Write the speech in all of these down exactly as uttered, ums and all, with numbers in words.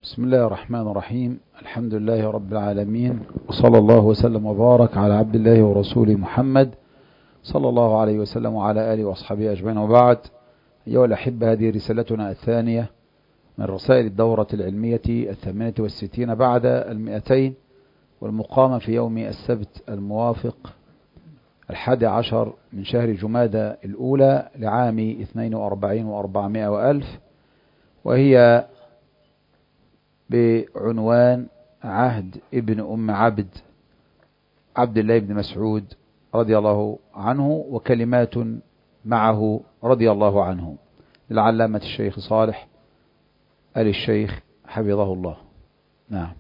بسم الله الرحمن الرحيم. الحمد لله رب العالمين، وصلى الله وسلم وبارك على عبد الله ورسوله محمد صلى الله عليه وسلم وعلى آله وأصحابه أجمعين، وبعد. أيها الأحبة، هذه رسالتنا الثانية من رسائل الدورة العلمية الثامنة والستين بعد المئتين، والمقامة في يوم السبت الموافق الحادي عشر من شهر جمادى الأولى لعام اثنين وأربعين وأربعمائة وألف، وهي بعنوان عهد ابن أم عبد عبد الله بن مسعود رضي الله عنه، وكلمات معه رضي الله عنه، للعلامة الشيخ صالح آل الشيخ حفظه الله. نعم.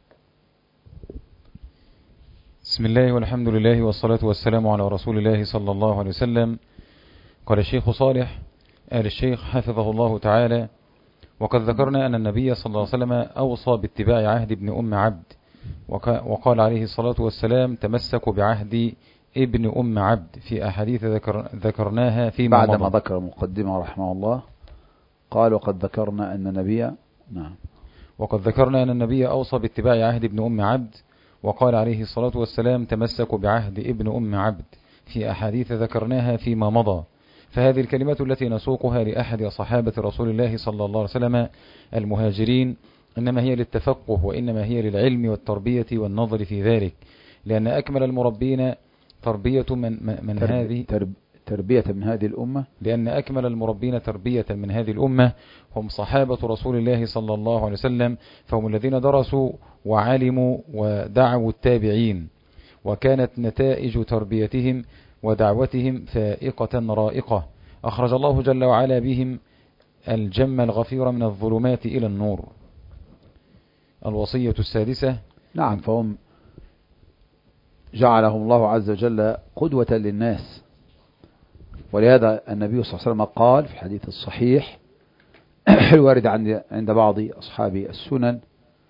بسم الله والحمد لله والصلاة والسلام على رسول الله صلى الله عليه وسلم. قال الشيخ صالح آل الشيخ حفظه الله تعالى: وقد ذكرنا أن النبي صلى الله عليه وسلم أوصى باتباع عهد ابن أم عبد، وقال عليه الصلاة والسلام: تمسكوا بعهد ابن أم عبد، في أحاديث ذكر ذكرناها فيما مضى. بعدما ذكر مقدمة رحمه الله قال: وقد ذكرنا أن النبي نعم وقد ذكرنا أن النبي أوصى باتباع عهد ابن أم عبد، وقال عليه الصلاة والسلام: تمسكوا بعهد ابن أم عبد، في أحاديث ذكرناها فيما مضى. فهذه الكلمات التي نسوقها لأحد صحابة رسول الله صلى الله عليه وسلم المهاجرين إنما هي للتفقه، وإنما هي للعلم والتربية والنظر في ذلك، لأن أكمل المربين تربية من, من ترب هذه ترب تربية من هذه الأمة لأن أكمل المربين تربية من هذه الأمة هم صحابة رسول الله صلى الله عليه وسلم، فهم الذين درسوا وعلموا ودعوا التابعين، وكانت نتائج تربيتهم ودعوتهم فائقة رائقة، أخرج الله جل وعلا بهم الجم الغفير من الظلمات إلى النور. الوصية السادسة. نعم، فهم جعلهم الله عز وجل قدوة للناس، ولهذا النبي صلى الله عليه وسلم قال في الحديث الصحيح الوارد عند بعض أصحاب السنن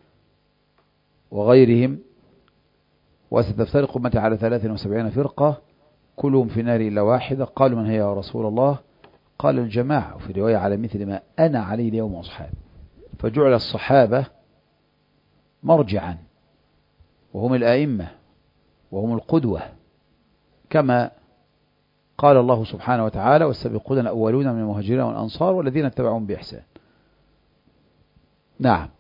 وغيرهم: وستفترق أمتي على ثلاث وسبعين فرقة كلهم في نار إلا واحدة. قالوا: من هي يا رسول الله؟ قال: الجماعة، وفي رواية على مثل ما أنا عليه اليوم وأصحابي. فجعل الصحابة مرجعا، وهم الآئمة، وهم القدوة، كما قال الله سبحانه وتعالى: والسابقون الأولون من المهاجرين والأنصار والذين اتبعهم بإحسان. نعم.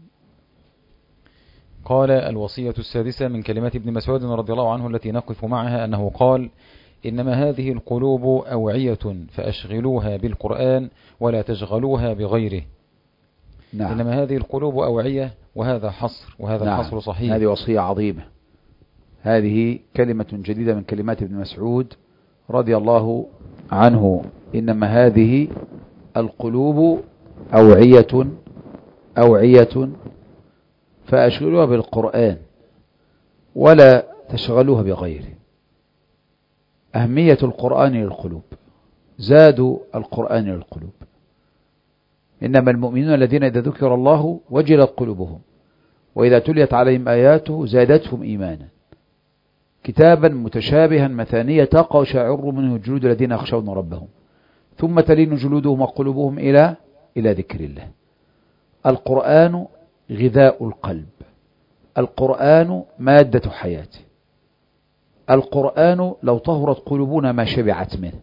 قال: الوصية السادسة من كلمات ابن مسعود رضي الله عنه التي نقف معها أنه قال: إنما هذه القلوب أوعية فأشغلوها بالقرآن ولا تشغلوها بغيره. نعم. إنما هذه القلوب أوعية، وهذا حصر، وهذا نعم. الحصر صحيح. هذه وصية عظيمة، هذه كلمة جديدة من كلمات ابن مسعود رضي الله عنه: إنما هذه القلوب أوعية أوعية فأشغلوها بالقرآن ولا تشغلوها بغيره. أهمية القرآن للقلوب، زاد القرآن للقلوب. إنما المؤمنون الذين إذا ذكر الله وجلت قلوبهم وإذا تليت عليهم آياته زادتهم إيمانا، كتابا متشابها مثانية تقشعر منه جلود الذين يخشون ربهم ثم تلين جلودهم وقلوبهم إلى إلى ذكر الله. القرآن غذاء القلب، القرآن مادة حياته، القرآن لو طهرت قلوبنا ما شبعت منه،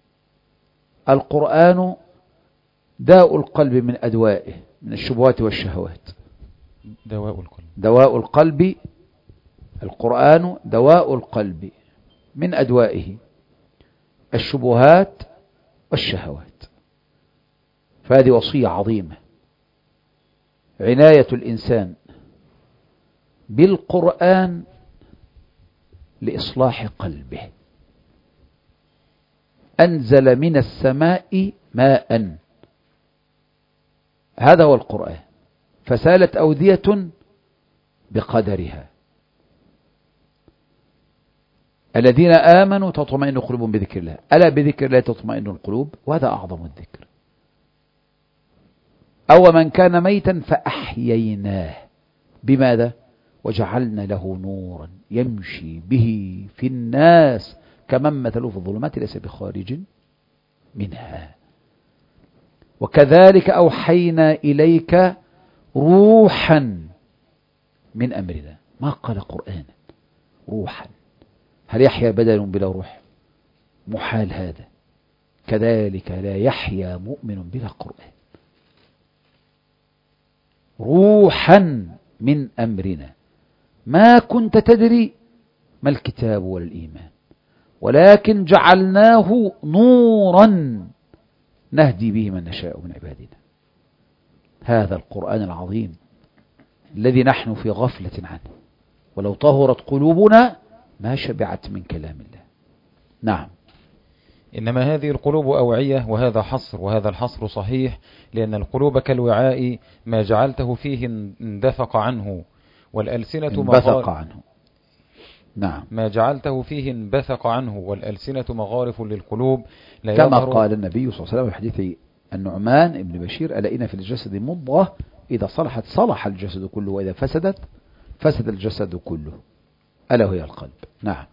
القرآن داء القلب من أدوائه، من الشبهات والشهوات. دواء القلب دواء القلب القرآن دواء القلب من أدوائه الشبهات والشهوات. فهذه وصية عظيمة، عناية الإنسان بالقرآن لإصلاح قلبه. أنزل من السماء ماء، هذا هو القرآن، فسالت أودية بقدرها. الذين آمنوا تطمئن قلوبهم بذكر الله، ألا بذكر الله تطمئن القلوب، وهذا أعظم الذكر. أو من كان ميتا فأحييناه، بماذا؟ وجعلنا له نورا يمشي به في الناس كمن مثله في الظلمات ليس بخارج منها. وكذلك أوحينا إليك روحا من أمرنا، ما قال قرآنا، روحا. هل يحيا بدن بلا روح؟ محال هذا. كذلك لا يحيا مؤمن بلا قرآن. روحا من أمرنا ما كنت تدري ما الكتاب ولا الإيمان ولكن جعلناه نورا نهدي به من نشاء من عبادنا. هذا القرآن العظيم الذي نحن في غفلة عنه، ولو طهرت قلوبنا ما شبعت من كلام الله. نعم. إنما هذه القلوب أوعية، وهذا حصر، وهذا الحصر صحيح، لأن القلوب كالوعاء ما جعلته فيه اندفق عنه، والألسنة انبثق عنه. نعم. ما جعلته فيه انبثق عنه، والألسنة مغارف للقلوب لا كما قال النبي صلى الله عليه وسلم في حديث النعمان بن بشير: ألا إن في الجسد مضغة إذا صلحت صلح الجسد كله وإذا فسدت فسد الجسد كله، ألا وهي القلب. نعم.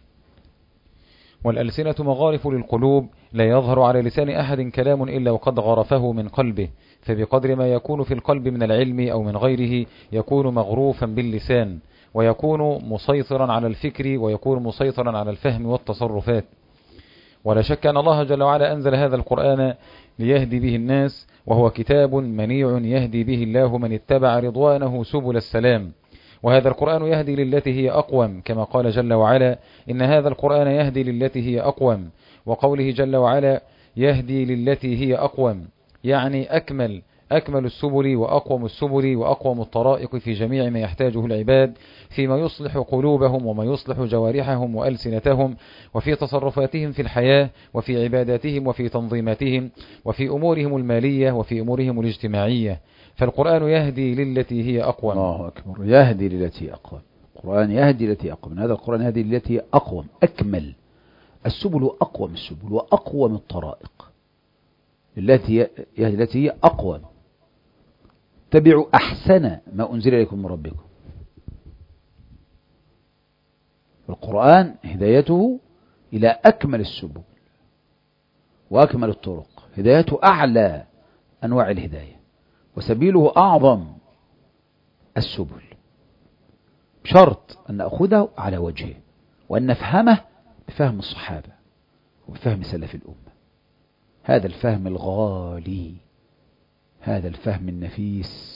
والألسنة مغارف للقلوب لا يظهر على لسان أحد كلام إلا وقد غرفه من قلبه، فبقدر ما يكون في القلب من العلم أو من غيره يكون مغروفا باللسان، ويكون مسيطرا على الفكر، ويكون مسيطرا على الفهم والتصرفات. ولا شك أن الله جل وعلا أنزل هذا القرآن ليهدي به الناس، وهو كتاب منيع يهدي به الله من اتبع رضوانه سبل السلام. وهذا القرآن يهدي للتي هي أقوم، كما قال جل وعلا: إن هذا القرآن يهدي للتي هي أقوم. وقوله جل وعلا: يهدي للتي هي أقوم، يعني أكمل أكمل السبل وأقوم السبل وأقوم الطرائق في جميع ما يحتاجه العباد، فيما يصلح قلوبهم وما يصلح جوارحهم وألسنتهم، وفي تصرفاتهم في الحياة، وفي عباداتهم، وفي تنظيماتهم، وفي أمورهم المالية، وفي أمورهم الاجتماعية. فالقرآن يهدي للتي هي أقوم. الله أكبر. يهدي للتي أقوم. القرآن يهدي للتي أقوم. هذا القرآن يهدي للتي أقوم، أكمل السبل وأقوم السبل وأقوم الطرائق. التي يهدي التي هي أقوم. اتبعوا أحسن ما أنزل إليكم من ربكم. القرآن هدايته إلى أكمل السبل وأكمل الطرق، هدايته أعلى أنواع الهداية، وسبيله أعظم السبل، بشرط أن نأخذه على وجهه، وأن نفهمه بفهم الصحابة وبفهم سلف الأمة. هذا الفهم الغالي، هذا الفهم النفيس،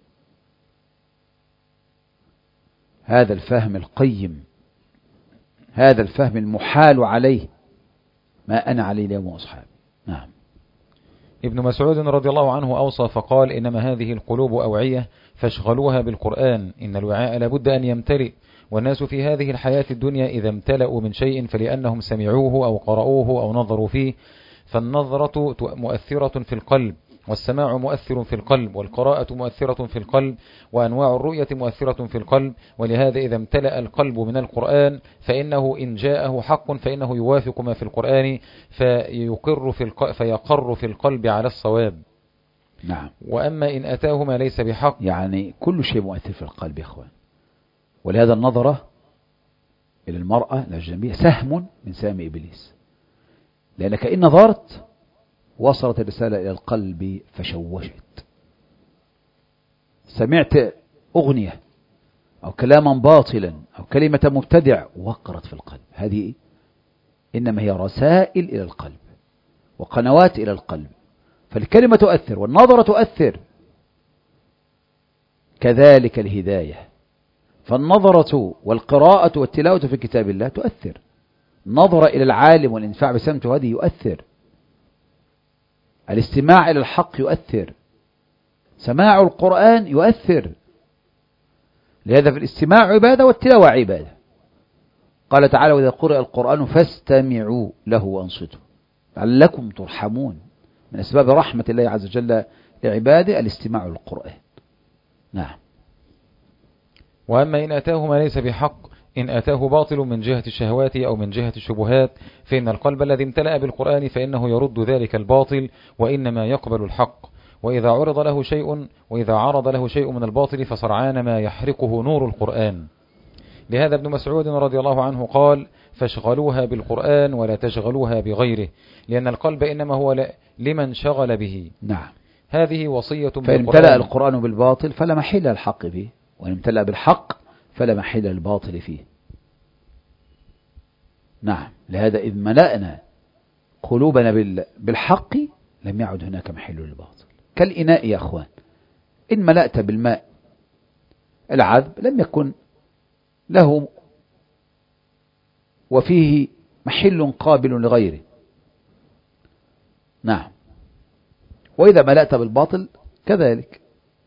هذا الفهم القيم، هذا الفهم المحال عليه ما أنا عليه اليوم وأصحابي. نعم. ابن مسعود رضي الله عنه أوصى فقال: إنما هذه القلوب أوعية فاشغلوها بالقرآن، إن الوعاء لابد أن يمتلئ، والناس في هذه الحياة الدنيا إذا امتلأوا من شيء فلأنهم سمعوه أو قرأوه أو نظروا فيه، فالنظرة مؤثرة في القلب، والسماع مؤثر في القلب، والقراءة مؤثرة في القلب، وأنواع الرؤية مؤثرة في القلب. ولهذا إذا امتلأ القلب من القرآن فإنه إن جاءه حق فإنه يوافق ما في القرآن فيقر في الق... فيقر في القلب على الصواب. نعم. وأما إن أتاه ما ليس بحق، يعني كل شيء مؤثر في القلب يا إخوان. ولهذا النظرة إلى المرأة الأجنبية سهم من سهم إبليس، لأنك إن نظرت وصلت الرسالة إلى القلب فشوشت. سمعت أغنية أو كلاما باطلا أو كلمة مبتدع وقرت في القلب. هذه إنما هي رسائل إلى القلب وقنوات إلى القلب، فالكلمة تؤثر والنظرة تؤثر. كذلك الهداية، فالنظرة والقراءة والتلاوة في كتاب الله تؤثر. نظر إلى العالم والانفاع بسمته هذه يؤثر. الاستماع إلى الحق يؤثر. سماع القرآن يؤثر. لهذا في الاستماع عبادة والتلاوة عبادة. قال تعالى: وإذا قرأ القرآن فاستمعوا له وأنصتوا لعلكم ترحمون. من أسباب رحمة الله عز وجل لعباده الاستماع للقرآن. نعم. وأما إن أتاه ما ليس بحق، إن أتاه باطل من جهة الشهوات أو من جهة الشبهات، فإن القلب الذي امتلأ بالقرآن فإنه يرد ذلك الباطل وإنما يقبل الحق. وإذا عرض له شيء وإذا عرض له شيء من الباطل فسرعان ما يحرقه نور القرآن. لهذا ابن مسعود رضي الله عنه قال: فاشغلوها بالقرآن ولا تشغلوها بغيره، لأن القلب إنما هو لمن شغل به. نعم. هذه وصية فإن امتلأ القرآن بالباطل فلا محل للحق فيه، وإن امتلأ بالحق فلا محل للباطل فيه. نعم، لهذا إذ ملأنا قلوبنا بالحق لم يعد هناك محل للباطل. كالإناء يا أخوان، إن ملأت بالماء العذب لم يكن له وفيه محل قابل لغيره. نعم، وإذا ملأت بالباطل كذلك.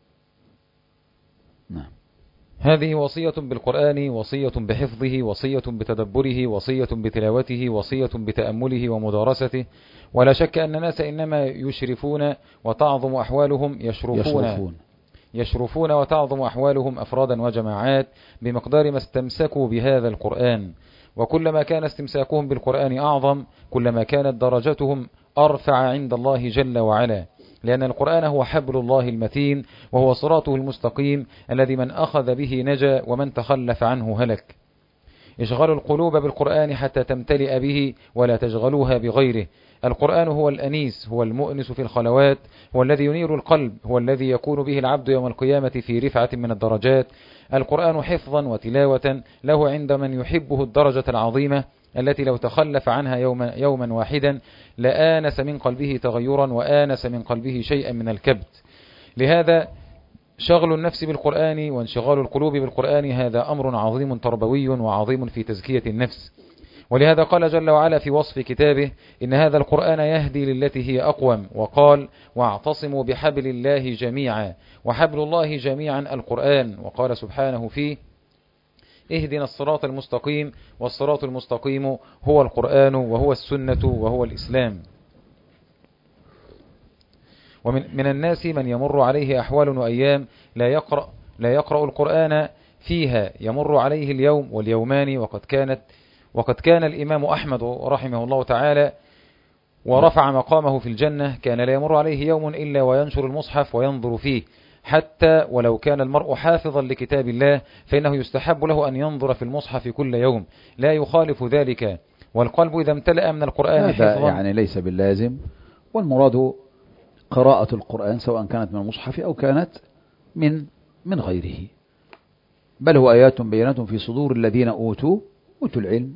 نعم. هذه وصية بالقرآن، وصية بحفظه، وصية بتدبره، وصية بتلاوته، وصية بتأمله ومدارسته. ولا شك أن الناس إنما يشرفون وتعظم أحوالهم يشرفون, يشرفون. يشرفون وتعظم أحوالهم أفرادا وجماعات بمقدار ما استمسكوا بهذا القرآن. وكلما كان استمساكهم بالقرآن أعظم كلما كانت درجتهم أرفع عند الله جل وعلا، لأن القرآن هو حبل الله المتين، وهو صراطه المستقيم الذي من أخذ به نجا ومن تخلف عنه هلك. اشغلوا القلوب بالقرآن حتى تمتلئ به، ولا تشغلوها بغيره. القرآن هو الأنيس، هو المؤنس في الخلوات، هو الذي ينير القلب، هو الذي يكون به العبد يوم القيامة في رفعة من الدرجات. القرآن حفظا وتلاوة له عند من يحبه الدرجة العظيمة التي لو تخلف عنها يوما, يوما واحدا لآنس من قلبه تغيرا، وآنس من قلبه شيئا من الكبت. لهذا شغل النفس بالقرآن وانشغال القلوب بالقرآن هذا أمر عظيم تربوي وعظيم في تزكية النفس. ولهذا قال جل وعلا في وصف كتابه: إن هذا القرآن يهدي للتي هي أقوم، وقال: واعتصموا بحبل الله جميعا. وحبل الله جميعا القرآن. وقال سبحانه فيه: اهدنا الصراط المستقيم. والصراط المستقيم هو القرآن، وهو السنة، وهو الإسلام. ومن من الناس من يمر عليه أحوال وأيام لا يقرأ, لا يقرأ القرآن فيها، يمر عليه اليوم واليومان. وقد كانت وقد كان الإمام أحمد رحمه الله تعالى ورفع مقامه في الجنة كان لا يمر عليه يوم إلا وينشر المصحف وينظر فيه، حتى ولو كان المرء حافظا لكتاب الله فإنه يستحب له أن ينظر في المصحف كل يوم، لا يخالف ذلك. والقلب إذا امتلأ من القرآن حفظا، يعني ليس باللازم، والمراد قراءة القرآن سواء كانت من المصحف أو كانت من من غيره، بل هو آيات بينات في صدور الذين أوتوا أوتوا العلم.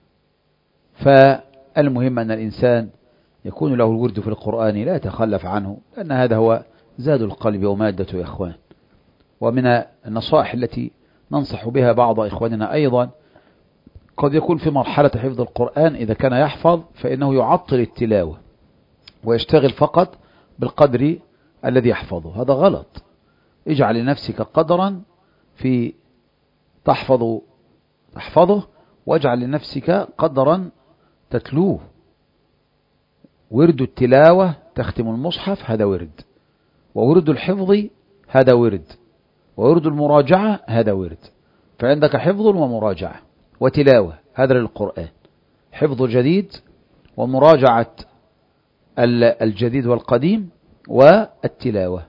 فالمهم أن الإنسان يكون له الورد في القرآن لا يتخلف عنه، لأن هذا هو زاد القلب ومادته يا إخوان. ومن النصائح التي ننصح بها بعض إخواننا أيضا، قد يكون في مرحلة حفظ القرآن إذا كان يحفظ فإنه يعطل التلاوة ويشتغل فقط بالقدر الذي يحفظه. هذا غلط. اجعل لنفسك قدرا في تحفظ تحفظه، واجعل لنفسك قدرا تتلوه. ورد التلاوة تختم المصحف هذا ورد، وورد الحفظ هذا ورد، وورد المراجعة هذا ورد. فعندك حفظ ومراجعة وتلاوة، هذا للقرآن. حفظ الجديد ومراجعة الجديد والقديم والتلاوة.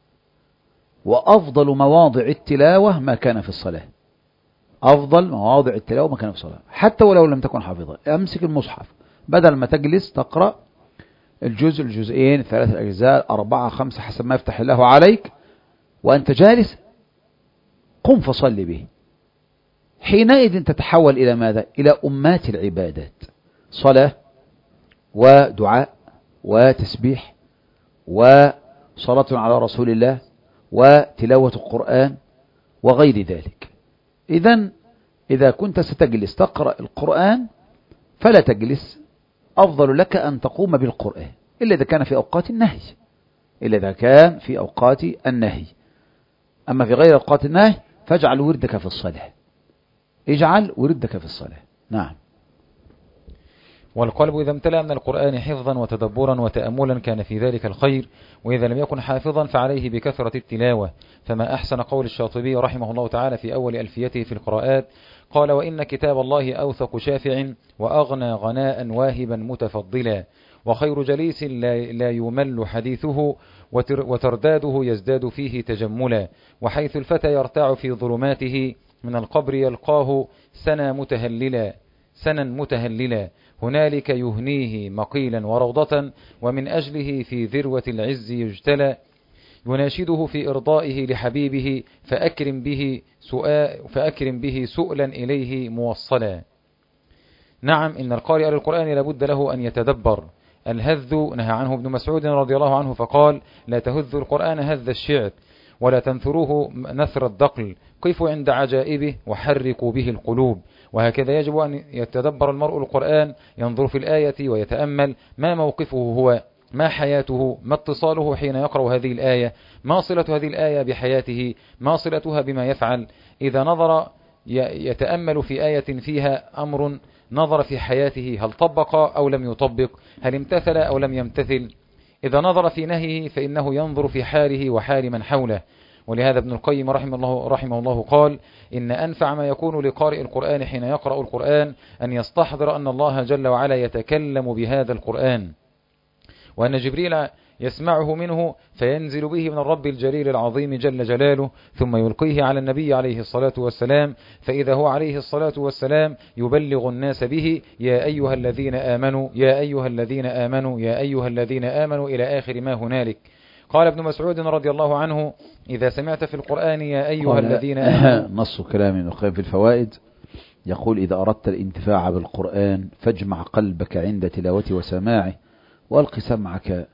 وأفضل مواضع التلاوة ما كان في الصلاة. أفضل مواضع التلاوة ما كان في الصلاة، حتى ولو لم تكن حافظا. أمسك المصحف، بدل ما تجلس تقرأ الجزء الجزئين ثلاثة أجزاء أربعة خمسة حسب ما يفتح الله عليك وأنت جالس، قم فصل به. حينئذ تتحول إلى ماذا؟ إلى أمات العبادات، صلاة ودعاء وتسبيح وصلاة على رسول الله وتلاوة القرآن وغير ذلك. إذن إذا كنت ستجلس تقرأ القرآن فلا تجلس، أفضل لك أن تقوم بالقرآن، إلا إذا كان في أوقات النهي، إلا إذا كان في أوقات النهي. أما في غير أوقات النهي فاجعل وردك في الصلاة، اجعل وردك في الصلاة. نعم. والقلب إذا امتلأ من القرآن حفظا وتدبرا وتأملا كان في ذلك الخير، وإذا لم يكن حافظا فعليه بكثرة التلاوة. فما أحسن قول الشاطبي رحمه الله تعالى في أول ألفيته في القراءات، قال: وإن كتاب الله أوثق شافع، وأغنى غناء واهبا متفضلا، وخير جليس لا يمل حديثه، وترداده يزداد فيه تجملا، وحيث الفتى يرتاع في ظلماته من القبر يلقاه سنا متهللا. سنا متهللا هنالك يهنيه مقيلا وروضة ومن أجله في ذروة العز يجتلى يناشده في إرضائه لحبيبه فأكرم به سؤال فأكرم به سؤلا إليه موصلا. نعم إن القارئ للقرآن لابد له أن يتدبر. الهذ نهى عنه ابن مسعود رضي الله عنه فقال لا تهذوا القرآن هذ الشعر ولا تنثروه نثر الدقل قفوا عند عجائبه وحركوا به القلوب. وهكذا يجب أن يتدبر المرء القرآن ينظر في الآية ويتأمل ما موقفه هو ما حياته ما اتصاله حين يقرأ هذه الآية ما صلة هذه الآية بحياته ما صلتها بما يفعل. إذا نظر يتأمل في آية فيها أمر نظر في حياته هل طبق أو لم يطبق هل امتثل أو لم يمتثل. إذا نظر في نهيه فإنه ينظر في حاله وحال من حوله. ولهذا ابن القيم رحمه الله, رحمه الله قال إن أنفع ما يكون لقارئ القرآن حين يقرأ القرآن أن يستحضر أن الله جل وعلا يتكلم بهذا القرآن وأن جبريل يسمعه منه فينزل به من الرب الجليل العظيم جل جلاله ثم يلقيه على النبي عليه الصلاة والسلام فإذا هو عليه الصلاة والسلام يبلغ الناس به يا أيها الذين آمنوا يا أيها الذين آمنوا يا أيها الذين آمنوا إلى آخر ما هنالك. قال ابن مسعود رضي الله عنه إذا سمعت في القرآن يا أيها الذين آمنوا. نص كلام ابن القيم في الفوائد يقول إذا أردت الانتفاع بالقرآن فاجمع قلبك عند تلاوته وسماعه وألق سمعك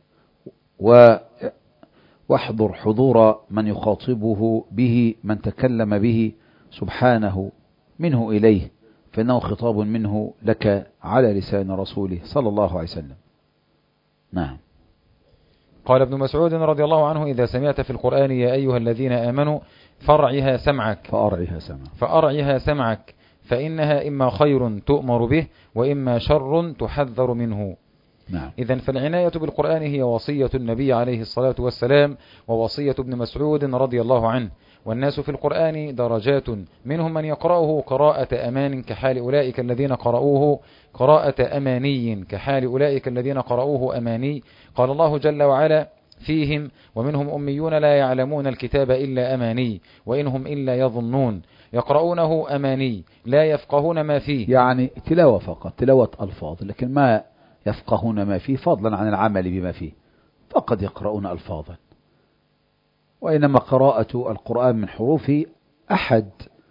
واحضر حضور من يخاطبه به من تكلم به سبحانه منه إليه فإنه خطاب منه لك على لسان رسوله صلى الله عليه وسلم. نعم. قال ابن مسعود رضي الله عنه إذا سمعت في القرآن يا أيها الذين آمنوا فارعها سمعك فأرعها سمعك فأرعها سمعك فإنها إما خير تؤمر به وإما شر تحذر منه. نعم. إذن فالعناية بالقرآن هي وصية النبي عليه الصلاة والسلام ووصية ابن مسعود رضي الله عنه. والناس في القرآن درجات منهم من يقرأه قراءة أمان كحال أولئك الذين قرأوه قراءة أماني كحال أولئك الذين قرأوه أماني. قال الله جل وعلا فيهم ومنهم أميون لا يعلمون الكتاب إلا أماني وإنهم إلا يظنون يقرؤونه أماني لا يفقهون ما فيه يعني تلاوة فقط تلاوة ألفاظ لكن ما يفقهون ما فيه فضلا عن العمل بما فيه فقد يقرؤون ألفاظا. وإنما قراءة القرآن من حروف أحد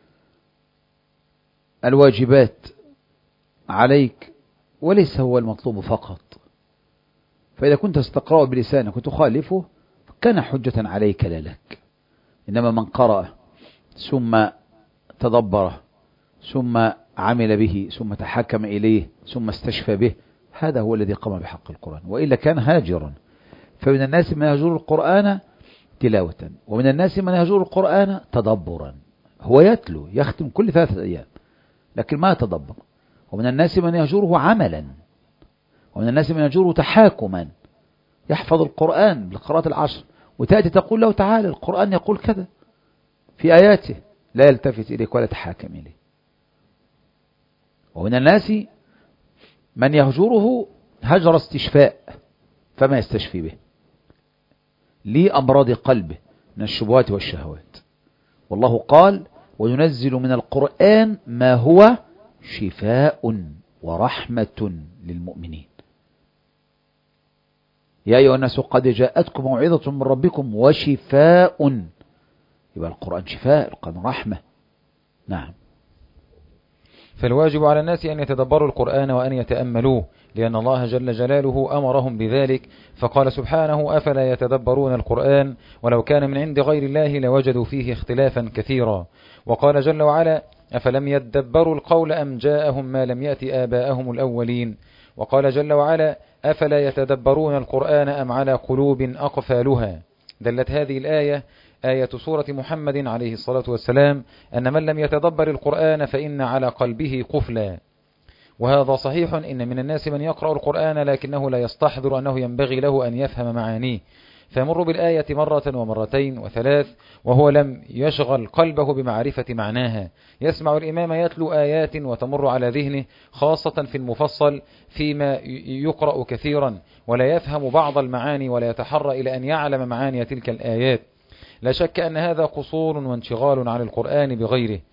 الواجبات عليك وليس هو المطلوب فقط. فإذا كنت ستقرأ بلسانك وتخالفه كان حجة عليك لا لك. إنما من قرأ ثم تدبره ثم عمل به ثم تحكم إليه ثم استشفى به هذا هو الذي قام بحق القرآن وإلا كان هاجرا. فمن الناس من يهجر القرآن تلاوة ومن الناس من يهجر القرآن تدبرا هو يتلو يختم كل ثلاثة أيام لكن ما يتدبر. ومن الناس من يهجره عملا ومن الناس من يهجره تحاكما يحفظ القرآن بالقراءة العشر وتأتي تقول له تعالى القرآن يقول كذا في آياته لا يلتفت إليك ولا تحاكم إليه. ومن الناس من يهجره هجر استشفاء فما يستشفي به لأمراض قلبه من الشبهات والشهوات. والله قال وينزل من القرآن ما هو شفاء ورحمة للمؤمنين. يا أيها الناس قد جاءتكم موعظة من ربكم وشفاء يبقى القرآن شفاء القرآن رحمة. نعم. فالواجب على الناس أن يتدبروا القرآن وأن يتأملوه لأن الله جل جلاله أمرهم بذلك فقال سبحانه أفلا يتدبرون القرآن ولو كان من عند غير الله لوجدوا فيه اختلافا كثيرا. وقال جل وعلا أفلم يدبروا القول أم جاءهم ما لم يأت آباءهم الأولين. وقال جل وعلا أفلا يتدبرون القرآن أم على قلوب أقفالها. دلت هذه الآية آية سورة محمد عليه الصلاة والسلام أن من لم يتدبر القرآن فإن على قلبه قفلا. وهذا صحيح إن من الناس من يقرأ القرآن لكنه لا يستحضر أنه ينبغي له أن يفهم معانيه فيمر بالآية مرة ومرتين وثلاث وهو لم يشغل قلبه بمعرفة معناها. يسمع الإمام يتلو آيات وتمر على ذهنه خاصة في المفصل فيما يقرأ كثيرا ولا يفهم بعض المعاني ولا يتحرى إلى أن يعلم معاني تلك الآيات. لا شك أن هذا قصور وانشغال عن القرآن بغيره.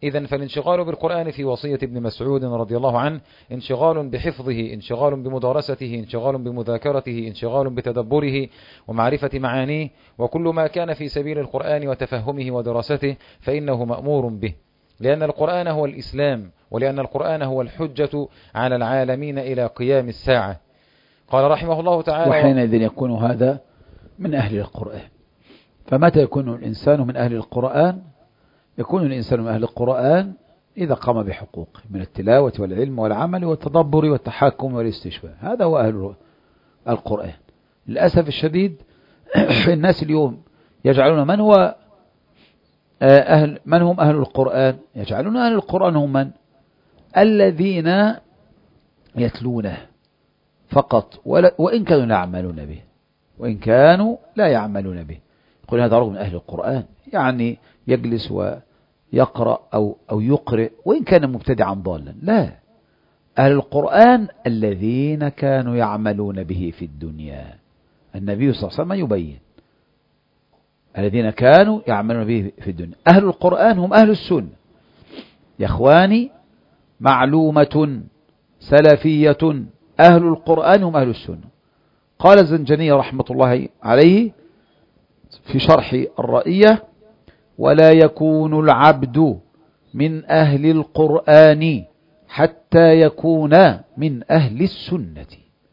إذن فالانشغال بالقرآن في وصية ابن مسعود رضي الله عنه انشغال بحفظه، انشغال بمدارسته، انشغال بمذاكرته، انشغال بتدبره ومعرفة معانيه، وكل ما كان في سبيل القرآن وتفهمه ودراسته فإنه مأمور به، لأن القرآن هو الإسلام، ولأن القرآن هو الحجة على العالمين إلى قيام الساعة. قال رحمه الله تعالى: وحينئذ يكون هذا من أهل القرآن. فمتى يكون الإنسان من أهل القرآن؟ يكون الإنسان من أهل القرآن إذا قام بحقوقه من التلاوة والعلم والعمل والتدبر والتحاكم والاستشفاء، هذا هو أهل القرآن. للأسف الشديد الناس اليوم يجعلون من هو أهل من هم أهل القرآن، يجعلون أهل القرآن هم من الذين يتلونه فقط، وإن كانوا لا يعملون به، وإن كانوا لا يعملون به. يقول هذا رجل من أهل القرآن، يعني يجلس ويقرأ أو أو يقرئ وإن كان مبتدعا ضالا. لا، أهل القرآن الذين كانوا يعملون به في الدنيا. النبي صلى الله عليه وسلم يبين الذين كانوا يعملون به في الدنيا. أهل القرآن هم أهل السنة يا إخواني، معلومة سلفية، أهل القرآن هم أهل السنة. قال الزنجاني رحمة الله عليه في شرح الرائية: ولا يكون العبد من أهل القرآن حتى يكون من أهل السنة.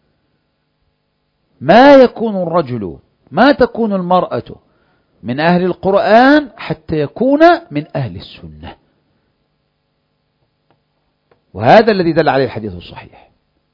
ما يكون الرجل، ما تكون المرأة من أهل القرآن حتى يكون من أهل السنة. وهذا الذي دل عليه الحديث الصحيح.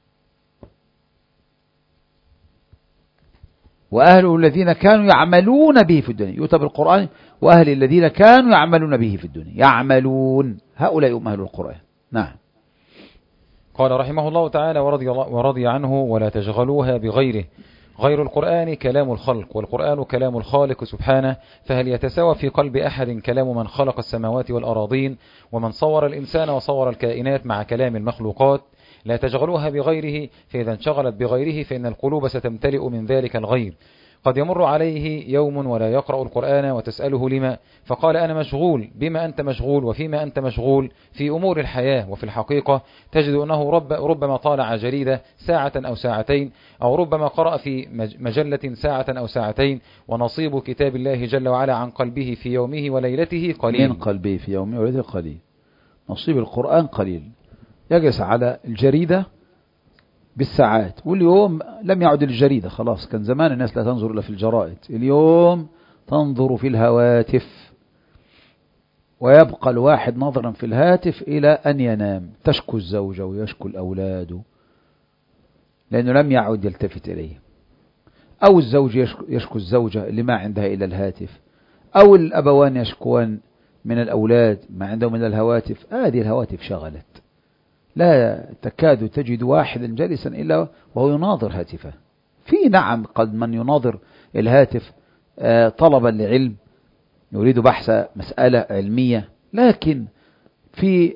وأهل الذين كانوا يعملون به في الدنيا، يؤتى بالقرآن وأهل الذين كانوا يعملون به في الدنيا، يعملون، هؤلاء هم أهل القرآن. نعم. قال رحمه الله تعالى: ورضي, الله ورضي عنه: ولا تشغلوها بغيره. غير القرآن كلام الخلق، والقرآن كلام الخالق سبحانه، فهل يتساوى في قلب أحد كلام من خلق السماوات والأراضين ومن صور الإنسان وصور الكائنات مع كلام المخلوقات؟ لا تشغلوها بغيره، فإذا انشغلت بغيره فإن القلوب ستمتلئ من ذلك الغير. قد يمر عليه يوم ولا يقرأ القرآن وتسأله لما، فقال: أنا مشغول. بما أنت مشغول وفيما أنت مشغول؟ في أمور الحياة. وفي الحقيقة تجد أنه رب ربما طالع جريدة ساعة أو ساعتين، أو ربما قرأ في مجلة ساعة أو ساعتين، ونصيب كتاب الله جل وعلا عن قلبه في يومه وليلته قليل. من قلبه في يومه وليلته قليل. نصيب القرآن قليل. يجلس على الجريدة بالساعات، واليوم لم يعد الجريدة، خلاص. كان زمان الناس لا تنظر إلا في الجرائد، اليوم تنظر في الهواتف، ويبقى الواحد نظرا في الهاتف إلى أن ينام. تشكو الزوجة ويشكو الأولاد لأنه لم يعد يلتفت إليه، أو الزوج يشكو الزوجة اللي ما عندها إلا الهاتف، أو الأبوان يشكوان من الأولاد ما عندهم إلا الهواتف. هذه الهواتف شغلت، لا تكاد تجد واحدا جالسا إلا وهو يناظر هاتفه. في نعم قد من يناظر الهاتف طلبا لعلم، يريد بحث مسألة علمية، لكن في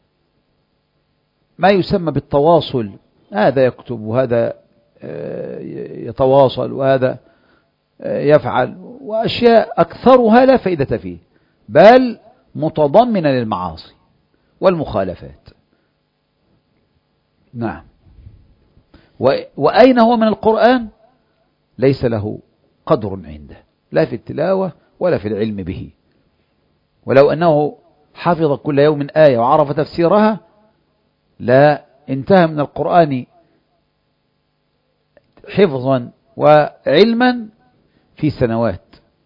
ما يسمى بالتواصل، هذا يكتب وهذا يتواصل وهذا يفعل، وأشياء أكثرها لا فائدة فيه، بل متضمنة للمعاصي والمخالفات. نعم. وأين هو من القرآن؟ ليس له قدر عنده، لا في التلاوة ولا في العلم به. ولو أنه حفظ كل يوم آية وعرف تفسيرها لا انتهى من القرآن حفظا وعلما في سنوات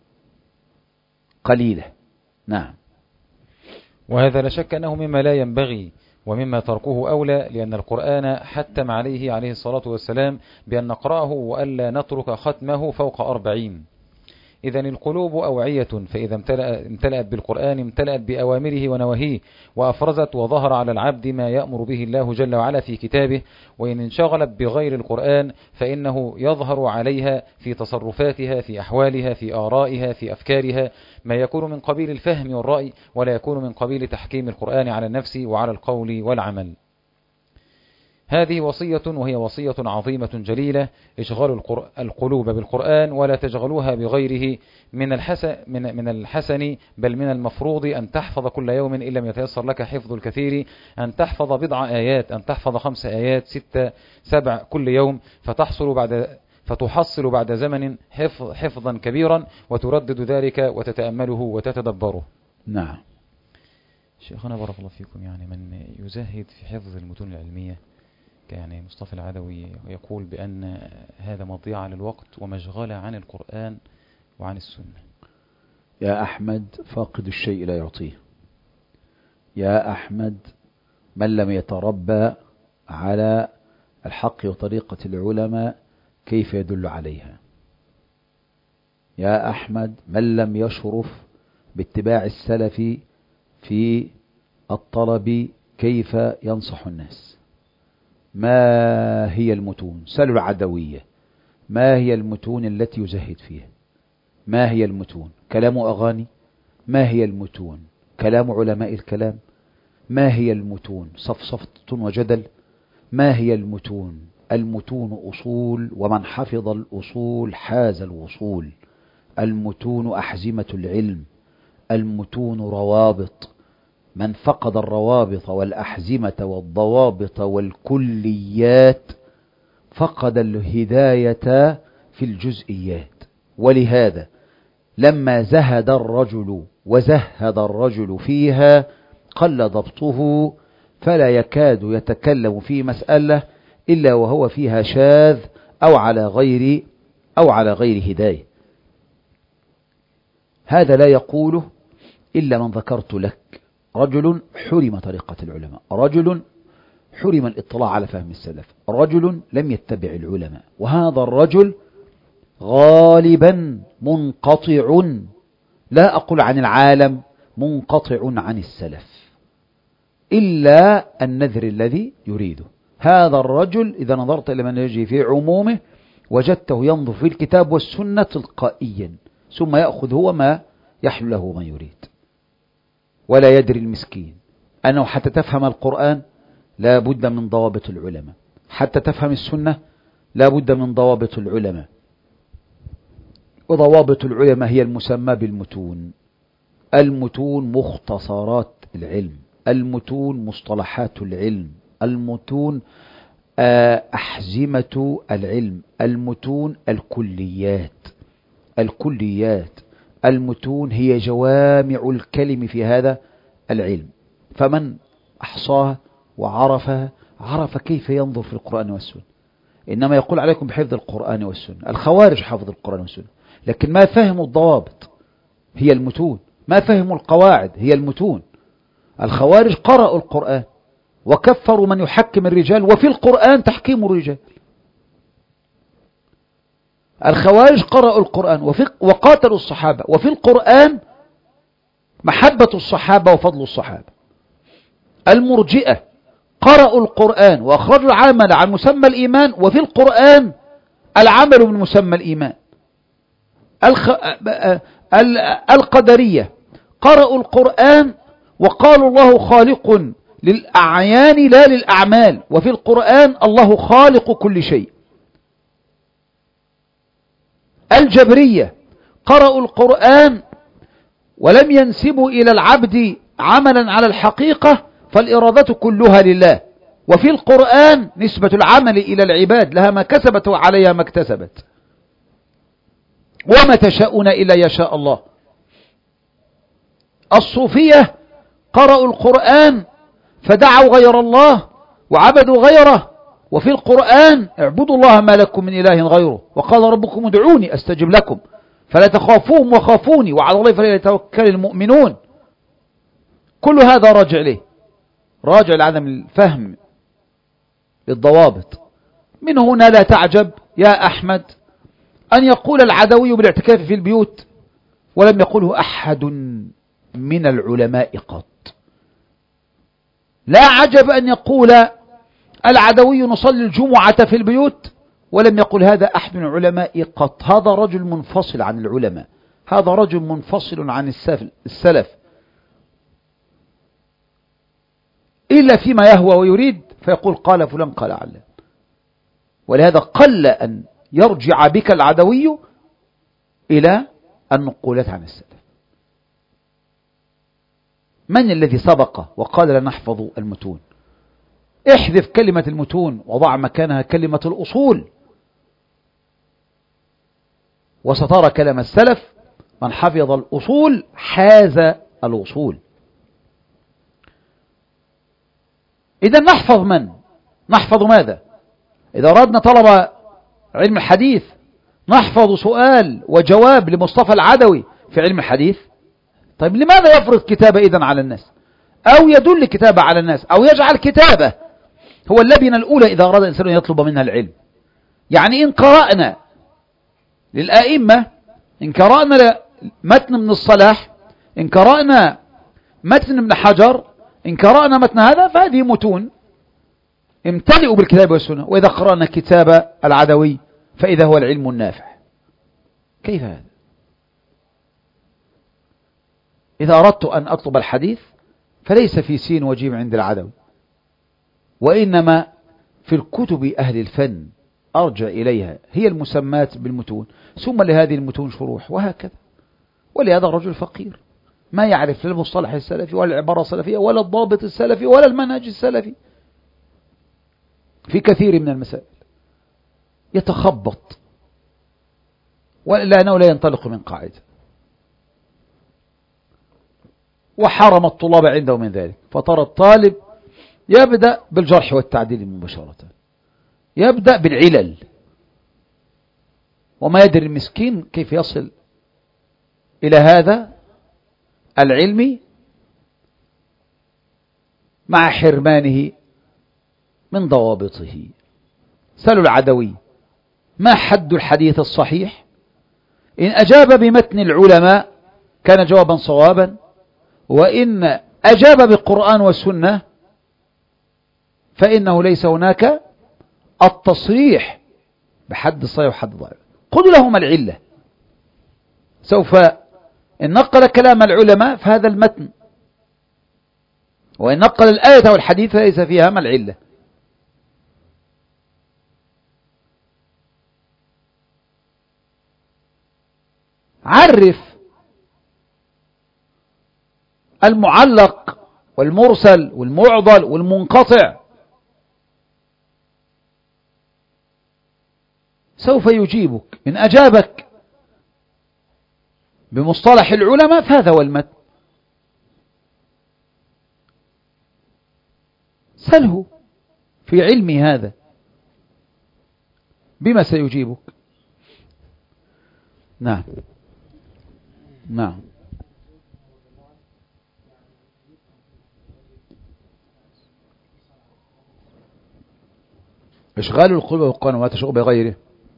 قليلة. نعم. وهذا لا شك أنه مما لا ينبغي ومما تركه أولى، لأن القرآن حتم عليه عليه الصلاة والسلام بأن نقرأه وألا نترك ختمه فوق أربعين. إذن القلوب أوعية، فإذا امتلأت بالقرآن امتلأت بأوامره ونواهيه، وأفرزت وظهر على العبد ما يأمر به الله جل وعلا في كتابه. وإن انشغلت بغير القرآن فإنه يظهر عليها في تصرفاتها، في أحوالها، في آرائها، في أفكارها، ما يكون من قبيل الفهم والرأي، ولا يكون من قبيل تحكيم القرآن على النفس وعلى القول والعمل. هذه وصية وهي وصية عظيمة جليلة، إشغال القلوب بالقرآن ولا تشغلوها بغيره من الحسن, من, من الحسن بل من المفروض أن تحفظ كل يوم إن لم يتيسر لك حفظ الكثير، أن تحفظ بضع آيات، أن تحفظ خمس آيات ستة سبع كل يوم، فتحصل بعد فتحصل بعد زمن حفظ حفظا كبيرا، وتردد ذلك وتتأمله وتتدبره. نعم شيخنا بارك الله فيكم، يعني من يزهد في حفظ المتون العلمية يعني مصطفى العدوي يقول بأن هذا مضيعة للوقت ومشغلة عن القرآن وعن السنة. يا أحمد فاقد الشيء لا يعطيه. يا أحمد من لم يتربى على الحق وطريقة العلماء كيف يدل عليها؟ يا أحمد من لم يشرف باتباع السلف في الطلب كيف ينصح الناس؟ ما هي المتون؟ سلوا العدوية، ما هي المتون التي يزهد فيها؟ ما هي المتون؟ كلام أغاني؟ ما هي المتون؟ كلام علماء الكلام؟ ما هي المتون؟ صفصفة وجدل؟ ما هي المتون؟ المتون أصول، ومن حفظ الأصول حاز الوصول. المتون أحزمة العلم، المتون روابط، من فقد الروابط والأحزمة والضوابط والكليات فقد الهداية في الجزئيات. ولهذا لما زهد الرجل وزهد الرجل فيها قل ضبطه، فلا يكاد يتكلم في مسألة إلا وهو فيها شاذ أو على غير أو على غير هداية. هذا لا يقوله إلا من ذكرت لك، رجل حرم طريقة العلماء، رجل حرم الاطلاع على فهم السلف، رجل لم يتبع العلماء، وهذا الرجل غالبا منقطع، لا أقول عن العالم، منقطع عن السلف إلا النذر الذي يريده. هذا الرجل إذا نظرت إلى منهجه في عمومه وجدته ينظر في الكتاب والسنة تلقائيا، ثم يأخذ هو ما يحل له ما يريد، ولا يدري المسكين أنه حتى تفهم القرآن لا بد من ضوابط العلماء، حتى تفهم السنة لا بد من ضوابط العلماء، وضوابط العلماء هي المسمى بالمتون. المتون مختصرات العلم، المتون مصطلحات العلم، المتون أحزمة العلم، المتون الكليات، الكليات المتون هي جوامع الكلم في هذا العلم، فمن أحصاها وعرفها عرف كيف ينظر في القرآن والسنة. إنما يقول عليكم بحفظ القرآن والسنة، الخوارج حفظ القرآن والسنة لكن ما فهموا الضوابط هي المتون، ما فهموا القواعد هي المتون. الخوارج قرأوا القرآن وكفروا من يحكم الرجال، وفي القرآن تحكيم الرجال. الخوارج قرأوا القرآن وفي وقاتلوا الصحابة، وفي القرآن محبة الصحابة وفضل الصحابة. المرجئة قرأوا القرآن وأخرجوا العمل عن مسمى الإيمان، وفي القرآن العمل من مسمى الإيمان. الخ... القدرية قرأوا القرآن وقالوا الله خالق للأعيان لا للأعمال، وفي القرآن الله خالق كل شيء. الجبرية قرأوا القرآن ولم ينسبوا إلى العبد عملا على الحقيقة، فالإرادة كلها لله، وفي القرآن نسبة العمل إلى العباد، لها ما كسبت وعليها ما اكتسبت، وما تشاءون إلا يشاء الله. الصوفية قرأوا القرآن فدعوا غير الله وعبدوا غيره، وفي القرآن اعبدوا الله ما لكم من إله غيره، وقال ربكم ادعوني أستجب لكم، فلا تخافوهم وخافوني وعلى الله فليتوكل المؤمنون. كل هذا راجع ليه؟ راجع لعدم الفهم للضوابط. من هنا لا تعجب يا أحمد أن يقول العدوي بالاعتكاف في البيوت ولم يقله أحد من العلماء قط. لا عجب أن يقول العدوي نصلي الجمعة في البيوت ولم يقل هذا أحد من العلماء قط. هذا رجل منفصل عن العلماء، هذا رجل منفصل عن السلف، إلا فيما يهوى ويريد فيقول قال فلان قال علان. ولهذا قل أن يرجع بك العدوي إلى النقولات عن السلف. من الذي سبق وقال لا نحفظ المتون؟ احذف كلمة المتون وضع مكانها كلمة الأصول، وسترى كلام السلف: من حفظ الأصول حاز الوصول. إذا نحفظ من؟ نحفظ ماذا؟ إذا أردنا طلب علم الحديث نحفظ سؤال وجواب لمصطفى العدوي في علم الحديث. طيب لماذا يفرض كتابة إذن على الناس، أو يدل كتابة على الناس، أو يجعل كتابة هو اللبنة الأولى إذا أراد الإنسان أن يطلب منها العلم؟ يعني إن قرأنا للآئمة، إن قرأنا متن من الصلاح، إن قرأنا متن ابن حجر، إن قرأنا متن هذا، فهذه متون امتلئوا بالكتاب والسنة. وإذا قرأنا كتاب العدوي فإذا هو العلم النافع. كيف هذا؟ إذا أردت أن أطلب الحديث فليس في سين وجيم عند العدوي، وإنما في الكتب أهل الفن أرجع إليها، هي المسمات بالمتون، ثم لهذه المتون شروح، وهكذا. ولهذا الرجل فقير ما يعرف لا المصطلح السلفي ولا العبارة السلفية ولا الضابط السلفي ولا المنهج السلفي في كثير من المسائل، يتخبط لأنه لا ينطلق من قاعدة. وحرم الطلاب عنده من ذلك، فترى الطالب يبدأ بالجرح والتعديل مباشرة، يبدأ بالعلل، وما يدري المسكين كيف يصل إلى هذا العلم مع حرمانه من ضوابطه. سألوا العدوي: ما حد الحديث الصحيح؟ إن أجاب بمتن العلماء كان جوابا صوابا، وإن أجاب بالقرآن والسنة فإنه ليس هناك التصريح بحد الصحيح وحد الضعيف. قل لهم العلة. سوف إن نقل كلام العلماء فهذا المتن، وإن نقل الآية والحديث فليس فيها ما العلة. عرف المعلق والمرسل والمعضل والمنقطع، سوف يجيبك. إن أجابك بمصطلح العلماء فهذا هو المتن. سله في علمي هذا بما سيجيبك. نعم نعم. إشغال القلوب والقلوب وتشغل بغيره.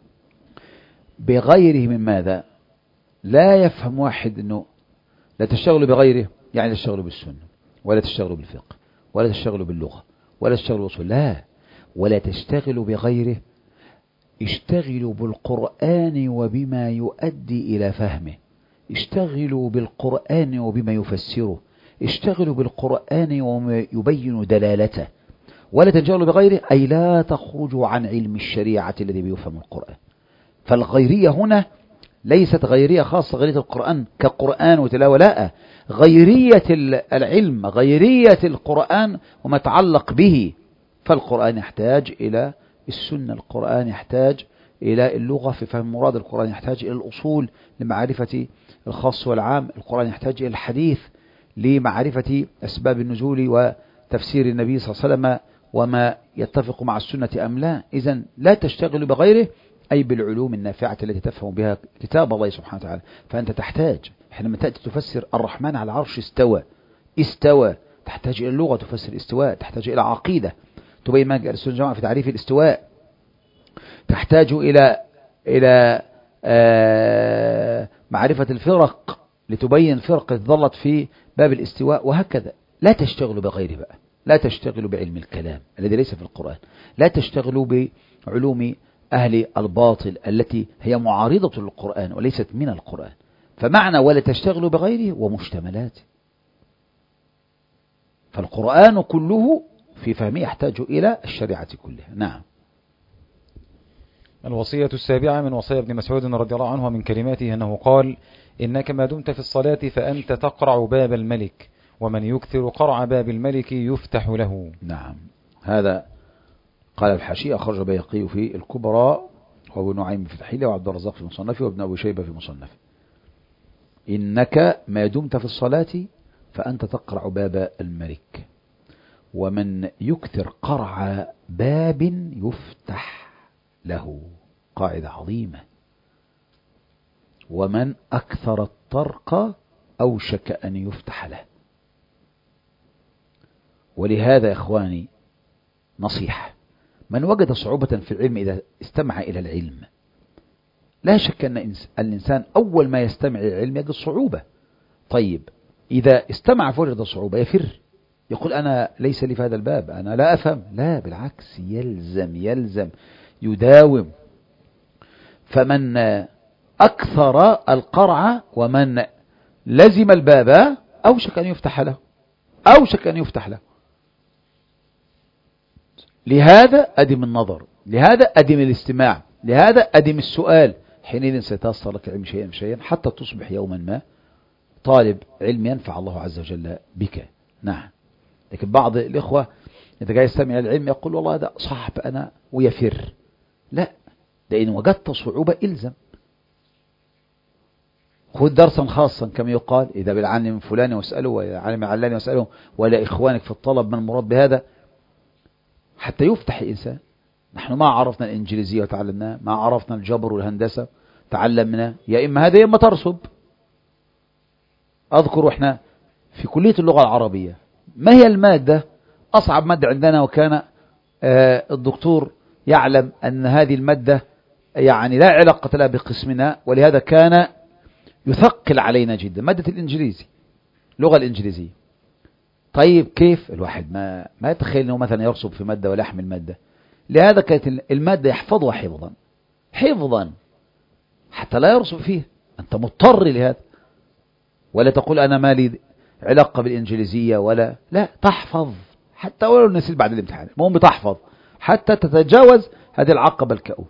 بغيره من ماذا؟ لا يفهم واحد أنه لا تشتغلوا بغيره يعني تشتغلوا بالسنة، ولا تشتغلوا بالفقه، ولا تشتغلوا باللغة، ولا تشتغلوا بالأصول. لا، ولا تشتغلوا بغيره، اشتغلوا بالقرآن وبما يؤدي إلى فهمه، اشتغلوا بالقرآن وبما يفسره، اشتغلوا بالقرآن وما يبين دلالته. ولا تنشغلوا بغيره أي لا تخرجوا عن علم الشريعة الذي بيفهم القرآن. فالغيرية هنا ليست غيرية خاصة غيرية القرآن كقرآن وتلاوة، لا، غيرية العلم، غيرية القرآن وما يتعلق به. فالقرآن يحتاج إلى السنة، القرآن يحتاج إلى اللغة في فهم مراد، القرآن يحتاج إلى الأصول لمعرفة الخاص والعام، القرآن يحتاج إلى الحديث لمعرفة أسباب النزول وتفسير النبي صلى الله عليه وسلم وما يتفق مع السنة أم لا. إذن لا تشتغل بغيره أي بالعلوم النافعة التي تفهم بها كتاب الله سبحانه وتعالى. فأنت تحتاج حينما تأتي تفسر الرحمن على العرش استوى استوى تحتاج إلى اللغة تفسر استواء، تحتاج إلى عقيدة تبين ما جاء السنة الجماعة في تعريف الاستواء، تحتاج إلى إلى آه معرفة الفرق لتبين الفرق التي ظلت في باب الاستواء، وهكذا. لا تشتغلوا بغيره بقى، لا تشتغلوا بعلم الكلام الذي ليس في القرآن، لا تشتغلوا بعلوم أهل الباطل التي هي معارضة للقرآن وليست من القرآن. فمعنى ولا تشتغلوا بغيره ومشتملاته. فالقرآن كله في فهمه يحتاج إلى الشريعة كلها. نعم. الوصية السابعة من وصية ابن مسعود رضي الله عنه من كلماته أنه قال: إنك ما دمت في الصلاة فأنت تقرع باب الملك، ومن يكثر قرع باب الملك يفتح له. نعم. هذا قال الحاشية أخرج البيهقي في الكبرى، وابو نعيم في الحلية، وعبد الرزاق في مصنفه، وابن أبي شيبة في مصنفه. إنك ما دمت في الصلاة فأنت تقرع باب الملك، ومن يكثر قرع باب يفتح له. قاعدة عظيمة. ومن أكثر الطرق أوشك أن يفتح له. ولهذا يا إخواني نصيحة: من وجد صعوبة في العلم إذا استمع إلى العلم، لا شك أن الإنسان أول ما يستمع إلى العلم يجد صعوبة. طيب إذا استمع فوجد صعوبة يفر، يقول أنا ليس لي في هذا الباب، أنا لا أفهم. لا، بالعكس، يلزم يلزم يداوم. فمن أكثر القرع ومن لزم الباب أوشك أن يفتح له، أوشك أن يفتح له. لهذا أدم النظر، لهذا أدم الاستماع، لهذا أدم السؤال. حينئذ سيتأثر لك علم شيئا شيئا حتى تصبح يوما ما طالب علم ينفع الله عز وجل بك. نعم. لكن بعض الإخوة إذا جاء يستمع العلم يقول والله هذا صعب أنا ويفر. لا، لأن وجدت صعوبة إلزم. خذ درسا خاصا كما يقال: إذا بالعلم فلان واسأله، وإذا علم علان واسأله، ولا إخوانك في الطلب من المراد بهذا، حتى يفتح الإنسان. نحن ما عرفنا الإنجليزية وتعلمناها، ما عرفنا الجبر والهندسة تعلمنا، يا إما هذا يا إما ترسب. أذكر إحنا في كلية اللغة العربية ما هي المادة أصعب مادة عندنا، وكان آه الدكتور يعلم أن هذه المادة يعني لا علاقة لها بقسمنا، ولهذا كان يثقل علينا جدا مادة الإنجليزي، اللغة الإنجليزية. طيب كيف الواحد ما ما يتخيل أنه مثلا يرسب في مادة ولا يحمل مادة؟ لهذا كانت المادة يحفظها حفظا حفظا حتى لا يرسب فيها. أنت مضطر لهذا، ولا تقول أنا ما لي علاقة بالإنجليزية ولا لا، تحفظ حتى ولو نسيت بعد الامتحان، المهم بتحفظ حتى تتجاوز هذه العقبة الكؤود.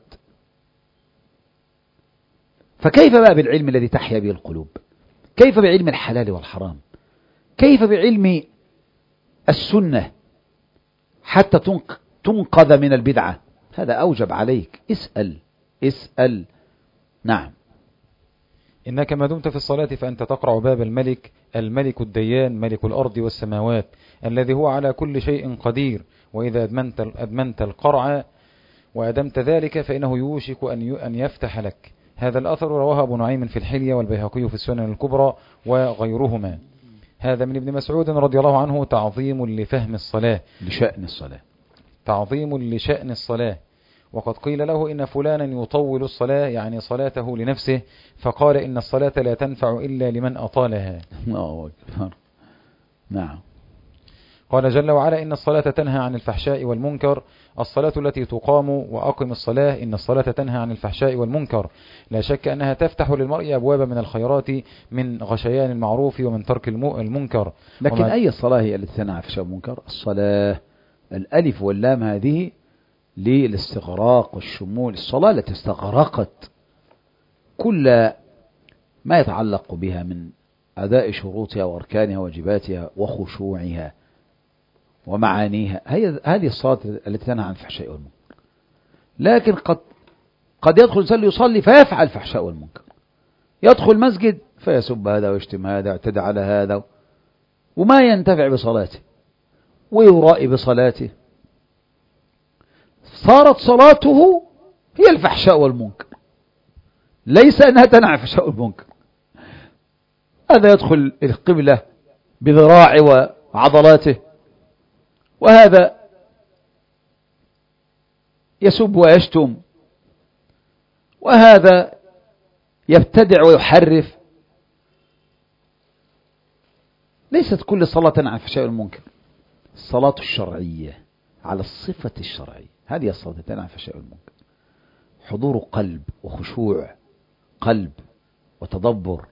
فكيف بقى بالعلم الذي تحيا به القلوب؟ كيف بعلم الحلال والحرام؟ كيف بعلم السنة حتى تنقذ من البدعة؟ هذا أوجب عليك. اسأل اسأل. نعم. إنك ما دمت في الصلاة فأنت تقرع باب الملك، الملك الديان ملك الأرض والسماوات الذي هو على كل شيء قدير. وإذا أدمنت, أدمنت القرع وأدمت ذلك فإنه يوشك أن يفتح لك. هذا الأثر رواه أبو نعيم في الحلية والبيهقي في السنن الكبرى وغيرهما. هذا من ابن مسعود رضي الله عنه تعظيم لفهم الصلاة، لشأن الصلاة، تعظيم لشأن الصلاة. وقد قيل له إن فلانا يطول الصلاة، يعني صلاته لنفسه، فقال إن الصلاة لا تنفع إلا لمن أطالها. الله أكبر. نعم. قال جل وعلا: إن الصلاة تنهى عن الفحشاء والمنكر. الصلاة التي تقام وأقم الصلاة، إن الصلاة تنهى عن الفحشاء والمنكر. لا شك أنها تفتح للمرء أبواب من الخيرات، من غشيان المعروف ومن ترك المنكر. لكن أي صلاة هي التي تنهى عن الفحشاء والمنكر؟ الصلاة الألف واللام هذه للاستغراق والشمول، الصلاة التي استغرقت كل ما يتعلق بها من أداء شروطها وأركانها وواجباتها وخشوعها ومعانيها، هي هذه الصلاة التي تنهى عن الفحشاء والمنكر. لكن قد قد يدخل الإنسان يصلي فيفعل الفحشاء والمنكر، يدخل مسجد فيسب هذا ويشتم هذا ويعتدي على هذا، وما ينتفع بصلاته ويرائي بصلاته. صارت صلاته هي الفحشاء والمنكر، ليس أنها تنهى عن الفحشاء والمنكر. هذا يدخل القبلة بذراع وعضلاته، وهذا يسب ويشتم، وهذا يبتدع ويحرف. ليست كل صلاة عن الفحشاء والمنكر. الصلاة الشرعية على الصفة الشرعية هذه الصلاة عن الفحشاء والمنكر، حضور قلب وخشوع قلب وتدبر،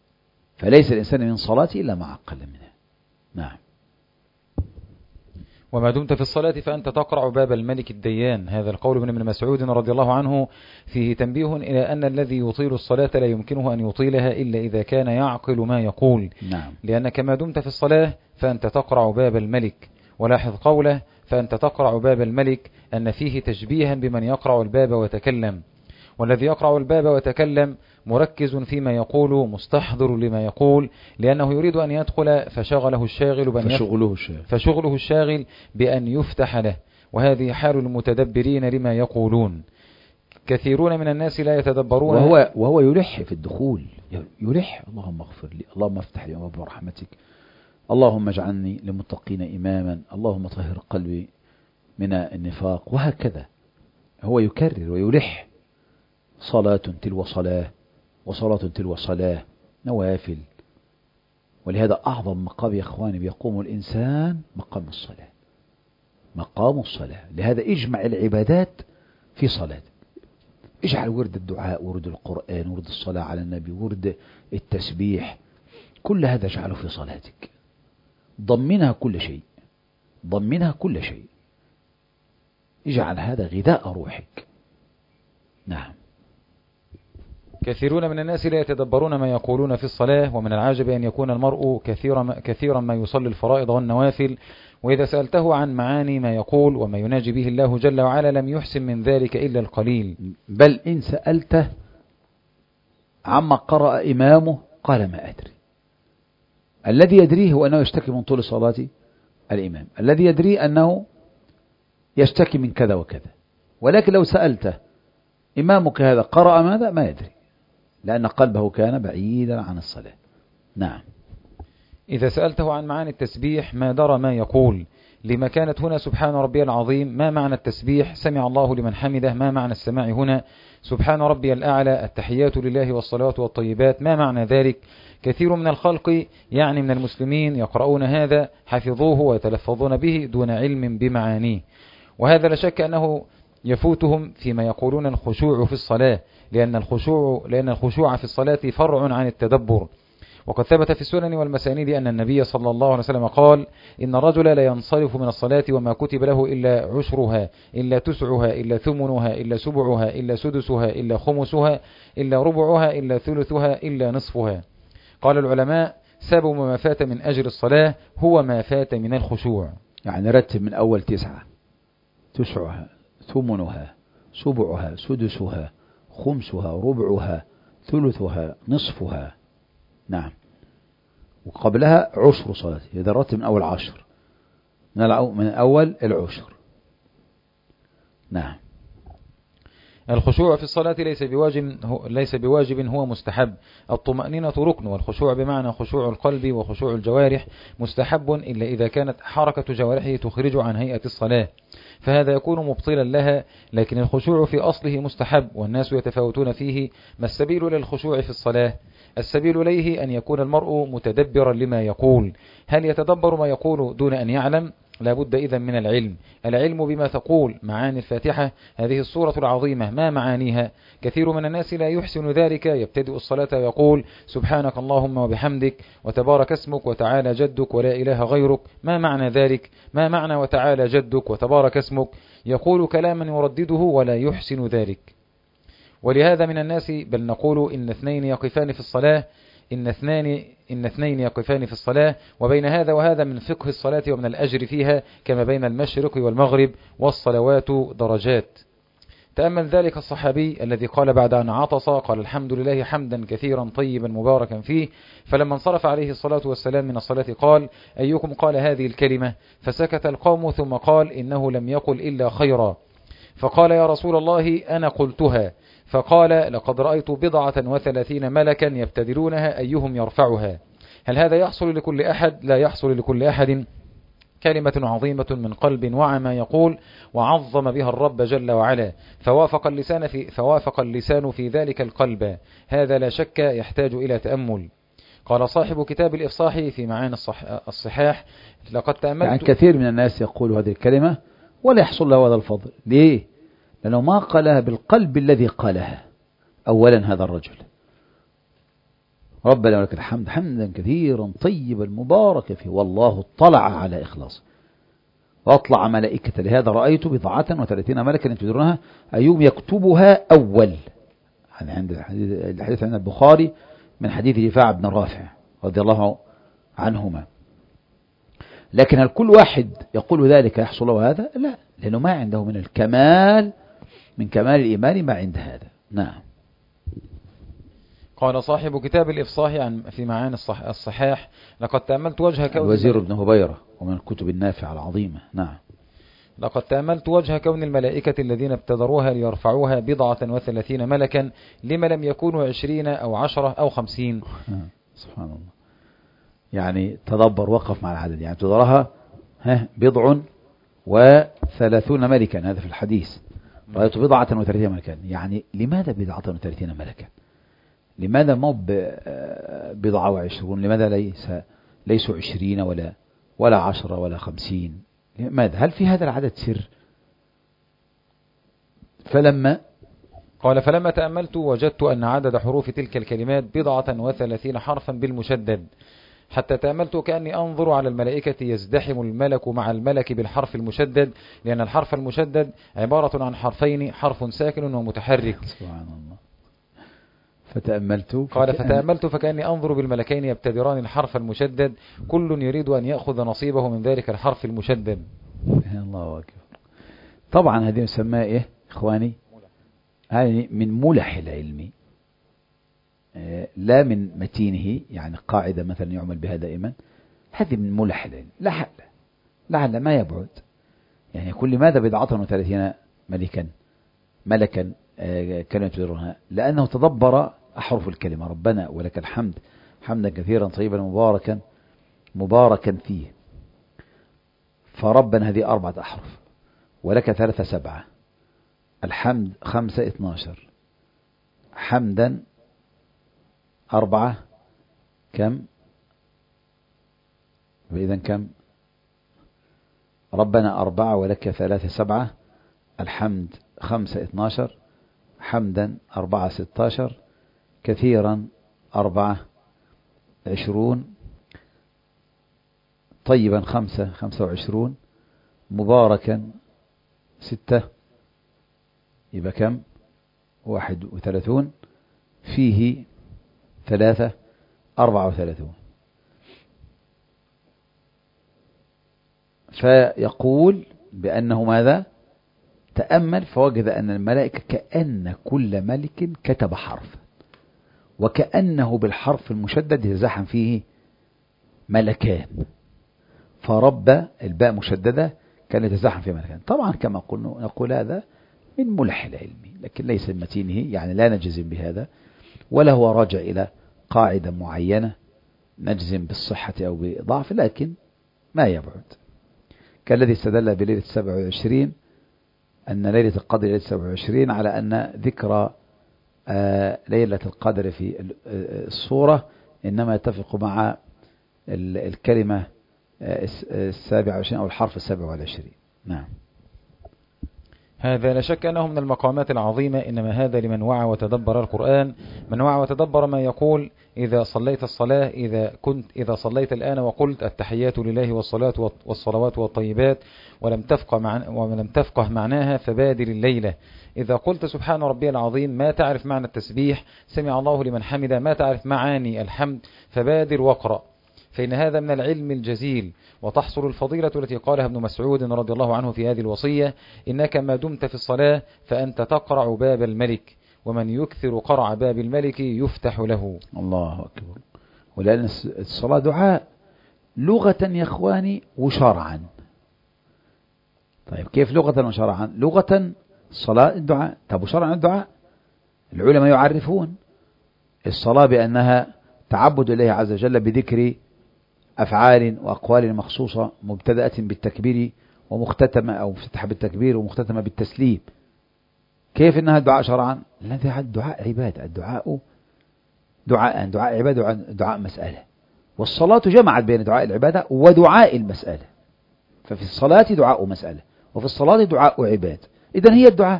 فليس الإنسان من صلاته إلا ما أقل منها. نعم. وما دمت في الصلاة فأنت تقرع باب الملك الديان. هذا القول من ابن مسعود رضي الله عنه فيه تنبيه إلى أن الذي يطيل الصلاة لا يمكنه أن يطيلها إلا إذا كان يعقل ما يقول. نعم. لأنك ما دمت في الصلاة فأنت تقرع باب الملك. ولاحظ قوله فأنت تقرع باب الملك أن فيه تشبيها بمن يقرع الباب ويتكلم، والذي يقرع الباب ويتكلم مركز فيما يقول مستحضر لما يقول، لأنه يريد أن يدخل فشغله الشاغل بأن فشغله الشاغل, فشغله الشاغل بأن يفتح له. وهذه حال المتدبرين لما يقولون. كثيرون من الناس لا يتدبرون، وهو, وهو يلح في الدخول، يلح اللهم اغفر لي، اللهم افتح لي أبواب رحمتك، اللهم اجعلني للمتقين إماما، اللهم طهر قلبي من النفاق، وهكذا هو يكرر ويلح. صلاة تلو صلاة وصلاة تلو صلاة، نوافل. ولهذا أعظم مقام يا إخواني بيقوم الإنسان مقام الصلاة، مقام الصلاة. لهذا اجمع العبادات في صلاة، اجعل ورد الدعاء، ورد القرآن، ورد الصلاة على النبي، ورد التسبيح، كل هذا اجعله في صلاتك، ضمنها كل شيء، ضمنها كل شيء، اجعل هذا غذاء روحك. نعم. كثيرون من الناس لا يتدبرون ما يقولون في الصلاة، ومن العجب أن يكون المرء كثيرا, كثيرا ما يصلي الفرائض والنوافل، وإذا سألته عن معاني ما يقول وما يناجي به الله جل وعلا لم يحسن من ذلك إلا القليل. بل إن سألته عما قرأ إمامه قال ما أدري. الذي يدريه هو أنه يشتكي من طول صلاة الإمام، الذي يدريه أنه يشتكي من كذا وكذا. ولكن لو سألته إمامك هذا قرأ ماذا ما يدري، لأن قلبه كان بعيدا عن الصلاة. نعم. إذا سألته عن معاني التسبيح ما درى ما يقول، لما كانت هنا سبحان ربي العظيم ما معنى التسبيح، سمع الله لمن حمده ما معنى السماع هنا، سبحان ربي الأعلى، التحيات لله والصلوات والطيبات ما معنى ذلك. كثير من الخلق يعني من المسلمين يقرؤون هذا حفظوه ويتلفظون به دون علم بمعانيه، وهذا لا شك أنه يفوتهم فيما يقولون الخشوع في الصلاة، لأن الخشوع, لأن الخشوع في الصلاة فرع عن التدبر. وقد ثبت في السنن والمسانيد أن النبي صلى الله عليه وسلم قال إن الرجل لا ينصرف من الصلاة وما كتب له إلا عشرها إلا تسعها إلا ثمنها إلا سبعها إلا سدسها إلا خمسها إلا ربعها إلا ثلثها إلا نصفها. قال العلماء سبب ما فات من أجر الصلاة هو ما فات من الخشوع. يعني رتب من أول تسعة، تسعها ثمنها سبعها سدسها خمسها ربعها ثلثها نصفها. نعم. وقبلها عشر صلاة، إذا رتب من أول عشر، من أول العشر. نعم. الخشوع في الصلاة ليس بواجب ليس بواجب هو مستحب. الطمأنينة ركن، والخشوع بمعنى خشوع القلب وخشوع الجوارح مستحب إلا إذا كانت حركة جوارحه تخرج عن هيئة الصلاة، فهذا يكون مبطلا لها. لكن الخشوع في أصله مستحب، والناس يتفاوتون فيه. ما السبيل للخشوع في الصلاة؟ السبيل إليه أن يكون المرء متدبرا لما يقول. هل يتدبر ما يقول دون أن يعلم؟ لا بد إذن من العلم، العلم بما تقول. معاني الفاتحة هذه السورة العظيمة ما معانيها؟ كثير من الناس لا يحسن ذلك، يبتدئ الصلاة ويقول سبحانك اللهم وبحمدك وتبارك اسمك وتعالى جدك ولا إله غيرك. ما معنى ذلك؟ ما معنى وتعالى جدك وتبارك اسمك؟ يقول كلاما يردده ولا يحسن ذلك. ولهذا من الناس بل نقول إن اثنين يقفان في الصلاة إن اثنان إن اثنين يقفان في الصلاة، وبين هذا وهذا من فقه الصلاة ومن الأجر فيها كما بين المشرق والمغرب، والصلوات درجات. تأمل ذلك الصحابي الذي قال بعد أن عطس قال الحمد لله حمدا كثيرا طيبا مباركا فيه، فلما انصرف عليه الصلاة والسلام من الصلاة قال أيكم قال هذه الكلمة؟ فسكت القوم ثم قال إنه لم يقل إلا خيرا. فقال يا رسول الله أنا قلتها. فقال لقد رأيت بضعة وثلاثين ملكا يبتدرونها أيهم يرفعها. هل هذا يحصل لكل أحد؟ لا يحصل لكل أحد. كلمة عظيمة من قلب وعى ما يقول وعظم بها الرب جل وعلا، فوافق اللسان في, فوافق اللسان في ذلك القلب. هذا لا شك يحتاج إلى تأمل. قال صاحب كتاب الإفصاح في معاني الصحاح لقد تأملت. يعني كثير من الناس يقول هذه الكلمة ولا يحصل له هذا الفضل. ليه؟ لأنه ما قالها بالقلب الذي قالها. أولا هذا الرجل ربنا ولك الحمد حمدا كثيرا طيبا مباركا فيه، والله اطلع على إخلاص. وأطلع ملائكة لهذا رأيت بضعة وثلاثين ملكا ينتظرونها أيهم يكتبها أول. عند الحديث عند البخاري من حديث رفاعة بن رافع رضي الله عنهما. لكن هل كل واحد يقول ذلك يحصل له هذا؟ لا، لأنه ما عنده من الكمال من كمال الإيمان ما عند هذا. نعم. قال صاحب كتاب الإفصاح عن في معاني الصح الصحاح: لقد تأملت وجه كون الوزير بن هبيرة ومن الكتب النافعة العظيمة. نعم. لقد تأملت وجه كون الملائكة الذين ابتدروها ليرفعوها بضعة وثلاثين ملكا لما لم يكونوا عشرين أو عشرة أو خمسين. سبحان الله. يعني تدبر، وقف مع العدد، يعني ابتدرها ها بضع وثلاثون ملكا، هذا في الحديث. رأيت بضعة وثلاثين ملكا، يعني لماذا بضعة وثلاثين ملكا؟ لماذا مو بضعة وعشرون؟ لماذا ليس ليسوا عشرين ولا ولا عشرة ولا خمسين؟ لماذا؟ هل في هذا العدد سر؟ فلما قال فلما تأملت وجدت أن عدد حروف تلك الكلمات بضعة وثلاثين حرفا بالمشدد، حتى تأملت كأني أنظر على الملائكة يزدحم الملك مع الملك بالحرف المشدد، لأن الحرف المشدد عبارة عن حرفين، حرف ساكن ومتحرك. سبحان الله. فتأملت قال فتأملت فكأني أنظر بالملكين يبتدران الحرف المشدد، كل يريد أن يأخذ نصيبه من ذلك الحرف المشدد. الله أكبر. طبعا هذه نسميها إيه إخواني؟ هذه من ملح العلم، لا من متينه، يعني قاعدة مثلا يعمل بها دائما. هذه من ملح العلم، لعل لعل ما يبعد. يعني يقول لماذا بضعة وثلاثين ملكا ملكا كانوا يبتدرونها؟ لأنه تدبر أحرف الكلمة: ربنا ولك الحمد حمدا كثيرا طيبا مباركا مباركا فيه. فربنا هذه أربعة أحرف، ولك ثلاثة سبعة، الحمد خمسة اثناشر، حمدا أربعة كم؟ وإذا كم؟ ربنا أربعة ولك ثلاثة سبعة، الحمد خمسة اثناشر، حمدا أربعة ستاشر، كثيرا أربعة عشرون، طيبا خمسة خمسة وعشرون، مباركا ستة، يبقى كم؟ واحد وثلاثون، فيه ثلاثة أربعة وثلاثون. فيقول بأنه ماذا؟ تأمل فوجد أن الملائكة كأن كل ملك كتب حرف، وكأنه بالحرف المشدد يزحم فيه ملكان، فرب الباء مشددة كان يتزحم فيه ملكان. طبعا كما قلنا نقول هذا من ملح العلم، لكن ليس من متينه، يعني لا نجزم بهذا، ولا هو راجع إلى قاعدة معينة نجزم بالصحة أو بضعف، لكن ما يبعد. كالذي استدل بليلة السبع والعشرين أن ليلة القدر ليلة السبع والعشرين على أن ذكرى ليلة القدر في الصورة إنما يتفق مع الكلمة السابع والعشرين أو الحرف السابع والعشرين. نعم. هذا لا شك أنه من المقامات العظيمة، إنما هذا لمن وعى وتدبر القرآن، من وعى وتدبر ما يقول: إذا صليت الصلاة إذا كنت إذا صليت الآن وقلت التحيات لله والصلاة والصلوات والطيبات ولم تفقه مع ولم تفقه معناها فبادر الليلة. إذا قلت سبحان ربي العظيم ما تعرف معنى التسبيح، سمع الله لمن حمده ما تعرف معاني الحمد، فبادر واقرأ، فإن هذا من العلم الجزيل، وتحصل الفضيلة التي قالها ابن مسعود رضي الله عنه في هذه الوصية: إنك ما دمت في الصلاة فأنت تقرع باب الملك، ومن يكثر قرع باب الملك يفتح له. الله أكبر. ولأن الصلاة دعاء لغة يا إخواني وشرعا. طيب كيف لغة وشرعا؟ لغة الصلاة الدعاء، طب وشرعا الدعاء؟ العلماء يعرفون الصلاة بأنها تعبد الله عز وجل بذكر أفعال وأقوال مخصوصة مبتدأة بالتكبير ومختتمة أو مفتتحة بالتكبير ومختتمة بالتسليم. كيف إنها دعاء شرعا؟ لأن الدعاء عبادة، الدعاء دعاء دعاء عبادة ودعاء مسألة، والصلاة جمعت بين دعاء العبادة ودعاء المسألة، ففي الصلاة دعاء مسألة وفي الصلاة دعاء عبادة، إذن هي الدعاء،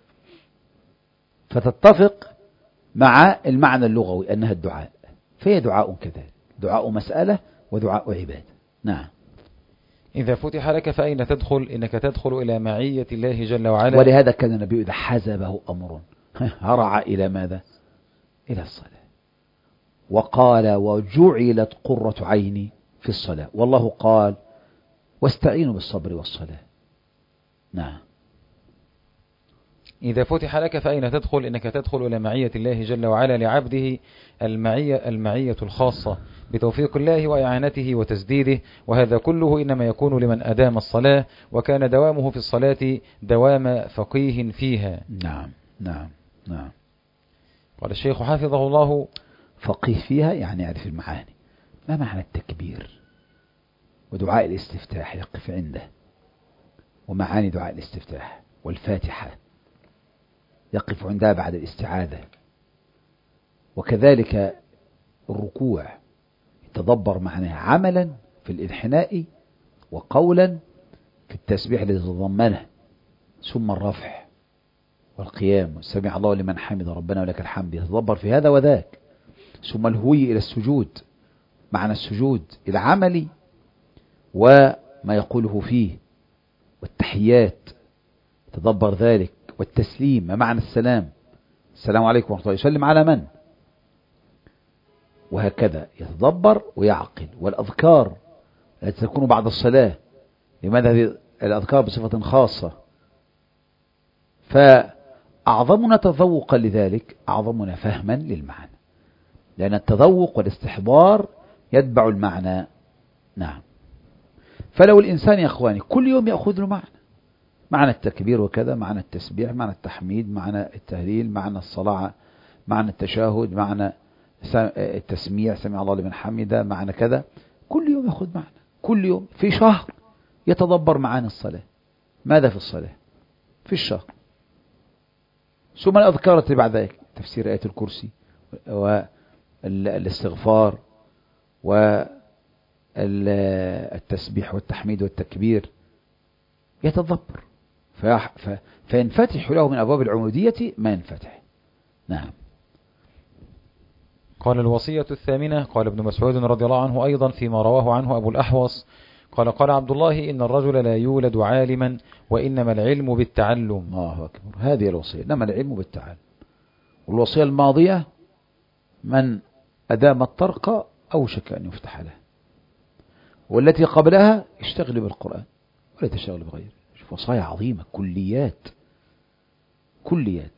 فتتفق مع المعنى اللغوي أنها الدعاء، فهي دعاء كذلك، دعاء مسألة ودعاء عبادة. نعم. إذا فتح لك فأين تدخل؟ إنك تدخل إلى معية الله جل وعلا. ولهذا كان النبي إذا حزبه أمر هرع إلى ماذا؟ إلى الصلاة، وقال وجعلت قرة عيني في الصلاة، والله قال واستعينوا بالصبر والصلاة. نعم. إذا فتح لك فأين تدخل؟ إنك تدخل إلى معية الله جل وعلا لعبده، المعية, المعية الخاصة بتوفيق الله وإعانته وتسديده، وهذا كله إنما يكون لمن أدام الصلاة وكان دوامه في الصلاة دوام فقيه فيها. نعم نعم نعم. قال الشيخ حفظه الله: فقيه فيها يعني يعرف المعاني. ما معنى التكبير ودعاء الاستفتاح يقف عنده، ومعاني دعاء الاستفتاح، والفاتحة يقف عندها بعد الاستعاذة، وكذلك الركوع يتدبر معناه عملا في الانحناء وقولا في التسبيح الذي تضمنه، ثم الرفع والقيام سمع الله لمن حمد ربنا ولك الحمد، يتدبر في هذا وذاك، ثم الهوي إلى السجود معنى السجود العملي وما يقوله فيه، والتحيات تدبر ذلك، والتسليم ما معنى السلام، السلام عليكم ورحمة الله، يسلم على من، وهكذا يتدبر ويعقل. والأذكار التي تكون بعد الصلاة، لماذا هذه الأذكار بصفة خاصة؟ فأعظمنا تذوقا لذلك أعظمنا فهما للمعنى، لأن التذوق والاستحضار يتبع المعنى. نعم. فلو الإنسان يا أخواني كل يوم يأخذ له معنى، معنى التكبير وكذا، معنى التسبيح، معنى التحميد، معنى التهليل، معنى الصلاة، معنى التشاهد، معنى التسميع سمع الله لمن حمده، معنى كذا، كل يوم يأخذ معنى، كل يوم في شهر يتدبر معاني الصلاة، ماذا في الصلاة في الشهر، ثم الأذكار التي بعد ذلك، تفسير آية الكرسي والاستغفار والتسبيح والتحميد والتكبير، يتدبر فينفتح له من أبواب العمودية ما ينفتح. نعم. قال الوصية الثامنة: قال ابن مسعود رضي الله عنه أيضا فيما رواه عنه أبو الأحوص قال: قال عبد الله إن الرجل لا يولد عالما وإنما العلم بالتعلم. الله أكبر. هذه الوصية، إنما العلم بالتعلم. والوصية الماضية: من أدام الطرق أوشك أن يفتح له. والتي قبلها: اشتغل بالقرآن ولا تشتغل بغيره. شوف وصايا عظيمة، كليات كليات.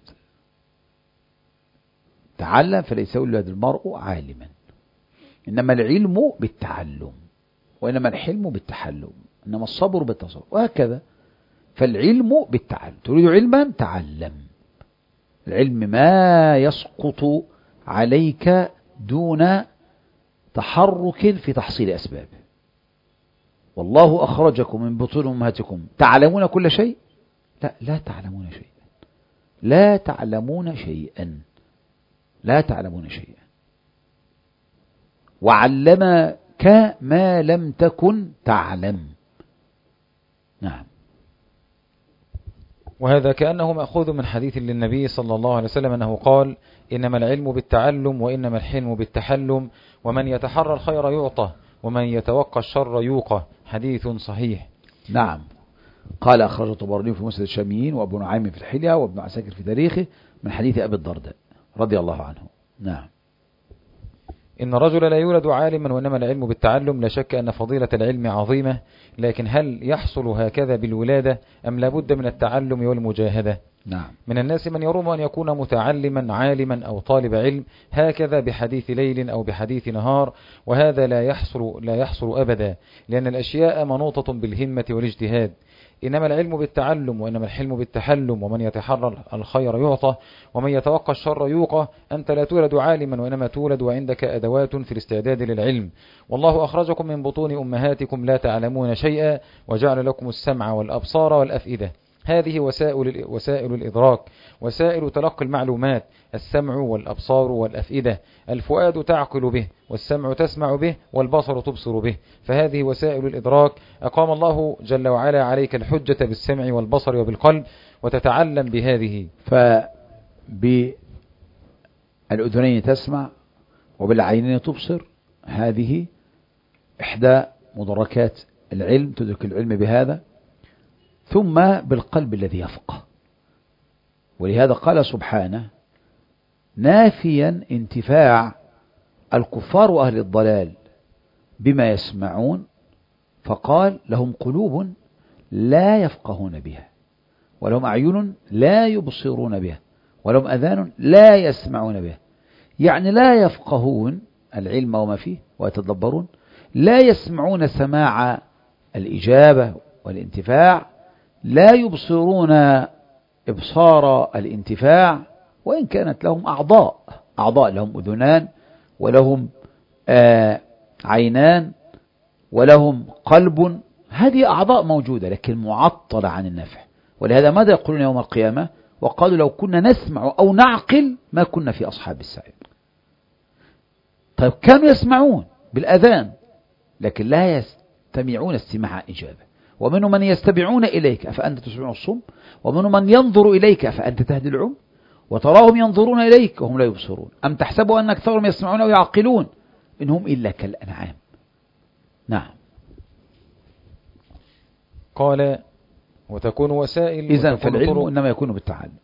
تعلم فليس يولد المرء عالما، إنما العلم بالتعلم، وإنما الحلم بالتحلم، إنما الصبر بالتصبر، وهكذا. فالعلم بالتعلم، تريد علما تعلم. العلم ما يسقط عليك دون تحرك في تحصيل أسبابه. والله أخرجكم من بطون أمهاتكم تعلمون كل شيء؟ لا، لا تعلمون شيئا، لا تعلمون شيئا، لا تعلمون شيئا. وعلمك ما لم تكن تعلم. نعم. وهذا كأنه مأخوذ من حديث للنبي صلى الله عليه وسلم أنه قال: إنما العلم بالتعلم وإنما الحلم بالتحلم، ومن يتحرى الخير يعطى ومن يتوقى الشر يوقى. حديث صحيح. نعم. قال أخرجه الطبراني في مسند الشاميين، وابو نعيم في الحلية، وابن عساكر في تاريخه، من حديث أبي الدرداء رضي الله عنه. نعم. إن الرجل لا يولد عالما وإنما العلم بالتعلم. لا شك أن فضيلة العلم عظيمة، لكن هل يحصل هكذا بالولادة أم لابد من التعلم والمجاهدة؟ نعم. من الناس من يروم أن يكون متعلما عالما أو طالب علم هكذا بحديث ليل أو بحديث نهار، وهذا لا يحصل لا يحصل أبدا، لأن الأشياء منوطة بالهمة والاجتهاد. إنما العلم بالتعلم وإنما الحلم بالتحلم، ومن يتحرى الخير يعطى ومن يتوقى الشر يوقى. أنت لا تولد عالما وإنما تولد وعندك أدوات في الاستعداد للعلم. والله أخرجكم من بطون أمهاتكم لا تعلمون شيئا وجعل لكم السمع والأبصار والأفئدة. هذه وسائل وسائل الإدراك، وسائل تلقي المعلومات: السمع والأبصار والأفئدة. الفؤاد تعقل به، والسمع تسمع به، والبصر تبصر به. فهذه وسائل الإدراك. أقام الله جل وعلا عليك الحجة بالسمع والبصر وبالقلب، وتتعلم بهذه. فبالأذنين تسمع وبالعينين تبصر، هذه إحدى مدركات العلم، تدرك العلم بهذا، ثم بالقلب الذي يفقه. ولهذا قال سبحانه نافيا انتفاع الكفار وأهل الضلال بما يسمعون، فقال لهم قلوب لا يفقهون بها، ولهم أعين لا يبصرون بها، ولهم أذان لا يسمعون بها. يعني لا يفقهون العلم وما فيه ويتدبرون، لا يسمعون سماع الإجابة والانتفاع، لا يبصرون إبصار الانتفاع، وإن كانت لهم أعضاء أعضاء لهم أذنان ولهم آه عينان ولهم قلب، هذه أعضاء موجودة لكن معطلة عن النفع. ولهذا ماذا يقولون يوم القيامة؟ وقالوا لو كنا نسمع أو نعقل ما كنا في أصحاب السعير. طيب كانوا يسمعون بالأذان لكن لا يستمعون استماع إجابة. ومنهم من يستمعون إليك أفأنت تسمع الصم، ومنهم من ينظر إليك أفأنت تهدي العمي، وتراهم ينظرون إليك وهم لا يبصرون أم تحسبوا أن أكثرهم يسمعون أو يعقلون إنهم إلا كالأنعام. نعم. قال وتكون وسائل إذن فالعلم إنما يكون بالتعلم،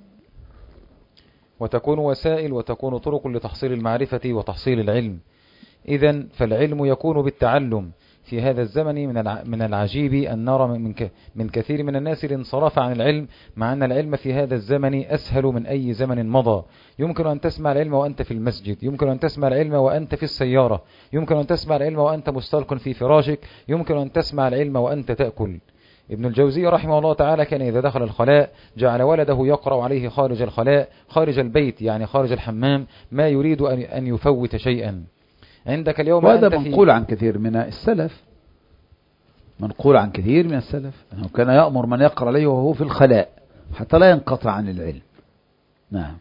وتكون وسائل وتكون طرق لتحصيل المعرفة وتحصيل العلم. إذن فالعلم يكون بالتعلم. في هذا الزمن من العجيب أن نرى من كثير من الناس الانصراف عن العلم، مع أن العلم في هذا الزمن أسهل من أي زمن مضى. يمكن أن تسمع العلم وأنت في المسجد، يمكن أن تسمع العلم وأنت في السيارة، يمكن أن تسمع العلم وأنت مستلق في فراشك، يمكن أن تسمع العلم وأنت تأكل. ابن الجوزي رحمه الله تعالى كان إذا دخل الخلاء جعل ولده يقرأ عليه خارج الخلاء، خارج البيت يعني خارج الحمام، ما يريد أن يفوت شيئا. عندك اليوم وهذا منقول عن كثير من السلف، منقول عن كثير من السلف أنه كان يأمر من يقرأ عليه وهو في الخلاء حتى لا ينقطع عن العلم. نعم.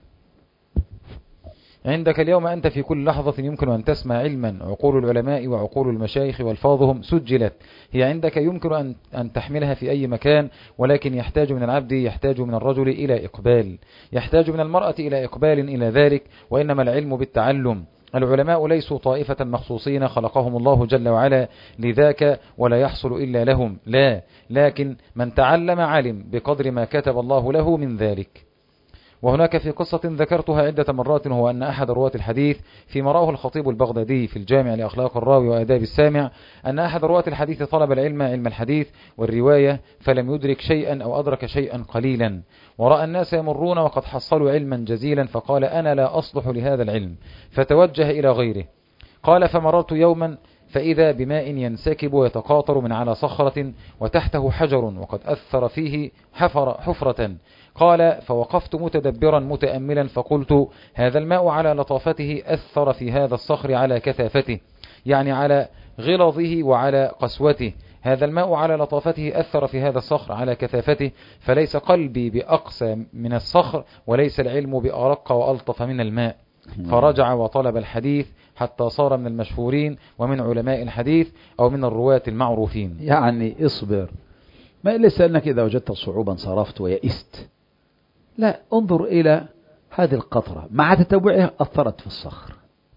عندك اليوم أنت في كل لحظة يمكن أن تسمع علما، عقول العلماء وعقول المشايخ والفاظهم سجلت، هي عندك يمكن أن أن تحملها في أي مكان، ولكن يحتاج من العبد، يحتاج من الرجل إلى إقبال، يحتاج من المرأة إلى إقبال إلى ذلك. وإنما العلم بالتعلم. العلماء ليسوا طائفة مخصوصين خلقهم الله جل وعلا لذاك ولا يحصل إلا لهم، لا، لكن من تعلم علم بقدر ما كتب الله له من ذلك. وهناك في قصة ذكرتها عدة مرات، هو أن أحد رواة الحديث فيما رواه الخطيب البغدادي في الجامع لأخلاق الراوي وآداب السامع، أن أحد رواة الحديث طلب العلم علم الحديث والرواية فلم يدرك شيئا أو أدرك شيئا قليلا، ورأى الناس يمرون وقد حصلوا علما جزيلا فقال أنا لا أصلح لهذا العلم، فتوجه إلى غيره. قال فمررت يوما فإذا بماء ينسكب ويتقاطر من على صخرة وتحته حجر وقد أثر فيه حفر حفرة. قال فوقفت متدبرا متأملا فقلت هذا الماء على لطافته أثر في هذا الصخر على كثافته، يعني على غلظه وعلى قسوته. هذا الماء على لطافته أثر في هذا الصخر على كثافته، فليس قلبي بأقسى من الصخر وليس العلم بأرق وألطف من الماء. فرجع وطلب الحديث حتى صار من المشهورين ومن علماء الحديث أو من الرواة المعروفين. يعني اصبر، ما ليس أنك إذا وجدت صعوبا صرفت ويئست، لا، انظر إلى هذه القطرة مع تتبعها أثرت في الصخر.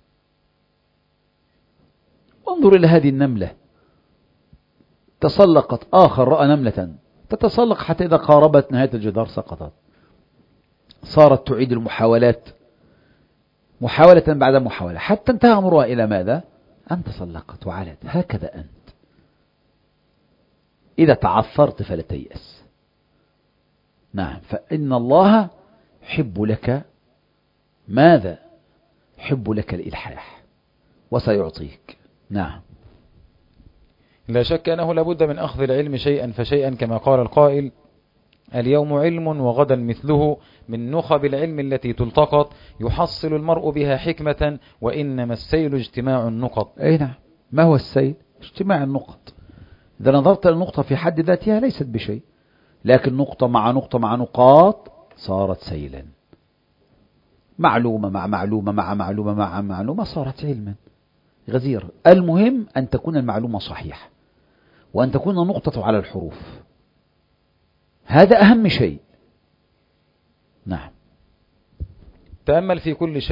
انظر إلى هذه النملة تسلقت، آخر رأى نملة تتسلق حتى إذا قاربت نهاية الجدار سقطت. صارت تعيد المحاولات محاولة بعد محاولة حتى انتهى أمرها إلى ماذا؟ أن تسلقت وعلت. هكذا أنت إذا تعثرت فلا تيأس. نعم، فإن الله حب لك ماذا؟ حب لك الإلحاح وسيعطيك. نعم. لا شك أنه لابد من أخذ العلم شيئا فشيئا، كما قال القائل اليوم علم وغدا مثله، من نخب العلم التي تلتقط يحصل المرء بها حكمة، وإنما السيل اجتماع النقط. أي نعم. ما هو السيل؟ اجتماع النقط. إذا نظرت للنقطة في حد ذاتها ليست بشيء، لكن نقطة مع نقطة مع نقاط صارت سيلا، معلومة مع معلومة مع معلومة مع معلومة صارت علما غزيرا. المهم أن تكون المعلومة صحيحة وأن تكون النقطة على الحروف، هذا أهم شيء. نعم. تأمل في كل شيء،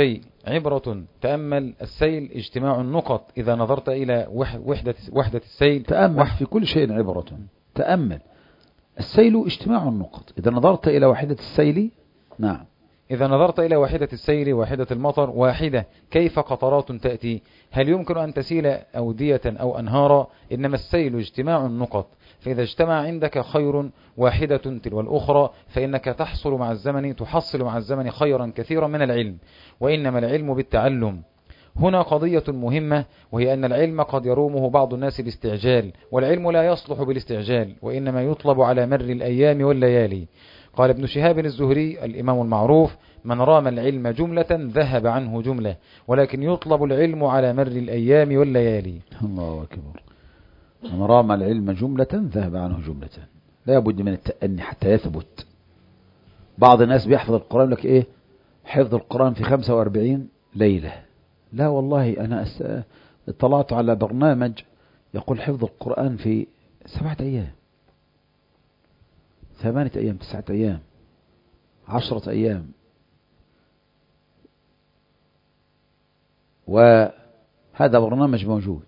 عبرة. تأمل السيل اجتماع النقط إذا نظرت إلى وحدة, وحدة السيل. تأمل وح... في كل شيء عبرة. تأمل السيل اجتماع النقط إذا نظرت إلى وحدة السيل. نعم. إذا نظرت إلى واحدة السيل واحدة المطر واحدة كيف قطرات تأتي؟ هل يمكن أن تسيل أودية أو أنهارا؟ إنما السيل اجتماع النقط، فإذا اجتمع عندك خير واحدة تلو الأخرى فإنك تحصل مع الزمن تحصل مع الزمن خيرا كثيرا من العلم. وإنما العلم بالتعلم. هنا قضية مهمة، وهي أن العلم قد يرومه بعض الناس بالاستعجال، والعلم لا يصلح بالاستعجال، وإنما يطلب على مر الأيام والليالي. قال ابن شهاب الزهري الإمام المعروف: من رام العلم جملة ذهب عنه جملة، ولكن يطلب العلم على مر الأيام والليالي. الله أكبر. من رام العلم جملة ذهب عنه جملة. لا بد من التأني حتى يثبت. بعض الناس بيحفظ القرآن لك إيه حفظ القرآن في خمسة وأربعين ليلة. لا والله أنا اطلعت على برنامج يقول حفظ القرآن في سبعة أيام، ثمانية أيام، تسعة أيام، عشرة أيام. وهذا برنامج موجود.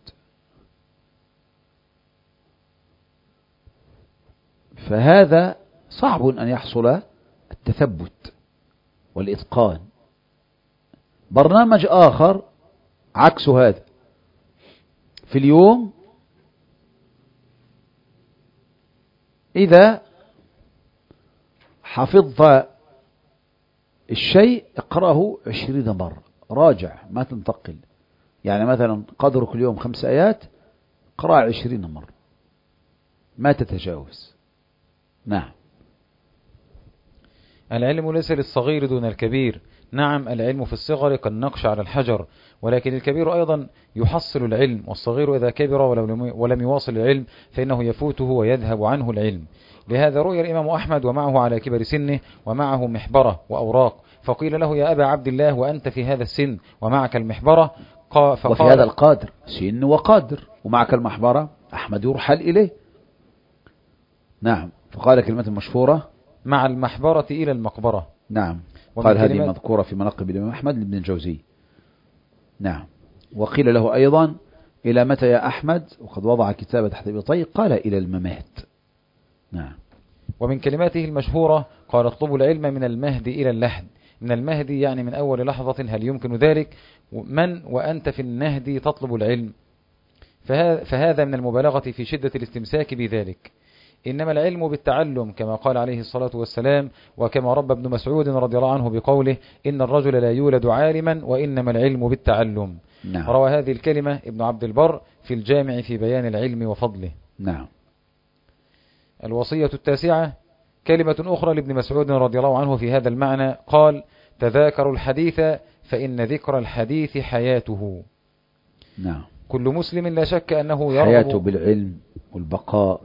فهذا صعب أن يحصل التثبت والإتقان. برنامج آخر عكس هذا، في اليوم إذا حفظت الشيء اقرأه عشرين مرة، راجع ما تنتقل. يعني مثلا قدرك اليوم خمس آيات، اقرأ عشرين مرة ما تتجاوز. نعم. العلم ليس للصغير دون الكبير. نعم، العلم في الصغر كالنقش على الحجر، ولكن الكبير أيضا يحصل العلم، والصغير إذا كبر ولم يواصل العلم فإنه يفوته ويذهب عنه العلم. لهذا رؤي الإمام أحمد ومعه على كبر سنه ومعه محبرة وأوراق، فقيل له: يا أبا عبد الله، وأنت في هذا السن ومعك المحبرة؟ وفي هذا القادر سن وقادر ومعك المحبرة، أحمد يرحل إليه. نعم. فقال كلمة المشهورة: مع المحبرة إلى المقبرة. نعم. قال هذه مذكورة في مناقب الإمام أحمد لابن الجوزي. نعم. وقيل له أيضا: إلى متى يا أحمد؟ وقد وضع كتابة تحت بطي. قال: إلى الممات. نعم. ومن كلماته المشهورة قال: اطلبوا العلم من المهد إلى اللحد. من المهد يعني من أول لحظة، هل يمكن ذلك؟ من وأنت في النهد تطلب العلم؟ فهذا من المبالغة في شدة الاستمساك بذلك. إنما العلم بالتعلم، كما قال عليه الصلاة والسلام، وكما رب ابن مسعود رضي الله عنه بقوله: إن الرجل لا يولد عالما وإنما العلم بالتعلم. نعم. روى هذه الكلمة ابن عبد البر في الجامع في بيان العلم وفضله. نعم. الوصية التاسعة كلمة أخرى لابن مسعود رضي الله عنه في هذا المعنى، قال: تذاكروا الحديث فإن ذكر الحديث حياته. نعم. كل مسلم لا شك أنه يرغب حياته بالعلم والبقاء،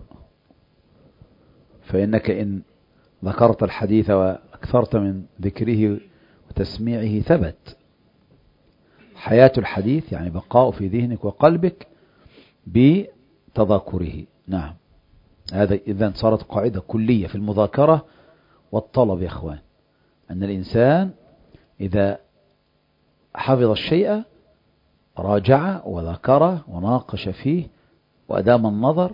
فإنك إن ذكرت الحديث وأكثرت من ذكره وتسميعه ثبت. حياة الحديث يعني بقاء في ذهنك وقلبك بتذاكره. نعم. هذا إذن صارت قاعدة كلية في المذاكرة والطلب يا أخوان، أن الإنسان إذا حفظ الشيء راجع وذكره وناقش فيه وأدام النظر،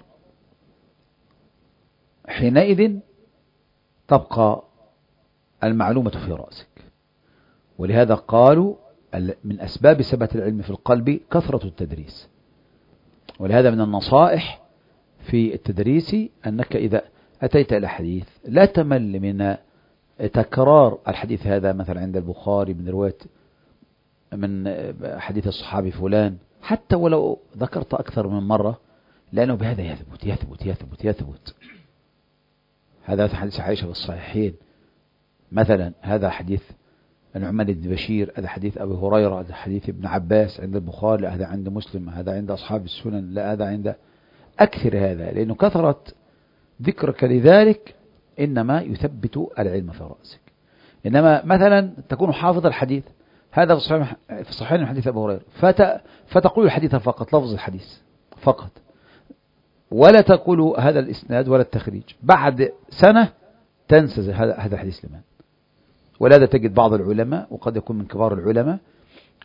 حينئذ تبقى المعلومة في رأسك. ولهذا قالوا من أسباب ثبات العلم في القلب كثرة التدريس. ولهذا من النصائح في التدريس أنك إذا أتيت إلى حديث لا تمل من تكرار الحديث هذا، مثلا عند البخاري من رواية من حديث الصحابي فلان، حتى ولو ذكرت أكثر من مرة، لأنه بهذا يثبت يثبت يثبت يثبت. هذا حديث عائشة في الصحيحين مثلا، هذا حديث النعمان بن بشير، هذا حديث أبي هريرة، هذا حديث ابن عباس عند البخاري، هذا عند مسلم، هذا عند أصحاب السنن، لا هذا عند أكثر. هذا لأنه كثرة ذكرك لذلك إنما يثبت العلم في رأسك. إنما مثلا تكون حافظ الحديث هذا في صحيح في صحيح حديث أبي هريرة، فت فتقول الحديث فقط، لفظ الحديث فقط، ولا تقول هذا الإسناد ولا التخريج. بعد سنة تنسى هذا هذا الحديث لمن. ولهذا تجد بعض العلماء، وقد يكون من كبار العلماء،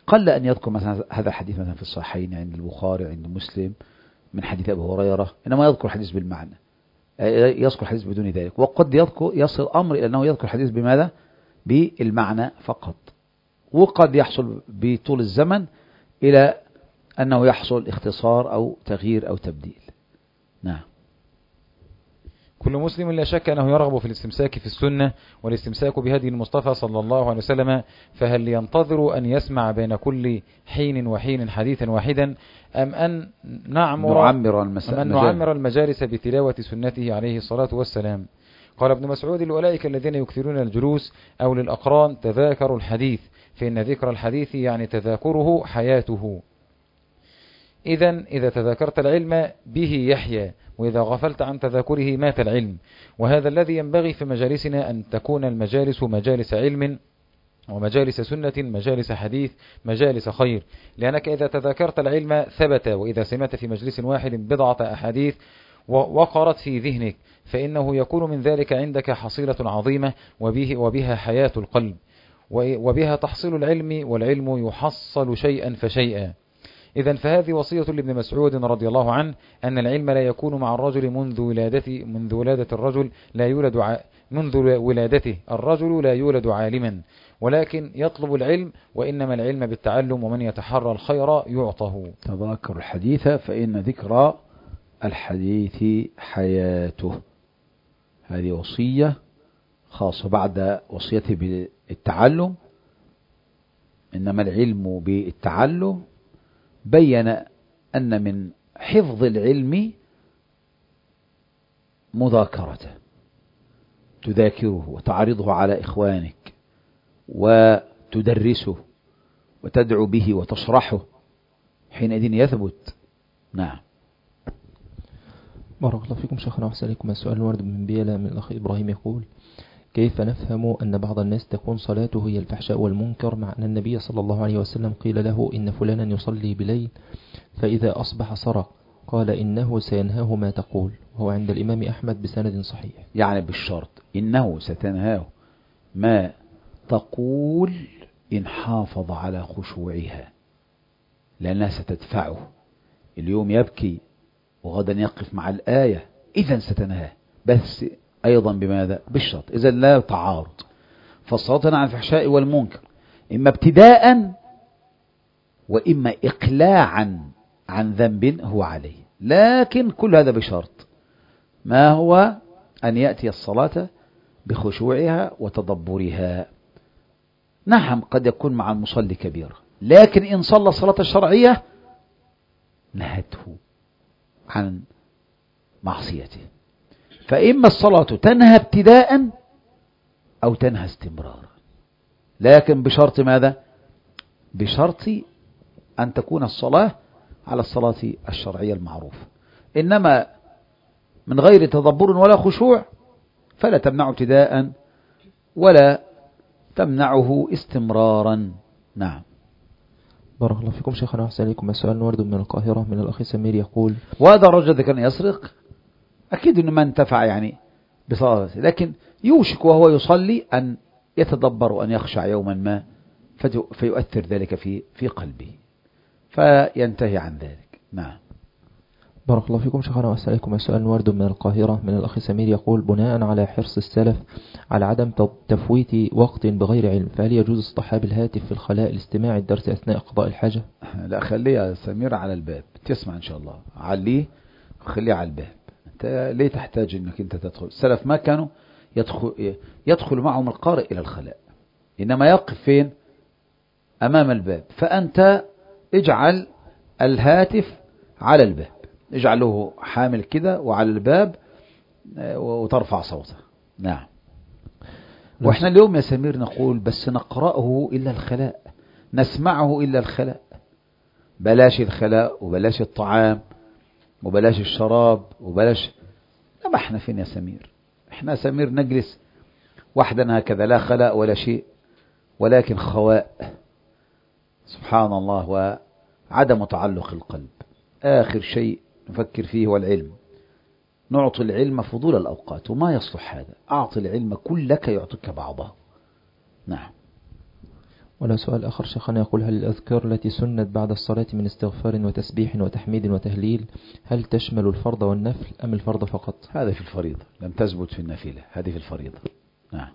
قل أن يذكر مثلا هذا الحديث مثلا في الصحيحين عند البخاري عند مسلم من حديث أبي هريرة، إنما يذكر حديث بالمعنى، يذكر حديث بدون ذلك. وقد يذكر يصل الأمر إلى أنه يذكر حديث بماذا؟ بالمعنى فقط. وقد يحصل بطول الزمن إلى أنه يحصل اختصار أو تغيير أو تبديل. نعم. كل مسلم لا شك أنه يرغب في الاستمساك في السنة والاستمساك بهدي المصطفى صلى الله عليه وسلم، فهل ينتظر أن يسمع بين كل حين وحين حديثا واحدا، أم أن نعمر, نعمر, أم أن نعمر المجالس بتلاوة سنته عليه الصلاة والسلام؟ قال ابن مسعود: لأولئك الذين يكثرون الجلوس أو للأقران تذاكروا الحديث، فإن ذكر الحديث يعني تذاكره حياته. إذن إذا تذاكرت العلم به يحيى، وإذا غفلت عن تذاكره مات العلم. وهذا الذي ينبغي في مجالسنا، أن تكون المجالس مجالس علم ومجالس سنة، مجالس حديث، مجالس خير، لأنك إذا تذاكرت العلم ثبت، وإذا سمعت في مجلس واحد بضعة أحاديث وقرت في ذهنك، فإنه يكون من ذلك عندك حصيلة عظيمة، وبه وبها حياة القلب، وبها تحصيل العلم، والعلم يحصل شيئا فشيئا. إذن فهذه وصية لابن مسعود رضي الله عنه، أن العلم لا يكون مع الرجل منذ ولادته منذ ولادة الرجل لا يولد ع... منذ ولادته الرجل لا يولد عالما، ولكن يطلب العلم، وإنما العلم بالتعلم، ومن يتحرى الخير يعطه. تذاكر الحديث فإن ذكرى الحديث حياته. هذه وصية خاصة بعد وصيته بالتعلم، إنما العلم بالتعلم. بين أن من حفظ العلم مذاكرته، تذاكره وتعرضه على إخوانك وتدرسه وتدعو به وتشرحه، حينئذ يثبت. نعم. بارك الله فيكم شيخنا وأحسن إليكم. السؤال الورد من بيلا من الأخ إبراهيم يقول: كيف نفهم أن بعض الناس تكون صلاته هي الفحشاء والمنكر، مع أن النبي صلى الله عليه وسلم قيل له إن فلانا يصلي بليل فإذا أصبح سرق، قال إنه سينهاه ما تقول، وهو عند الإمام أحمد بسند صحيح. يعني بالشرط إنه ستنهاه ما تقول إن حافظ على خشوعها، لأنها ستدفعه اليوم يبكي وغدا يقف مع الآية، إذن ستنهاه، بس أيضا بماذا؟ بالشرط. إذا لا تعارض. فالصلاة عن الفحشاء والمنكر إما ابتداء وإما إقلاعا عن ذنب هو عليه، لكن كل هذا بشرط، ما هو أن يأتي الصلاة بخشوعها وتدبرها. نعم قد يكون مع المصلي كبيرة، لكن إن صلى الصلاة الشرعية نهته عن معصيته. فإما الصلاة تنهى ابتداء أو تنهى استمرارا، لكن بشرط ماذا؟ بشرط أن تكون الصلاة على الصلاة الشرعية المعروفة. إنما من غير تدبر ولا خشوع فلا تمنع ابتداء ولا تمنعه استمرارا. نعم. بارك الله فيكم شيخنا وأحسن إليكم. السؤال ورد من القاهرة من الأخ سمير يقول: وهذا الرجل كان يسرق، أكيد أنه ما انتفع يعني بصلاته، لكن يوشك وهو يصلي أن يتدبر وأن يخشع يوما ما، فيؤثر ذلك في في قلبه فينتهي عن ذلك. نعم. بارك الله فيكم شيخنا وأحسن إليكم. السؤال ورد من القاهرة من الأخ سمير يقول: بناء على حرص السلف على عدم تفويت وقت بغير علم، فهل يجوز اصطحاب الهاتف في الخلاء لاستماع الدرس أثناء قضاء الحاجة؟ لا، خليه يا سمير على الباب تسمع إن شاء الله، عليه خليه على الباب. أنت ليه تحتاج أنك أنت تدخل؟ السلف ما كانوا يدخل يدخل معهم القارئ إلى الخلاء، إنما يقف فين؟ أمام الباب. فأنت اجعل الهاتف على الباب، اجعله حامل كده وعلى الباب وترفع صوته. نعم. وإحنا اليوم يا سمير نقول بس نقرأه إلا الخلاء، نسمعه إلا الخلاء، بلاش الخلاء وبلاش الطعام وبلاش الشراب وبلاش. لما احنا فين يا سمير؟ احنا سمير نجلس وحدنا هكذا، لا خلاء ولا شيء، ولكن خواء. سبحان الله. وعدم تعلق القلب آخر شيء نفكر فيه هو العلم. نعطي العلم فضول الأوقات، وما يصلح هذا. أعطي العلم كلك يعطيك بعضه. نعم. ولا سؤال آخر شيخنا يقول: هل الأذكار التي سنت بعد الصلاة من استغفار وتسبيح وتحميد وتهليل هل تشمل الفرض والنفل أم الفرض فقط؟ هذا في الفريضة، لم تثبت في النافلة، هذه في الفريضة. نعم.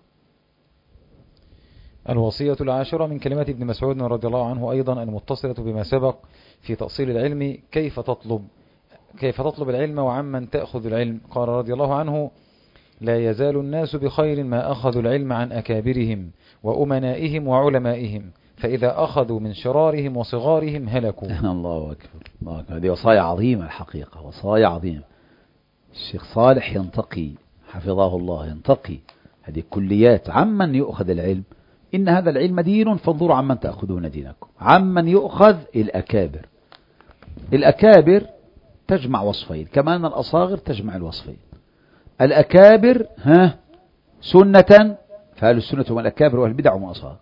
الوصية العاشرة من كلمات ابن مسعود رضي الله عنه أيضا المتصلة بما سبق في تأصيل العلم: كيف تطلب كيف تطلب العلم وعمن تأخذ العلم؟ قال رضي الله عنه: لا يزال الناس بخير ما أخذوا العلم عن أكابرهم وأمنائهم وعلمائهم، فإذا أخذوا من شرارهم وصغارهم هلكوا. الله أكبر، الله أكبر. هذه وصايا عظيمة الحقيقة، وصايا عظيمة. الشيخ صالح ينتقي حفظه الله، ينتقي هذه كليات عمن يؤخذ العلم. إن هذا العلم دين فانظروا عمن تأخذون دينكم. عمن يؤخذ الأكابر. الأكابر تجمع وصفين، كما أن الأصاغر تجمع الوصفين. الأكابر ها سنة، فأهل السنة هم الأكابر وأهل البدع هم الأصاغر.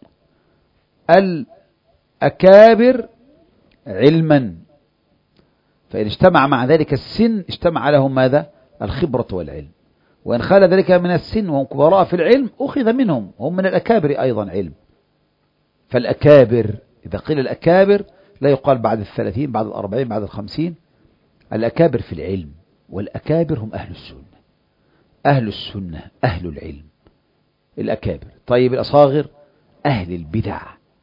الأكابر علما، فإن اجتمع مع ذلك السن اجتمع لهم ماذا؟ الخبرة والعلم. وإن خال ذلك من السن وهم كبراء في العلم أخذ منهم، هم من الأكابر أيضا علم. فالأكابر إذا قيل الأكابر لا يقال بعد الثلاثين، بعد الأربعين، بعد الخمسين. الأكابر في العلم، والأكابر هم أهل السنة، أهل السنة أهل العلم الأكابر. طيب الأصاغر أهل البدع،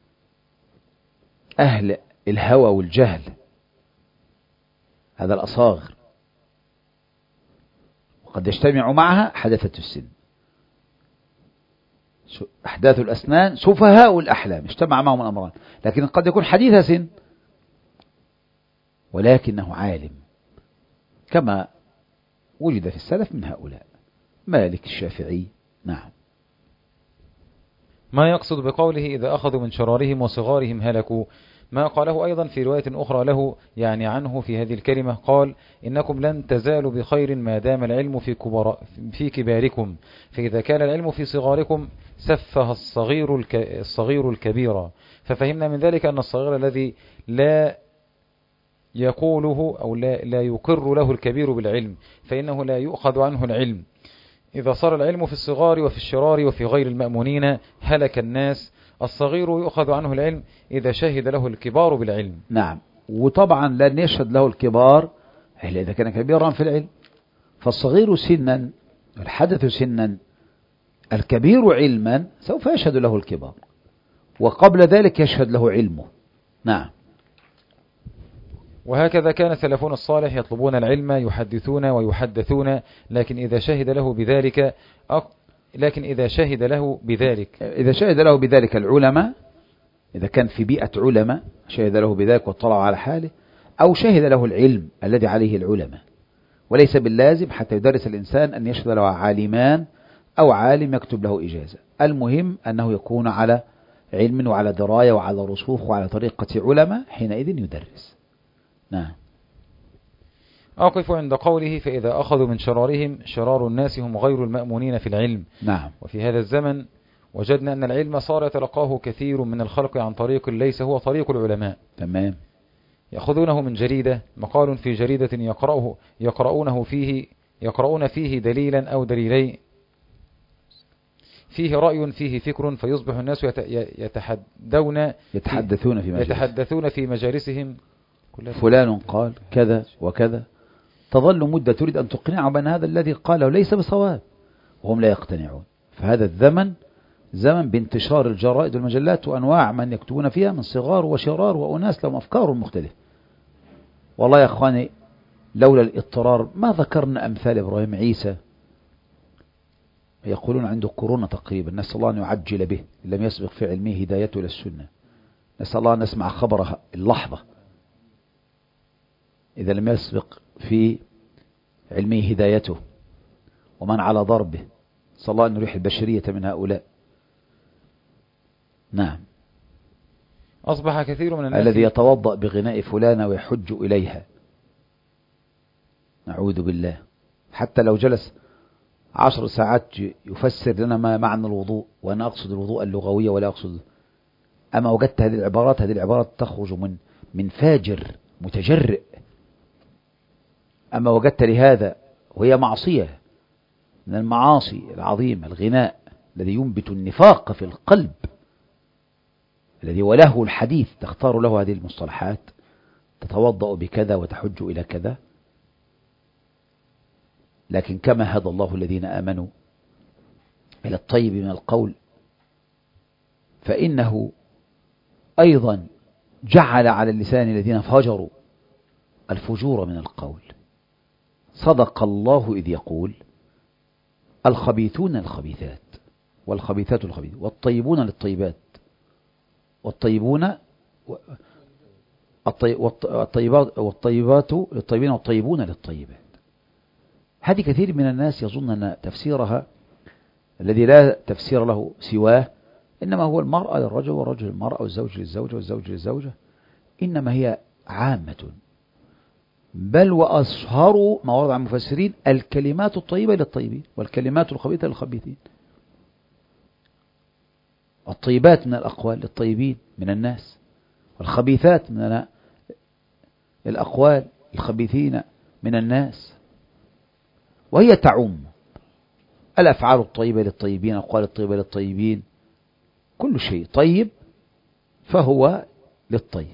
أهل الهوى والجهل، هذا الأصاغر. وقد يجتمع معها حدثة السن، أحداث الأسنان، سفهاء الأحلام، اجتمع معهم الأمران. لكن قد يكون حديث سن ولكنه عالم، كما وجد في السلف من هؤلاء مالك، الشافعي. نعم. ما يقصد بقوله إذا أخذوا من شرارهم وصغارهم هلكوا؟ ما قاله أيضا في رواية أخرى له يعني عنه في هذه الكلمة، قال: إنكم لن تزالوا بخير ما دام العلم في, كبر في كباركم، فإذا كان العلم في صغاركم سفه الصغير, الك الصغير الكبير. ففهمنا من ذلك أن الصغير الذي لا يقوله أو لا, لا يقر له الكبير بالعلم فإنه لا يؤخذ عنه العلم. إذا صار العلم في الصغار وفي الشرار وفي غير المأمونين هلك الناس. الصغير يؤخذ عنه العلم إذا شهد له الكبار بالعلم. نعم. وطبعا لن يشهد له الكبار إلا إذا كان كبيرا في العلم. فالصغير سنا، الحدث سنا، الكبير علما سوف يشهد له الكبار، وقبل ذلك يشهد له علمه. نعم. وهكذا كان سلفون الصالح يطلبون العلم، يحدثون ويحدثون، لكن إذا شهد له بذلك أق... لكن إذا شهد له بذلك إذا شهد له بذلك العلماء، إذا كان في بيئة علماء شهد له بذلك واطلعوا على حاله، أو شهد له العلم الذي عليه العلماء. وليس باللازم حتى يدرس الإنسان أن يشهد له عالمان أو عالم يكتب له إجازة. المهم أنه يكون على علم وعلى دراية وعلى رسوخ وعلى طريقة علماء، حينئذ يدرس. نعم. أقف عند قوله: فإذا أخذوا من شرارهم، شرار الناس هم غير المأمونين في العلم. نعم. وفي هذا الزمن وجدنا أن العلم صار يتلقاه كثير من الخلق عن طريق ليس هو طريق العلماء. تمام. يأخذونه من جريدة، مقال في جريدة يقرأه يقرؤونه فيه يقرؤون فيه دليلا أو دليلين، فيه رأي فيه فكر، فيصبح الناس يتحدون يتحدثون في مجالس يتحدثون في مجالسهم فلان قال كذا وكذا، تظل مدة تريد أن تقنعهم بأن هذا الذي قاله ليس بصواب وهم لا يقتنعون. فهذا الزمن زمن بانتشار الجرائد والمجلات وأنواع من يكتبون فيها من صغار وشرار وأناس لهم أفكار مختلفة. والله يا أخواني لولا الاضطرار ما ذكرنا أمثال إبراهيم عيسى، يقولون عنده كورونا تقريبا، نسأل الله أن يعجل به إن لم يسبق في علمه هدايته إلى السنة. نسأل الله أن نسمع خبرها اللحظة إذا لم يسبق في علمه هدايته، ومن على ضربه صلى الله أن يريح البشرية من هؤلاء. نعم. أصبح كثير من الناس الذي يتوضأ بغناء فلانة ويحج إليها، نعوذ بالله، حتى لو جلس عشر ساعات يفسر لنا ما معنى الوضوء، وأنا أقصد الوضوء اللغوية ولا أقصد. أما وجدت هذه العبارات هذه العبارات تخرج من من فاجر متجرئ. أما وجدت لهذا وهي معصية من المعاصي العظيمة، الغناء الذي ينبت النفاق في القلب، الذي وله الحديث تختار له هذه المصطلحات، تتوضأ بكذا وتحج إلى كذا. لكن كما هدى الله الذين آمنوا إلى الطيب من القول، فإنه أيضا جعل على اللسان الذين فجروا الفجور من القول. صدق الله إذ يقول الخبيثون الخبيثات والخبيثات الخبيثات والطيبون للطيبات والطيبون والطيبات والطيبات للطيبين والطيبون للطيبات. هذه كثير من الناس يظن أن تفسيرها الذي لا تفسير له سواه إنما هو المرأة للرجل والرجل للمرأة والزوج للزوجة والزوج للزوجة، إنما هي عامة. بل وأشهر ما ورد عن المفسرين الكلمات الطيبة للطيبين والكلمات الخبيثة للخبيثين. الطيبات من الأقوال للطيبين من الناس، والخبيثات من الأقوال الخبيثين من الناس. وهي تعم الأفعال الطيبة للطيبين، الأقوال الطيبة للطيبين، كل شيء طيب فهو للطيب.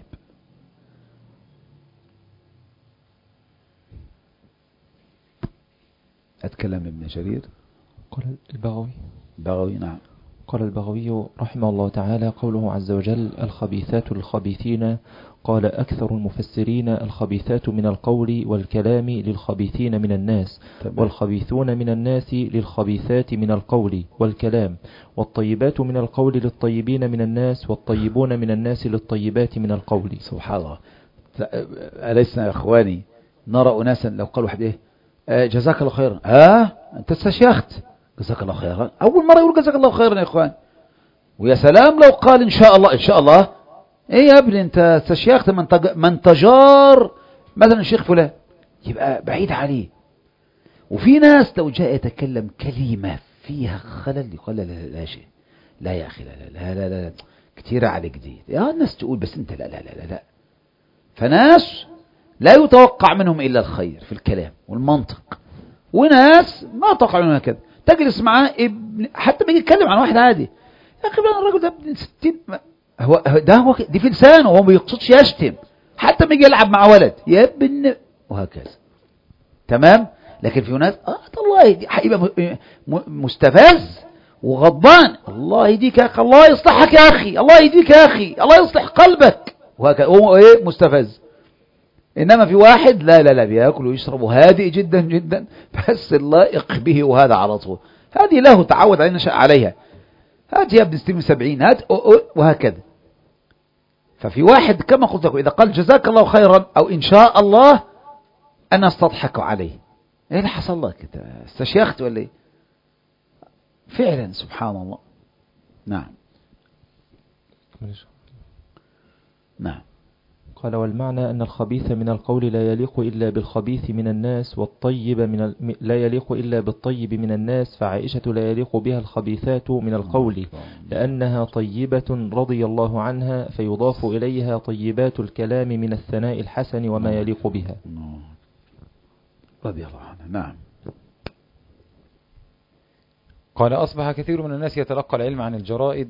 أتكلم ابن جرير. قال البغوي بغوي نعم. قال البغوي رحمه الله تعالى: قوله عز وجل الخبيثات للخبيثين، قال أكثر المفسرين الخبيثات من القول والكلام للخبيثين من الناس، طبعا. والخبيثون من الناس للخبيثات من القول والكلام، والطيبات من القول للطيبين من الناس، والطيبون من الناس للطيبات من القول. سبحان الله. أليسنا يا أخواني نرى أناسا لو قالوا واحد إيه آه جزاك الله خيرا، آه أنت استشيخت، جزاك الله خيرا، أول مرة يقول جزاك الله خيرا يا إخوان. ويا سلام لو قال إن شاء الله، إن شاء الله إيه يا ابني أنت استشيخت من تجار مثلا الشيخ فلان، يبقى بعيد عليه. وفي ناس لو جاء يتكلم كلمة فيها خلل يقول لا لا لا شيء، لا يا أخي لا لا لا لا, لا. كتير عليك دي، يا الناس تقول بس أنت لا لا لا لا, لا. فناس لا يتوقع منهم إلا الخير في الكلام والمنطق، وناس ما توقع منهم كذا. تجلس معاه ابن حتى بيجي يتكلم عن واحد عادي، يا أخي الراجل ده ابن ستين، هو ده هو دي في لسانه، وهو ما بيقصدش يشتم، حتى ما يجي يلعب مع ولد يا ابن وهكذا، تمام. لكن في ناس اه الله دي هيبقى مستفز وغضبان، الله يهديك يا اخي، الله يصلحك يا اخي، الله يهديك يا اخي، الله يصلح قلبك، وهكذا هو ايه مستفز. انما في واحد لا لا لا بياكل ويشرب هادئ جدا جدا، بس اللائق به وهذا على طول، هذه له تعود علينا نشأ عليها، هات يا ابن ستين وسبعين هات وهكذا. ففي واحد كما قلت لكم إذا قال جزاك الله خيرا أو إن شاء الله أنا استضحك عليه، إيه اللي حصل لك أنت استشيخت ولا إيه؟ فعلا سبحان الله. نعم نعم. قال والمعنى أن الخبيث من القول لا يليق إلا بالخبيث من الناس، والطيب من ال... لا يليق إلا بالطيب من الناس، فعائشة لا يليق بها الخبيثات من القول لأنها طيبة رضي الله عنها، فيضاف إليها طيبات الكلام من الثناء الحسن وما يليق بها رضي الله عنها. نعم. قال أصبح كثير من الناس يتلقى العلم عن الجرائد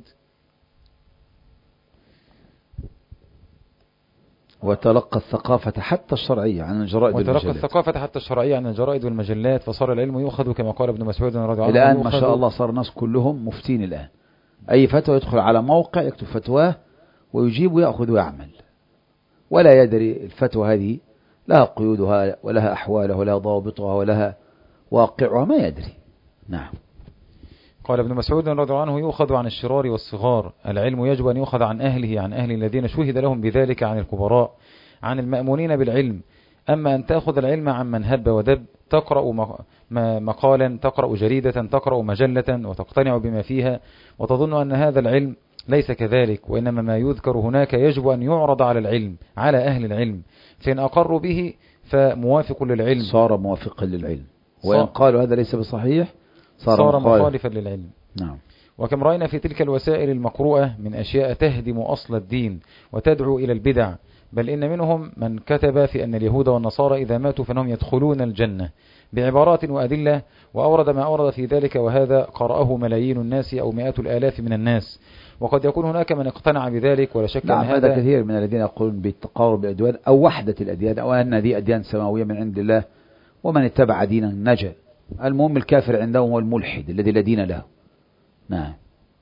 وتلقى الثقافة حتى الشرعية عن الجرائد وتلقى والمجلات. الثقافة حتى الشرعية عن الجرائد والمجلات، فصار العلم يؤخذ كما قال ابن مسعود رضي الله عنه. الآن ما شاء الله صار الناس كلهم مفتين الآن، أي فتوى يدخل على موقع يكتب فتواه ويجيب ويأخذ ويعمل، ولا يدري الفتوى هذه لها قيودها ولها أحوالها ولها ضوابطها ولها واقعها، ما يدري. نعم. قال ابن مسعود رضي الله عنه يؤخذ عن الشرار والصغار، العلم يجب أن يؤخذ عن أهله، عن أهل الذين شهد لهم بذلك، عن الكبراء، عن المأمونين بالعلم. أما أن تأخذ العلم عن من هب ودب، تقرأ مقالا، تقرأ جريدة، تقرأ مجلة وتقتنع بما فيها وتظن أن هذا العلم ليس كذلك، وإنما ما يذكر هناك يجب أن يعرض على العلم، على أهل العلم، فإن أقروا به فموافق للعلم، صار موافقا للعلم، وإن قالوا هذا ليس بصحيح صار, صار مخالفا للعلم. نعم. وكم رأينا في تلك الوسائل المقروءة من أشياء تهدم أصل الدين وتدعو إلى البدع، بل إن منهم من كتب في أن اليهود والنصارى إذا ماتوا فإنهم يدخلون الجنة بعبارات وأدلة، وأورد ما أورد في ذلك، وهذا قرأه ملايين الناس أو مئات الآلاف من الناس، وقد يكون هناك من اقتنع بذلك، ولا شك نعم أن هذا هذا كثير من الذين يقولون بالتقارب الأديان أو وحدة الأديان أو أن هذه أديان سماوية من عند الله ومن اتبع دينا نجا. المهم الكافر عندهم هو الملحد الذي لا دين له. نعم.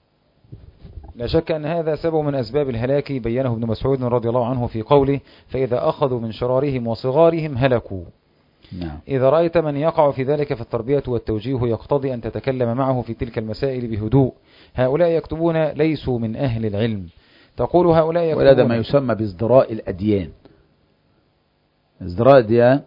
لا شك أن هذا سبب من أسباب الهلاك، بينه ابن مسعود رضي الله عنه في قوله: فإذا أخذوا من شرارهم وصغارهم هلكوا. نعم. إذا رأيت من يقع في ذلك فالتربية والتوجيه يقتضي أن تتكلم معه في تلك المسائل بهدوء. هؤلاء يكتبون ليسوا من أهل العلم. تقول هؤلاء يكتبون، وهذا ما يسمى بازدراء الأديان. ازدراء الأديان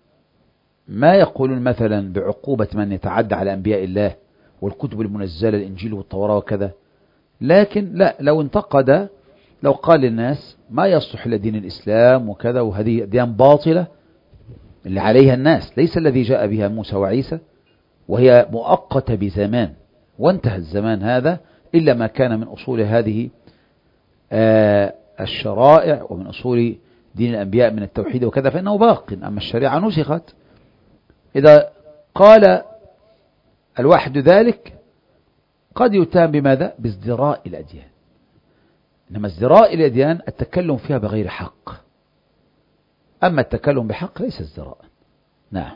ما يقولون مثلا بعقوبة من يتعدى على أنبياء الله والكتب المنزلة الإنجيل والتوراة وكذا، لكن لا، لو انتقد، لو قال للناس ما يصلح لدين الإسلام وكذا وهذه أديان باطلة اللي عليها الناس، ليس الذي جاء بها موسى وعيسى، وهي مؤقتة بزمان وانتهى الزمان هذا، إلا ما كان من أصول هذه آه الشرائع ومن أصول دين الأنبياء من التوحيد وكذا، فإنه باق. أما الشريعة نسخت. إذا قال الواحد ذلك قد يتهم بماذا؟ بازدراء الأديان. إنما ازدراء الأديان التكلم فيها بغير حق، أما التكلم بحق ليس ازدراء. نعم.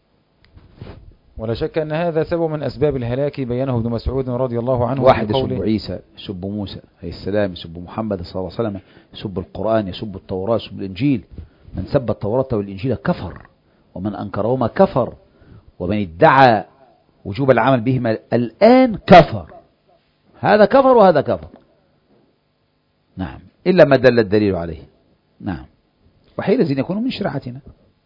ولا شك أن هذا سبب من أسباب الهلاك، بينه ابن مسعود رضي الله عنه. واحد يسب عيسى، يسب موسى عليه السلام، يسب محمد صلى الله عليه وسلم، يسب القرآن، يسب التوراة، يسب الإنجيل. من سب التوراة والإنجيل كفر، ومن أنكرهما كفر، ومن ادعى وجوب العمل بهما الآن كفر. هذا كفر وهذا كفر. نعم، إلا ما دل الدليل عليه. نعم. وحينئذ يكونوا من شرعتنا.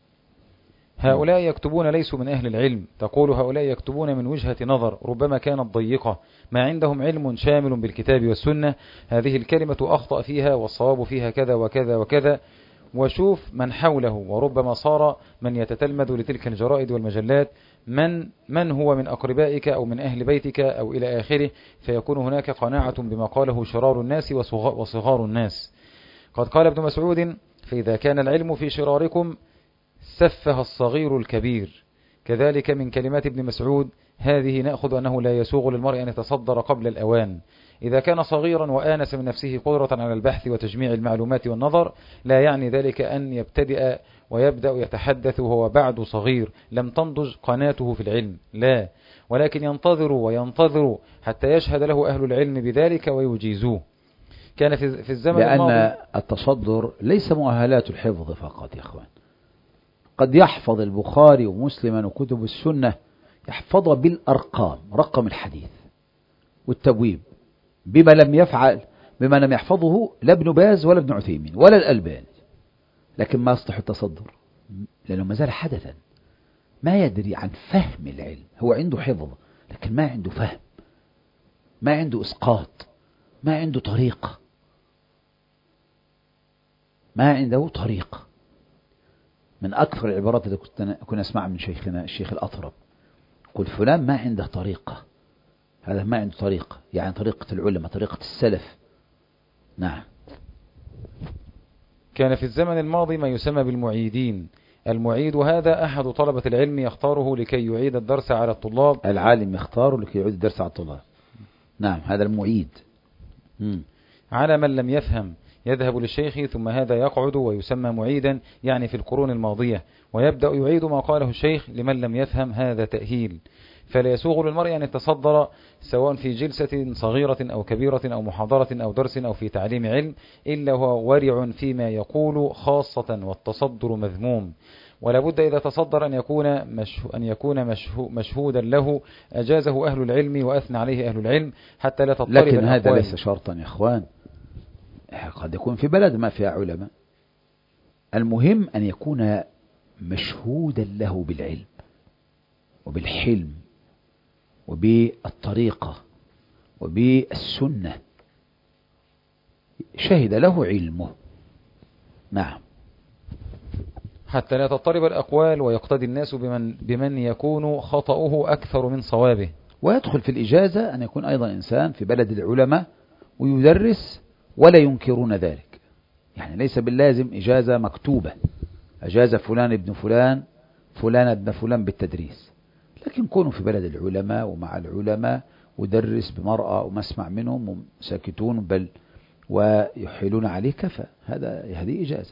هؤلاء يكتبون ليسوا من أهل العلم. تقول هؤلاء يكتبون من وجهة نظر ربما كانت ضيقة، ما عندهم علم شامل بالكتاب والسنة. هذه الكلمة أخطأ فيها والصواب فيها كذا وكذا وكذا، وشوف من حوله، وربما صار من يتتلمذ لتلك الجرائد والمجلات من من هو من أقربائك أو من أهل بيتك أو إلى آخره، فيكون هناك قناعة بما قاله شرار الناس وصغار الناس. قد قال ابن مسعود: فإذا كان العلم في شراركم سفه الصغير الكبير. كذلك من كلمات ابن مسعود هذه نأخذ أنه لا يسوغ للمرء أن يتصدر قبل الأوان. إذا كان صغيرا وآنس من نفسه قدرة على البحث وتجميع المعلومات والنظر، لا يعني ذلك أن يبتدئ ويبدأ يتحدث وهو بعد صغير لم تنضج قناته في العلم، لا، ولكن ينتظر وينتظر حتى يشهد له أهل العلم بذلك ويجيزوه. كان في الزمن لأن الماضي التصدر ليس مؤهلات الحفظ فقط يا أخوان. قد يحفظ البخاري ومسلما وكتب السنة، يحفظها بالأرقام، رقم الحديث والتبويب، بما لم يفعل بما لم يحفظه لا ابن باز ولا ابن عثيمين ولا الألباني، لكن ما يصلح التصدر لأنه ما زال حدثا، ما يدري عن فهم العلم. هو عنده حفظ لكن ما عنده فهم، ما عنده إسقاط، ما عنده طريقة، ما عنده طريقة. من أكثر العبارات التي كنا أسمع من شيخنا الشيخ الأطرب، قل فلان ما عنده طريقة، هذا ما عنده طريقة، يعني طريقة العلماء، طريقة السلف. نعم. كان في الزمن الماضي ما يسمى بالمعيدين. المعيد هذا أحد طلبة العلم يختاره لكي يعيد الدرس على الطلاب. العالم يختاره لكي يعيد الدرس على الطلاب. نعم، هذا المعيد. مم. على من لم يفهم يذهب للشيخ، ثم هذا يقعد ويسمى معيدا، يعني في القرون الماضية، ويبدأ يعيد ما قاله الشيخ لمن لم يفهم. هذا تأهيل. فلا يسوغ للمرء أن يتصدر سواء في جلسة صغيرة أو كبيرة أو محاضرة أو درس أو في تعليم علم إلا هو ورع فيما يقول خاصة، والتصدر مذموم. ولا بد إذا تصدر أن يكون مشهو أن يكون مشهو مشهودا له أجازه أهل العلم وأثنى عليه أهل العلم، حتى لا تضطرب لكن الأقوال. هذا ليس شرطا يا إخوان. قد يكون في بلد ما فيها علماء، المهم أن يكون مشهودا له بالعلم وبالحلم وبالطريقة وبالسنة، شهد له علمه. نعم. حتى لا تضطرب الأقوال ويقتدي الناس بمن, بمن يكون خطأه أكثر من صوابه. ويدخل في الإجازة أن يكون أيضا إنسان في بلد العلماء ويدرس ولا ينكرون ذلك، يعني ليس باللازم إجازة مكتوبة، أجاز فلان ابن فلان فلان ابن فلان بالتدريس، لكن كونوا في بلد العلماء ومع العلماء ودرس بمرأة ومسمع منهم وساكتون بل ويحيلون عليه كفى، هذا هذه إجازة.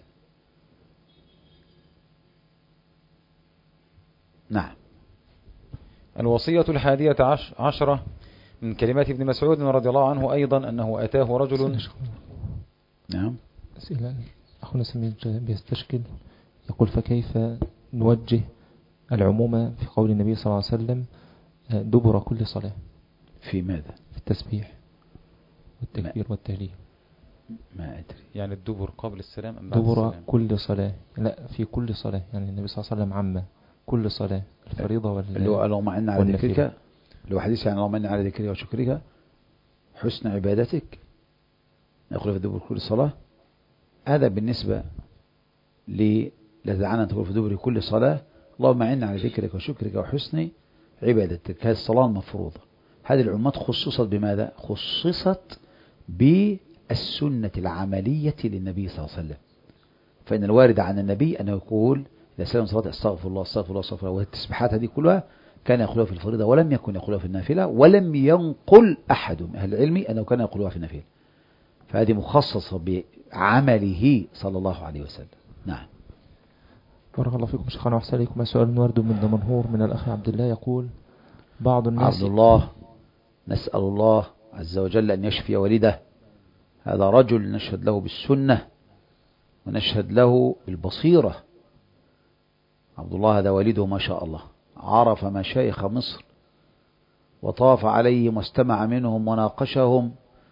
نعم. الوصية الحادية عش عشرة من كلمات ابن مسعود رضي الله عنه أيضا أنه أتاه رجل. نعم. أسئلة أخونا سمير بيستشكل يقول فكيف نوجه العموم في قول النبي صلى الله عليه وسلم دبر كل صلاة؟ في ماذا؟ في التسبيح والتكبير والتهليل. ما أدري. يعني الدبر قبل السلام أم بعد دبر السلام؟ كل صلاة، لا في كل صلاة، يعني النبي صلى الله عليه وسلم عامة كل صلاة الفريضة وال اللي هو اللهم إنا على ذكرك، اللي هو حديث يعني اللهم إنا على ذكرك وشكرك حسن عبادتك نقول في دبر كل صلاة. هذا بالنسبة لي لدعنا أن تقول في دبر كل صلاة اللهم إنا على ذكرك وشكرك وحسن عبادتك، هذه الصلاة المفروضة. هذه العمات خصصت بماذا؟ خصصت بالسنة العملية للنبي صلى الله عليه وسلم. فإن الوارد عن النبي أنه يقول إذا سلم صلاة استغفر الله استغفر الله استغفر الله، والتسبيحات هذه كلها كان يقولها في الفريضة ولم يكن يقولها في النافلة، ولم ينقل أحد من أهل العلم أنه كان يقولها في النافلة، فهذه مخصصة بعمله صلى الله عليه وسلم. نعم. بارك الله فيكم شيخنا وأحسن إليكم. سؤال ورد من دمنهور من الأخ عبد الله يقول بعض الناس. عبد الله نسأل الله عز وجل أن يشفي والده، هذا رجل نشهد له بالسنة ونشهد له بالبصيرة. عبد الله هذا والده ما شاء الله عرف مشايخ مصر وطاف عليهم واستمع منهم وناقشهم،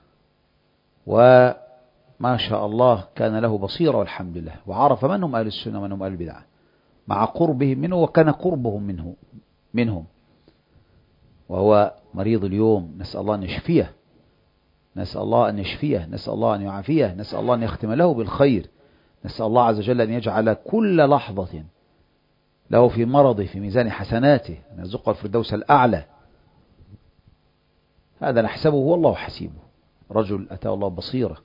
وما شاء الله كان له بصيرة والحمد لله، وعرف من هم أهل السنة ومن هم أهل البدعة مع قربهم منه وكان قربهم منه منهم، وهو مريض اليوم، نسأل الله أن يشفيه، نسأل الله أن يشفيه، نسأل الله أن يعافيه، نسأل الله أن يختم له بالخير، نسأل الله عز وجل أن يجعل كل لحظة له في مرضه في ميزان حسناته، أن يرزقه الفردوس الأعلى. هذا نحسبه والله حسيبه، رجل أتاه الله بصيرة.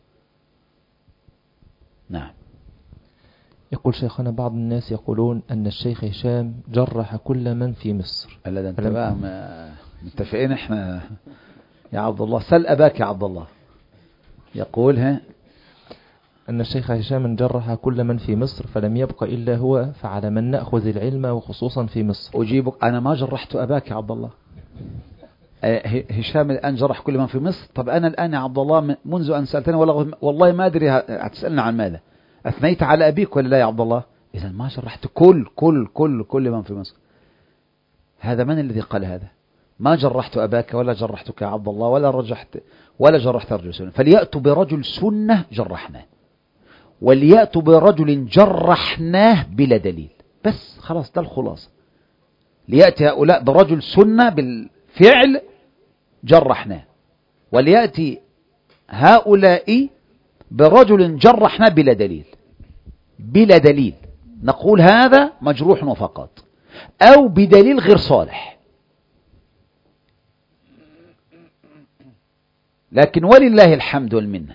نعم. يقول شيخنا بعض الناس يقولون أن الشيخ هشام جرح كل من في مصر. ألا ده انت بقى متفقين احنا يا عبد الله، سل أباك يا عبد الله. يقول ها أن الشيخ هشام جرح كل من في مصر فلم يبق إلا هو، فعلى من نأخذ العلم وخصوصا في مصر. أجيبك، أنا ما جرحت أباك يا عبد الله. هشام الآن جرح كل من في مصر. طب أنا الآن يا عبد الله منذ أن سألتني والله ما أدري هتسألنا عن ماذا، أثنيت على أبيك ولا لا يا عبد الله؟ إذا ما جرحت كل كل كل كل من في مصر. هذا من الذي قال هذا؟ ما جرحت أباك ولا جرحتك يا عبد الله ولا رجحت ولا جرحت رجل سنة. فليأتوا برجل سنة جرحناه، وليأتوا برجل جرحناه بلا دليل، بس خلاص ده الخلاصة. ليأتي هؤلاء برجل سنة بالفعل جرحناه، وليأتي هؤلاء برجل جرحناه بلا دليل، بلا دليل نقول هذا مجروح وفقط، أو بدليل غير صالح. لكن ولله الحمد والمنة،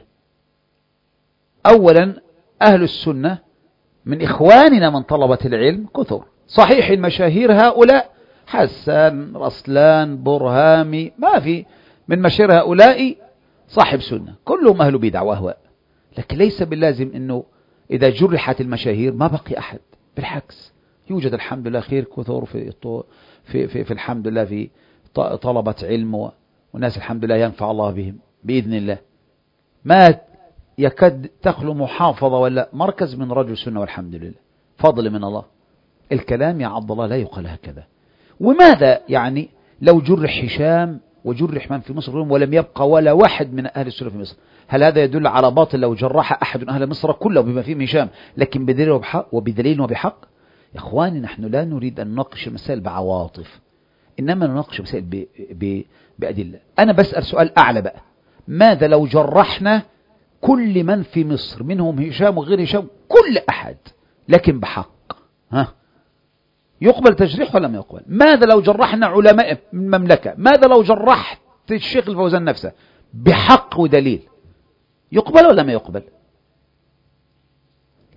أولا أهل السنة من إخواننا من طلبة العلم كثر، صحيح المشاهير هؤلاء حسان رسلان برهامي ما في من مشاهير هؤلاء صاحب سنة، كلهم أهل بدع وأهواء، لكن ليس باللازم أنه إذا جرحت المشاهير ما بقي أحد، بالعكس يوجد الحمد لله خير كثر في في في, في الحمد لله في طلبة علم وناس الحمد لله ينفع الله بهم بإذن الله. ما يكاد تخلو محافظة ولا مركز من رجل سنة والحمد لله، فضل من الله. الكلام يا عبد الله لا يقال هكذا. وماذا يعني لو جرح هشام وجرح من في مصر ولم يبقى ولا واحد من أهل السنة في مصر، هل هذا يدل على باطل لو جرح أحد من أهل مصر كله بما فيهم هشام لكن بدليل وبحق وبدليل وبحق؟ يا إخواني نحن لا نريد أن نناقش المسائل بعواطف، إنما نناقش المسائل ب... ب... بأدلة. أنا بسأل سؤال أعلى بقى، ماذا لو جرحنا كل من في مصر منهم هشام وغير هشام كل أحد لكن بحق؟ ها يقبل تجريح ولا ما يقبل؟ ماذا لو جرحنا علماء المملكة؟ ماذا لو جرحت الشيخ الفوزان نفسه بحق ودليل؟ يقبل ولا ما يقبل؟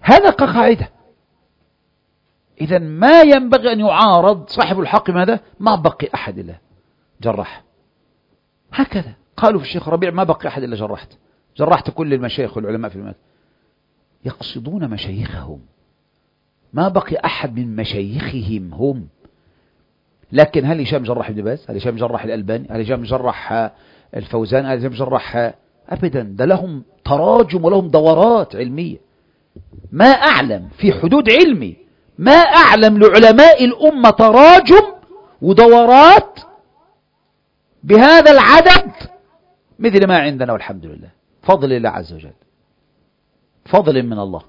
هذا كقاعدة. إذا ما ينبغي أن يعارض صاحب الحق ماذا؟ ما بقي أحد إلا جرح. هكذا قالوا في الشيخ ربيع ما بقي أحد إلا جرحت، جرحت كل المشايخ والعلماء في المال، يقصدون مشايخهم، ما بقي أحد من مشايخهم هم. لكن هل هشام جرح ابن باز؟ هل هشام جرح الألباني؟ هل هشام جرح الفوزان؟ هل هشام جرح؟ أبدا، ده لهم تراجم ولهم دورات علمية. ما أعلم في حدود علمي، ما أعلم لعلماء الأمة تراجم ودورات بهذا العدد مثل ما عندنا، والحمد لله، فضل الله عز وجل، فضل من الله.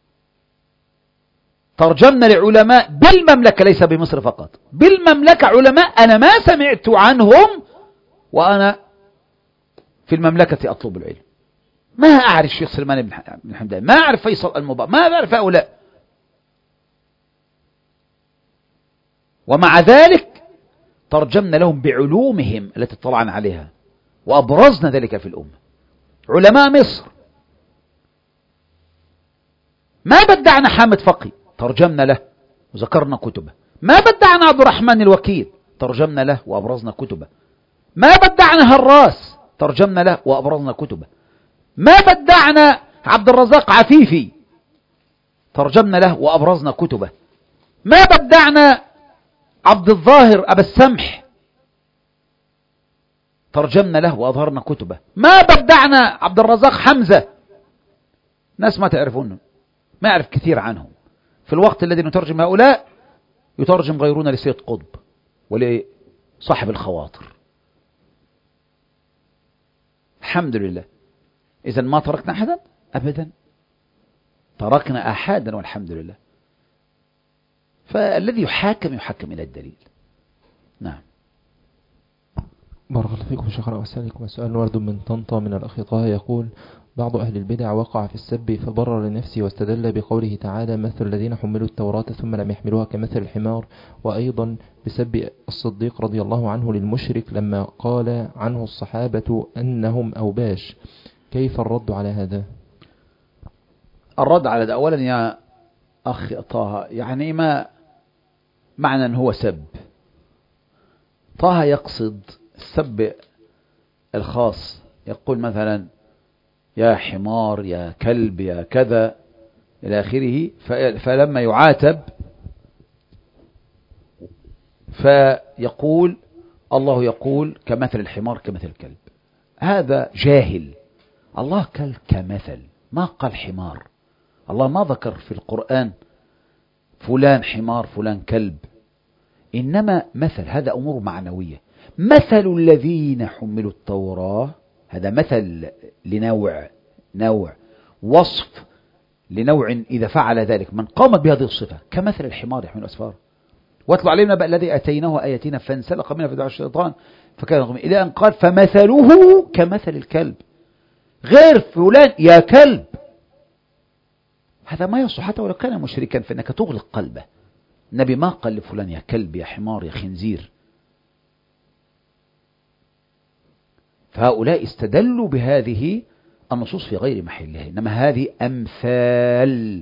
ترجمنا لعلماء بالمملكة، ليس بمصر فقط، بالمملكة علماء أنا ما سمعت عنهم وأنا في المملكة أطلب العلم. ما أعرف الشيخ سلمان بن حمدان، ما أعرف فيصل المبارك، ما أعرف هؤلاء، ومع ذلك ترجمنا لهم بعلومهم التي اطلعنا عليها وأبرزنا ذلك في الأمة. علماء مصر ما بدعنا حامد فقي، ترجمنا له وذكرنا كتبه. ما بدعنا عبد الرحمن الوكيل، ترجمنا له وأبرزنا كتبه. ما بدعنا هراس، ترجمنا له وأبرزنا كتبه. ما بدعنا عبد الرزاق عفيفي، ترجمنا له وأبرزنا كتبه. ما بدعنا عبد الظاهر أبا السمح، ترجمنا له وأظهرنا كتبه. ما بدعنا عبد الرزاق حمزة، ناس ما تعرفونه، ما يعرف كثير عنهم. في الوقت الذي نترجم هؤلاء يترجم غيرنا لسيد قطب ولصاحب الخواطر. الحمد لله. إذا ما تركنا أحدا أبدا، تركنا أحدا والحمد لله. فالذي يحاكم يحاكم إلى الدليل. نعم. بارك الله فيكم شيخنا وأسألكم سؤال ورد من طنطا من الأخ طه يقول: بعض أهل البدع وقع في السب فبرر لنفسه واستدل بقوله تعالى: مثل الذين حملوا التوراة ثم لم يحملوها كمثل الحمار، وأيضا بسب الصديق رضي الله عنه للمشرك لما قال عنه الصحابة أنهم أوباش. كيف الرد على هذا؟ الرد على ده أولا يا أخي طه، يعني ما معنى أنه هو سب؟ طه يقصد السب الخاص، يقول مثلا يا حمار، يا كلب، يا كذا إلى آخره، فلما يعاتب فيقول الله يقول كمثل الحمار كمثل الكلب. هذا جاهل. الله قال كمثل، ما قال حمار. الله ما ذكر في القرآن فلان حمار فلان كلب، إنما مثل. هذا أمور معنوية. مثل الذين حملوا التوراة، هذا مثل لنوع، نوع وصف لنوع إذا فعل ذلك من قامت بهذه الصفة، كمثل الحمار يحمل أسفار. واتلو علينا بقى الذي أتيناه آياتنا فانسلق منها فدعا الشيطان فكان غمي، إلى أن قال فمثله كمثل الكلب. غير فلان يا كلب، هذا ما يصح حتى ولو كان مشركا، فإنك تغلق قلبه. النبي ما قال لفلان يا كلب، يا حمار، يا خنزير. فهؤلاء استدلوا بهذه النصوص في غير محلها، إنما هذه أمثال،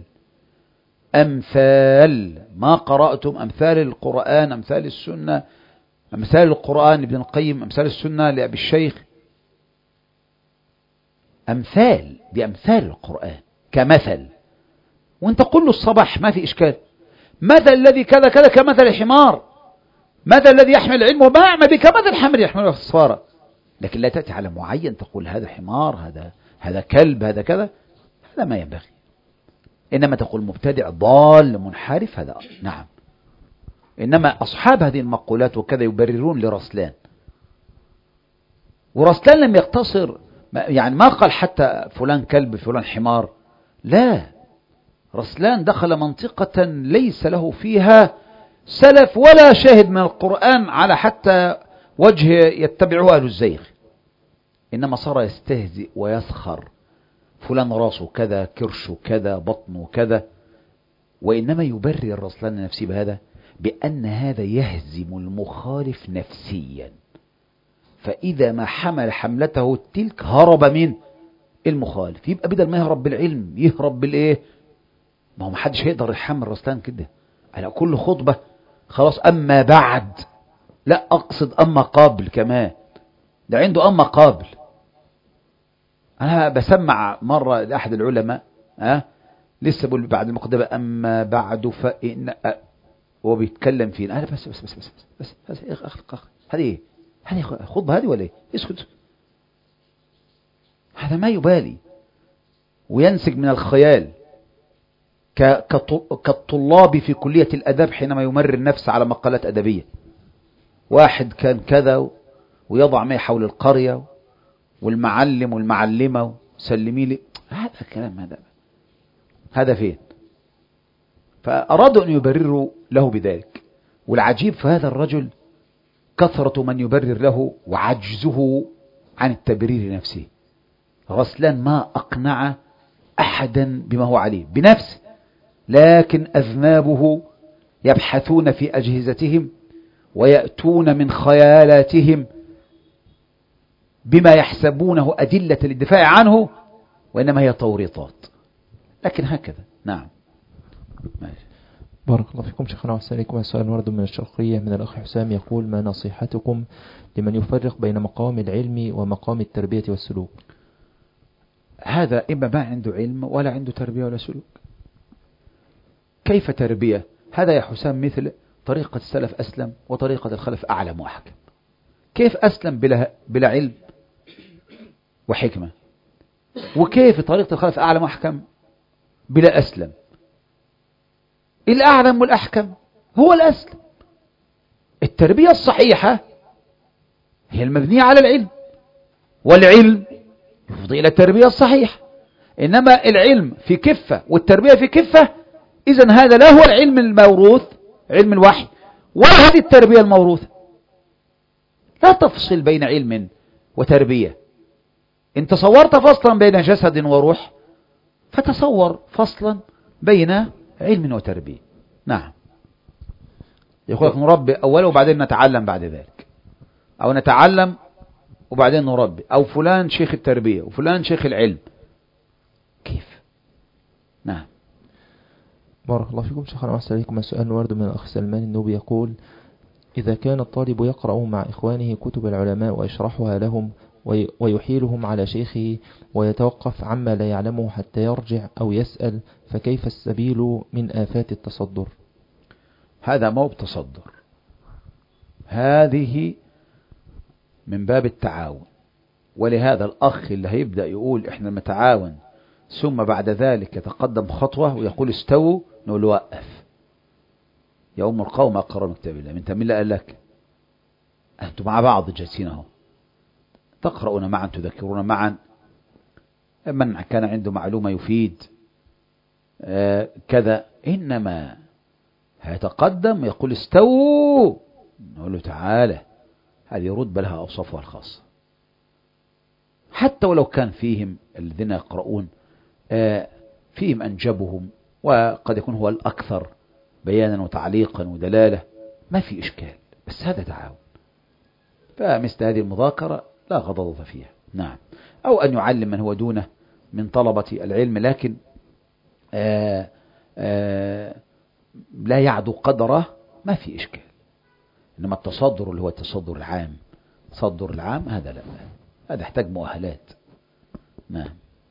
أمثال. ما قرأتم أمثال القرآن، أمثال السنة، أمثال القرآن ابن القيم، أمثال السنة لأبي الشيخ، أمثال بأمثال القرآن كمثل. وانت قل له الصباح ما في إشكال، مثل الذي كذا كذا كمثل الحمار، مثل الذي يحمل العلم وما يعمل به كمثل حمل يحمل الصفارة. لكن لا تأتي على معين تقول هذا حمار، هذا هذا كلب، هذا كذا، هذا ما ينبغي. إنما تقول مبتدع ضال منحرف، هذا نعم. إنما أصحاب هذه المقولات وكذا يبررون لرسلان، ورسلان لم يقتصر، يعني ما قال حتى فلان كلب فلان حمار، لا، رسلان دخل منطقة ليس له فيها سلف ولا شاهد من القرآن على حتى وجه يتبعه أهل الزيغ، إنما صار يستهزئ ويسخر، فلان راسه كذا، كرشه كذا، بطنه كذا. وإنما يبرر رسلان نفسه بهذا، بأن هذا يهزم المخالف نفسيا، فإذا ما حمل حملته تلك هرب من المخالف. يبقى بدل ما يهرب بالعلم يهرب بالإيه؟ ما هو محدش هيقدر يحمل رسلان كده على كل خطبة. خلاص أما بعد، لا أقصد أما قابل كمان، ده عنده أما قابل. أنا بسمع مرة لأحد العلماء أه؟ لسه بقول بعد المقدمة أما بعد فإن أه هو بيتكلم فينا. أنا بس بس بس بس بس بس هذه إيه؟ هذه خطبة هذه ولا إيه؟ اسكت. هذا ما يبالي وينسج من الخيال كالطلاب في كلية الأدب حينما يمرر النفس على مقالات أدبية. واحد كان كذا ويضع ماء حول القرية والمعلم والمعلمة سلمي لي. هذا الكلام هذا هذا فين؟ فأرادوا أن يبرروا له بذلك. والعجيب في هذا الرجل كثرة من يبرر له وعجزه عن التبرير نفسه. غسلان ما أقنع أحدا بما هو عليه بنفسه، لكن أذنابه يبحثون في أجهزتهم ويأتون من خيالاتهم بما يحسبونه أدلة للدفاع عنه، وإنما هي توريطات. لكن هكذا. نعم ماشي. بارك الله فيكم شيخنا وأحسن إليكم. سؤال ورد من الشرقية من الأخ حسام يقول: ما نصيحتكم لمن يفرق بين مقام العلم ومقام التربية والسلوك؟ هذا إما ما عنده علم ولا عنده تربية ولا سلوك. كيف تربية؟ هذا يا حسام مثل طريقة السلف أسلم وطريقة الخلف أعلم وأحكم. كيف أسلم بلا, بلا علم وحكمة؟ وكيف طريقة الخلف أعلم وأحكم بلا أسلم؟ الأعلم والأحكم هو الأسلم. التربية الصحيحة هي المبنية على العلم، والعلم يفضي إلى التربية الصحيحة. إنما العلم في كفة والتربية في كفة، إذن هذا لا هو العلم الموروث علم الوحي ولا هذه التربية الموروثة. لا تفصل بين علم وتربية. إن تصورت فصلا بين جسد وروح فتصور فصلا بين علم وتربية. نعم. يقول لك نربي أولا وبعدين نتعلم بعد ذلك، أو نتعلم وبعدين نربي، أو فلان شيخ التربية وفلان شيخ العلم. كيف؟ نعم. بارك الله فيكم شيخنا وأحسن إليكم. السؤال ورد من الأخ سلمان النوبي يقول: إذا كان الطالب يقرأ مع إخوانه كتب العلماء ويشرحها لهم ويحيلهم على شيخه ويتوقف عما لا يعلمه حتى يرجع أو يسأل، فكيف السبيل من آفات التصدر؟ هذا مو بتصدر، هذه من باب التعاون. ولهذا الأخ اللي هيبدأ يقول إحنا نتعاون ثم بعد ذلك يتقدم خطوة ويقول استووا، نقول وقف يا أم القوم أقرأ من كتاب الله. من تمين الله قال لك أنتم مع بعض جالسين اهو، تقرؤون معا تذكرون معا، من كان عنده معلومة يفيد آه كذا. إنما هيتقدم ويقول استووا، نقول له تعالى، هذه رتبة لها أوصافها الخاصة. حتى ولو كان فيهم الذين يقرؤون آه فيهم أنجبهم وقد يكون هو الأكثر بيانا وتعليقا ودلالة، ما في إشكال، بس هذا تعاون. فمثل هذه المذاكرة لا غضاضة فيها. نعم. أو أن يعلم من هو دونه من طلبة العلم، لكن آآ آآ لا يعدو قدره، ما في إشكال. إنما التصدر اللي هو التصدر العام، تصدر العام هذا لا، هذا يحتاج مؤهلات. نعم.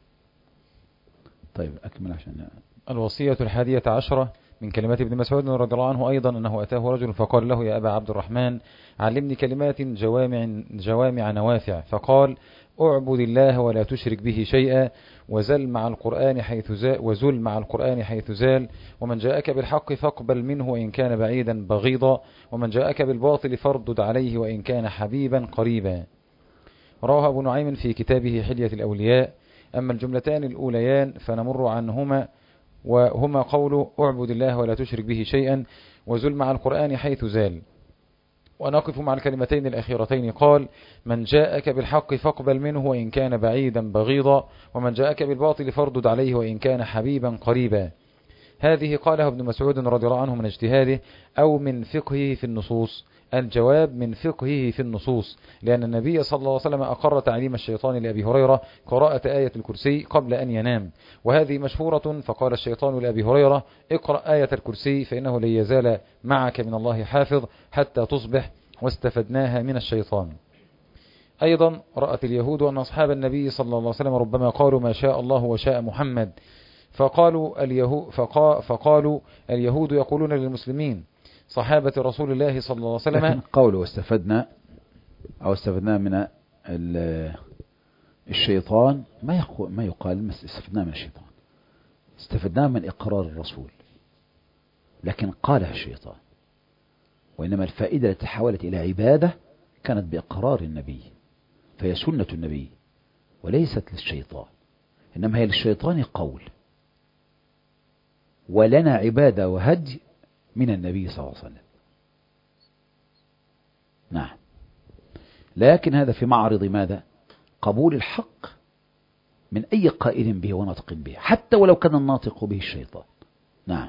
طيب أكمل عشان. الوصية الحادية عشرة من كلمات ابن مسعود رضي الله عنه أيضا أنه أتاه رجل فقال له: يا أبا عبد الرحمن، علمني كلمات جوامع, جوامع نوافع. فقال: أعبد الله ولا تشرك به شيئا، وزل مع القرآن حيث زال وزل مع القرآن حيث زال، ومن جاءك بالحق فاقبل منه وإن كان بعيدا بغيضا، ومن جاءك بالباطل فاردد عليه وإن كان حبيبا قريبا. رواه أبو نعيم في كتابه حلية الأولياء. أما الجملتان الأوليان فنمر عنهما، وهما قول أعبد الله ولا تشرك به شيئا وزل مع القرآن حيث زال. ونقف مع الكلمتين الأخيرتين. قال: من جاءك بالحق فاقبل منه وإن كان بعيدا بغيضا، ومن جاءك بالباطل فاردد عليه وإن كان حبيبا قريبا. هذه قالها ابن مسعود رضي الله عنه من اجتهاده أو من فقهه في النصوص، الجواب من فقهه في النصوص، لأن النبي صلى الله عليه وسلم أقر تعليم الشيطان لأبي هريرة قراءة آية الكرسي قبل أن ينام، وهذه مشهورة. فقال الشيطان لأبي هريرة اقرأ آية الكرسي فإنه لن يزال معك من الله حافظ حتى تصبح، واستفدناها من الشيطان. أيضا رأت اليهود أن أصحاب النبي صلى الله عليه وسلم ربما قالوا ما شاء الله وشاء محمد، فقالوا اليهود, فقا فقالوا اليهود يقولون للمسلمين صحابة رسول الله صلى الله عليه وسلم. لكن قوله واستفدنا أو استفدنا من الشيطان ما يقول ما يقال استفدنا من الشيطان، استفدنا من إقرار الرسول، لكن قالها الشيطان، وإنما الفائدة التي تحولت إلى عبادة كانت بإقرار النبي، فهي سنة النبي وليست للشيطان، إنما هي للشيطان قول، ولنا عبادة وهدي من النبي صلى الله عليه وسلم. نعم، لكن هذا في معرض ماذا؟ قبول الحق من أي قائل به وناطق به، حتى ولو كان الناطق به الشيطان. نعم.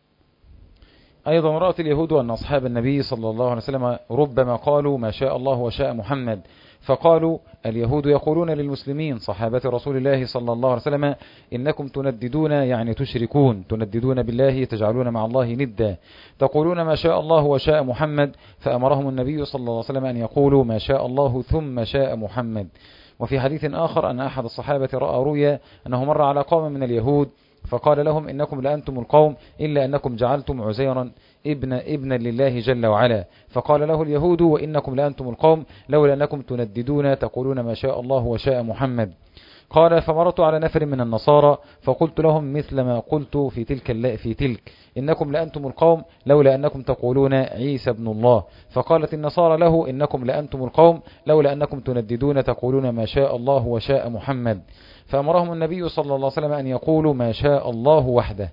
أيضا رأت اليهود أن أصحاب النبي صلى الله عليه وسلم ربما قالوا ما شاء الله وشاء محمد، فقالوا اليهود يقولون للمسلمين صحابة رسول الله صلى الله عليه وسلم إنكم تنددون، يعني تشركون، تنددون بالله، تجعلون مع الله ندا، تقولون ما شاء الله وشاء محمد، فأمرهم النبي صلى الله عليه وسلم أن يقولوا ما شاء الله ثم شاء محمد. وفي حديث آخر أن أحد الصحابة رأى رؤيا أنه مر على قوم من اليهود فقال لهم إنكم لأنتم القوم إلا أنكم جعلتم عزيرا ابن ابنا لله جل وعلا، فقال له اليهود وإنكم لأنتم القوم لولا أنكم تنددون تقولون ما شاء الله وشاء محمد. قال فمرت على نفر من النصارى فقلت لهم مثل ما قلت في تلك في تلك إنكم لأنتم القوم لولا أنكم تقولون عيسى ابن الله، فقالت النصارى له إنكم لأنتم القوم لولا أنكم تنددون تقولون ما شاء الله وشاء محمد، فأمرهم النبي صلى الله عليه وسلم أن يقولوا ما شاء الله وحده.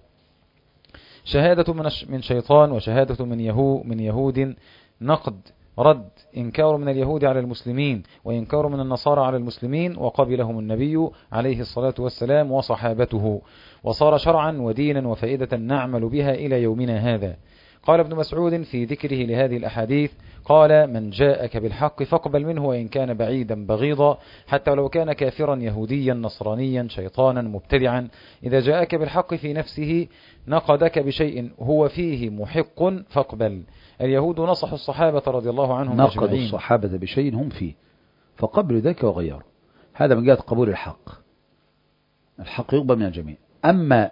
شهادة من من شيطان وشهادة من يهو من يهود نقد رد، إنكار من اليهود على المسلمين وإنكار من النصارى على المسلمين، وقبلهم النبي عليه الصلاة والسلام وصحابته، وصار شرعا ودينا وفائدة نعمل بها إلى يومنا هذا. قال ابن مسعود في ذكره لهذه الأحاديث قال من جاءك بالحق فاقبل منه وإن كان بعيدا بغيضا، حتى ولو كان كافرا يهوديا نصرانيا شيطانا مبتدعا، إذا جاءك بالحق في نفسه نقدك بشيء هو فيه محق فاقبل. اليهود نصحوا الصحابة رضي الله عنهم نقدوا أجمعين، الصحابة بشيء هم فيه فقبلوا ذلك وغيروا، هذا من جهة قبول الحق، الحق يقبل من الجميع. أما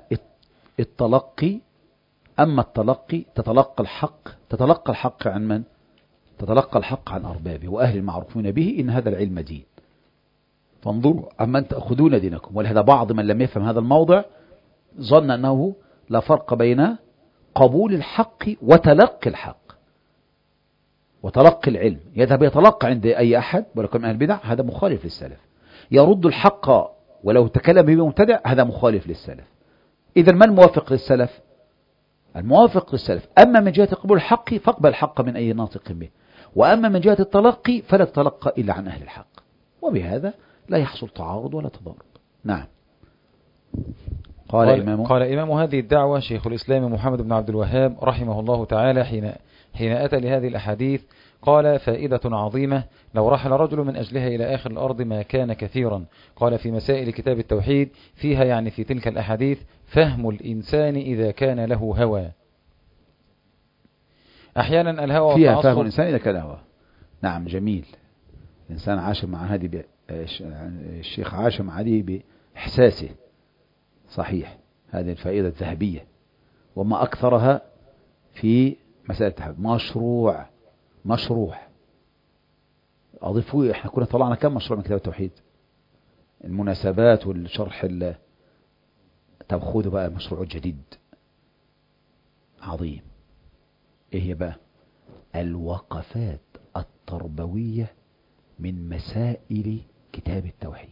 التلقي أما التلقي تتلقى الحق تتلقى الحق عن من؟ تتلقى الحق عن أربابه وأهل المعروفين به إن هذا العلم دين، فانظروا عمن تأخذون دينكم. ولهذا بعض من لم يفهم هذا الموضع ظن أنه لا فرق بين قبول الحق وتلقي الحق وتلقي العلم، يذهب يتلقى عند أي أحد ولو كان من أهل البدع، هذا مخالف للسلف، يرد الحق ولو تكلم به مبتدع، هذا مخالف للسلف. إذا من الموافق للسلف؟ الموافق للسلف. أما من جهة قبول الحق فاقبل الحق من أي ناطق به، وأما من جهة التلقي فلا تتلقى إلا عن أهل الحق، وبهذا لا يحصل تعارض ولا تضارب. نعم. قال, قال إمام قال إمام هذه الدعوة شيخ الإسلام محمد بن عبد الوهاب رحمه الله تعالى حين حين أتى لهذه الأحاديث قال فائدة عظيمة لو رحل رجل من أجلها إلى آخر الأرض ما كان كثيرا. قال في مسائل كتاب التوحيد فيها يعني في تلك الأحاديث فهم الإنسان إذا كان له هوى. أحيانا الهوى فيها فهم الإنسان إذا كان هوى. نعم جميل. الإنسان عاش مع هذه ب... الشيخ عاش مع هذه بإحساسه. صحيح، هذه الفائدة الذهبية وما أكثرها في مسألة التحديد. مشروع مشروع أضيفوا، إحنا كنا طلعنا كم مشروع من كتاب التوحيد؟ المناسبات والشرح ال... طب خذوا بقى مشروع جديد عظيم. إيه هي بقى؟ الوقفات التربوية من مسائل كتاب التوحيد.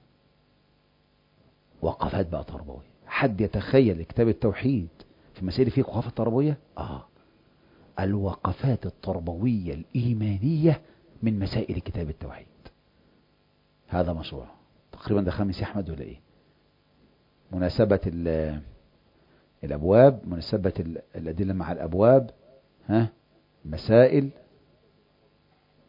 وقفات بقى تربوية. حد يتخيل كتاب التوحيد في مسائل فيه وقفات تربوية؟ آه الوقفات التربوية الإيمانية من مسائل كتاب التوحيد. هذا مشروع تقريبا ده خامس يا أحمد ولا إيه؟ مناسبة الأبواب، مناسبة الأدلة مع الأبواب، ها مسائل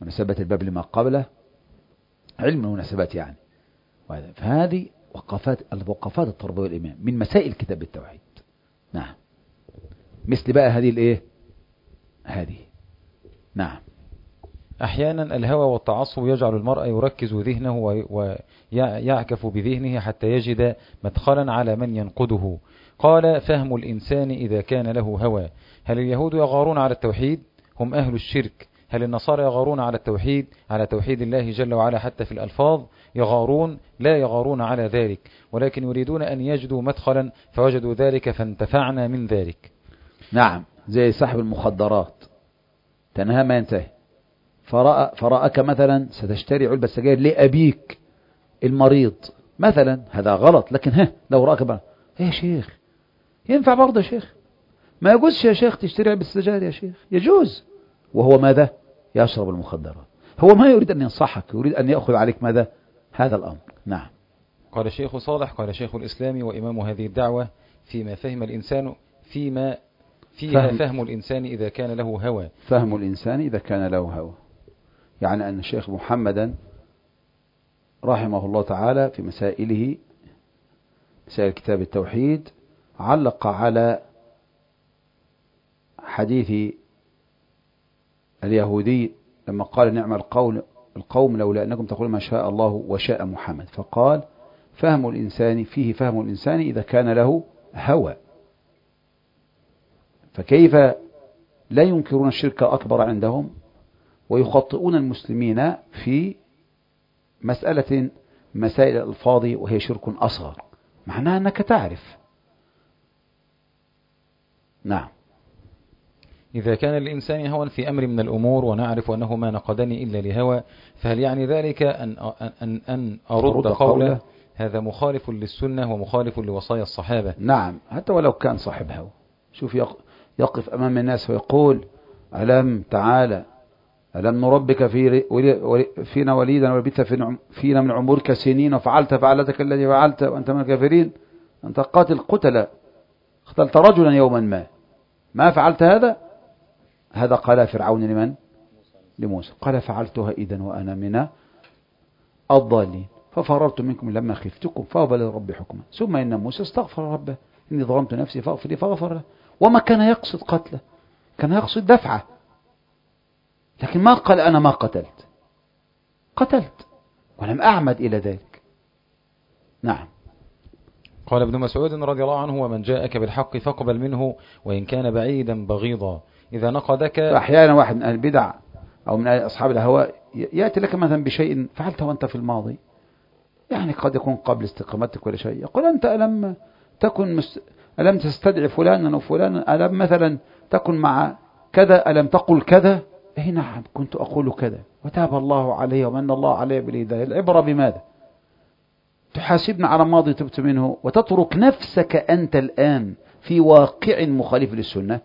مناسبة الباب لما قبله، علم المناسبات يعني. فهذه وقفات الوقفات التربوية والإيمان من مسائل كتاب التوحيد. نعم. مثل بقى هذه الايه هذه. نعم. أحيانا الهوى والتعصب يجعل المرء يركز ذهنه ويعكف بذهنه حتى يجد مدخلا على من ينقده. قال: فهم الإنسان إذا كان له هوى. هل اليهود يغارون على التوحيد؟ هم أهل الشرك. هل النصارى يغارون على التوحيد على توحيد الله جل وعلا حتى في الألفاظ؟ يغارون، لا يغارون على ذلك، ولكن يريدون أن يجدوا مدخلا فوجدوا ذلك فانتفعنا من ذلك. نعم. زي صاحب المخدرات، تنهى ما ينتهي، فرأى فرأك مثلا ستشتري علبة سجاير لأبيك المريض مثلا، هذا غلط، لكن ها لو رأك بقى ايه يا شيخ ينفع برضه يا شيخ؟ ما يجوزش يا شيخ تشتري علبة سجاير يا شيخ، يجوز، وهو ماذا؟ يشرب المخدرات. هو ما يريد أن ينصحك، يريد أن يأخذ عليك ماذا؟ هذا الأمر. نعم. قال الشيخ صالح، قال شيخ الإسلام وإمام هذه الدعوة: فيما فهم الإنسان فيما فيها فهم, فهم الإنسان إذا كان له هوى. فهم الإنسان إذا كان له هوى، يعني أن الشيخ محمدا رحمه الله تعالى في مسائله، مسائل كتاب التوحيد، علق على حديث اليهودي لما قال: نعم القول القوم لولا أنكم تقولون ما شاء الله وشاء محمد. فقال: فهم الإنسان فيه فهم الإنسان إذا كان له هوى. فكيف لا ينكرون الشرك الأكبر عندهم ويخطئون المسلمين في مسألة مسائل الألفاظ وهي شرك أصغر، معناها أنك تعرف. نعم. إذا كان الإنسان هوى في أمر من الأمور ونعرف أنه ما نقدني إلا لهوى، فهل يعني ذلك أن, أن, أن أرد قوله؟ هذا مخالف للسنة ومخالف لوصايا الصحابة. نعم، حتى ولو كان صاحب هوى. شوف يقف أمام الناس ويقول: ألم تعالى ألم نربك في فينا وليدا ولبثت فينا من عمرك سنين وفعلت فعلتك الذي فعلت وأنت من الكافرين، أنت قاتل قتل، قتلت رجلا يوما ما ما فعلت هذا. هذا قال فرعون لمن؟ لموسى. قال: فعلتها إذن وأنا من الضالين ففررت منكم لما خفتكم فوهب لي ربي حكما ثم إن موسى استغفر ربه إني ظلمت نفسي فاغفر لي فغفر له. وما كان يقصد قتله، كان يقصد دفعه، لكن ما قال أنا ما قتلت، قتلت ولم أعمد إلى ذلك. نعم. قال ابن مسعود رضي الله عنه: ومن جاءك بالحق فاقبل منه وإن كان بعيدا بغيضا. إذا نقدك. أحيانا واحد من أهل البدع أو من أصحاب الهواء يأتي لك مثلا بشيء فعلته وأنت في الماضي، يعني قد يكون قبل استقامتك ولا شيء، يقول: أنت ألم تكن مس... ألم تستدعي فلانا وفلانا، ألم مثلا تكن مع كذا، ألم تقل كذا؟ إيه نعم كنت أقول كذا وتاب الله علي ومن الله علي بالهداية. العبرة بماذا؟ تحاسبنا على ماضي تبت منه وتترك نفسك أنت الآن في واقع مخالف للسنة.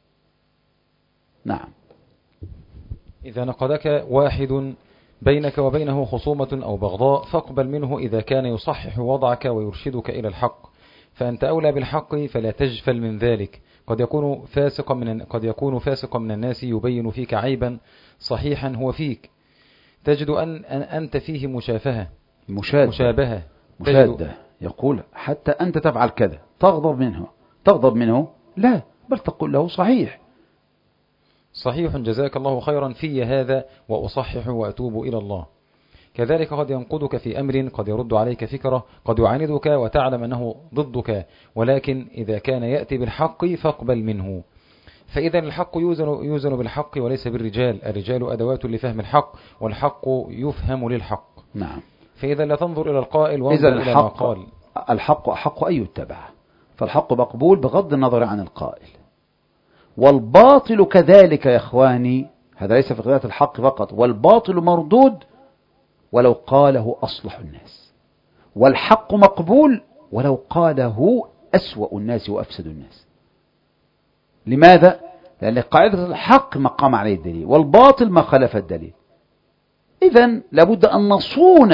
نعم. إذا نقدك واحد بينك وبينه خصومة أو بغضاء فاقبل منه إذا كان يصحح وضعك ويرشدك إلى الحق، فأنت أولى بالحق فلا تجفل من ذلك. قد يكون فاسقا من قد يكون فاسقا من الناس يبين فيك عيبا صحيحا هو فيك، تجد أن, أن أنت فيه مشافهة مشادة مشابهة مشادة. يقول: حتى أنت تفعل كذا تغضب منه تغضب منه لا، بل تقول له: صحيح صحيح جزاك الله خيرا في هذا وأصحح وأتوب إلى الله. كذلك قد ينقدك في أمر، قد يرد عليك فكرة، قد يعاندك وتعلم أنه ضدك، ولكن إذا كان يأتي بالحق فاقبل منه. فإذا الحق يوزن, يوزن بالحق وليس بالرجال. الرجال أدوات لفهم الحق والحق يفهم للحق. نعم. فإذا لا تنظر إلى القائل وانظر إلى ما قال. الحق أحق أن يتبع، فالحق مقبول بغض النظر عن القائل، والباطل كذلك يا إخواني. هذا ليس في قضية الحق فقط، والباطل مردود ولو قاله أصلح الناس، والحق مقبول ولو قاله أسوأ الناس وأفسد الناس. لماذا؟ لأن قاعدة الحق ما قام عليه الدليل، والباطل ما خالف الدليل. إذن لابد أن نصون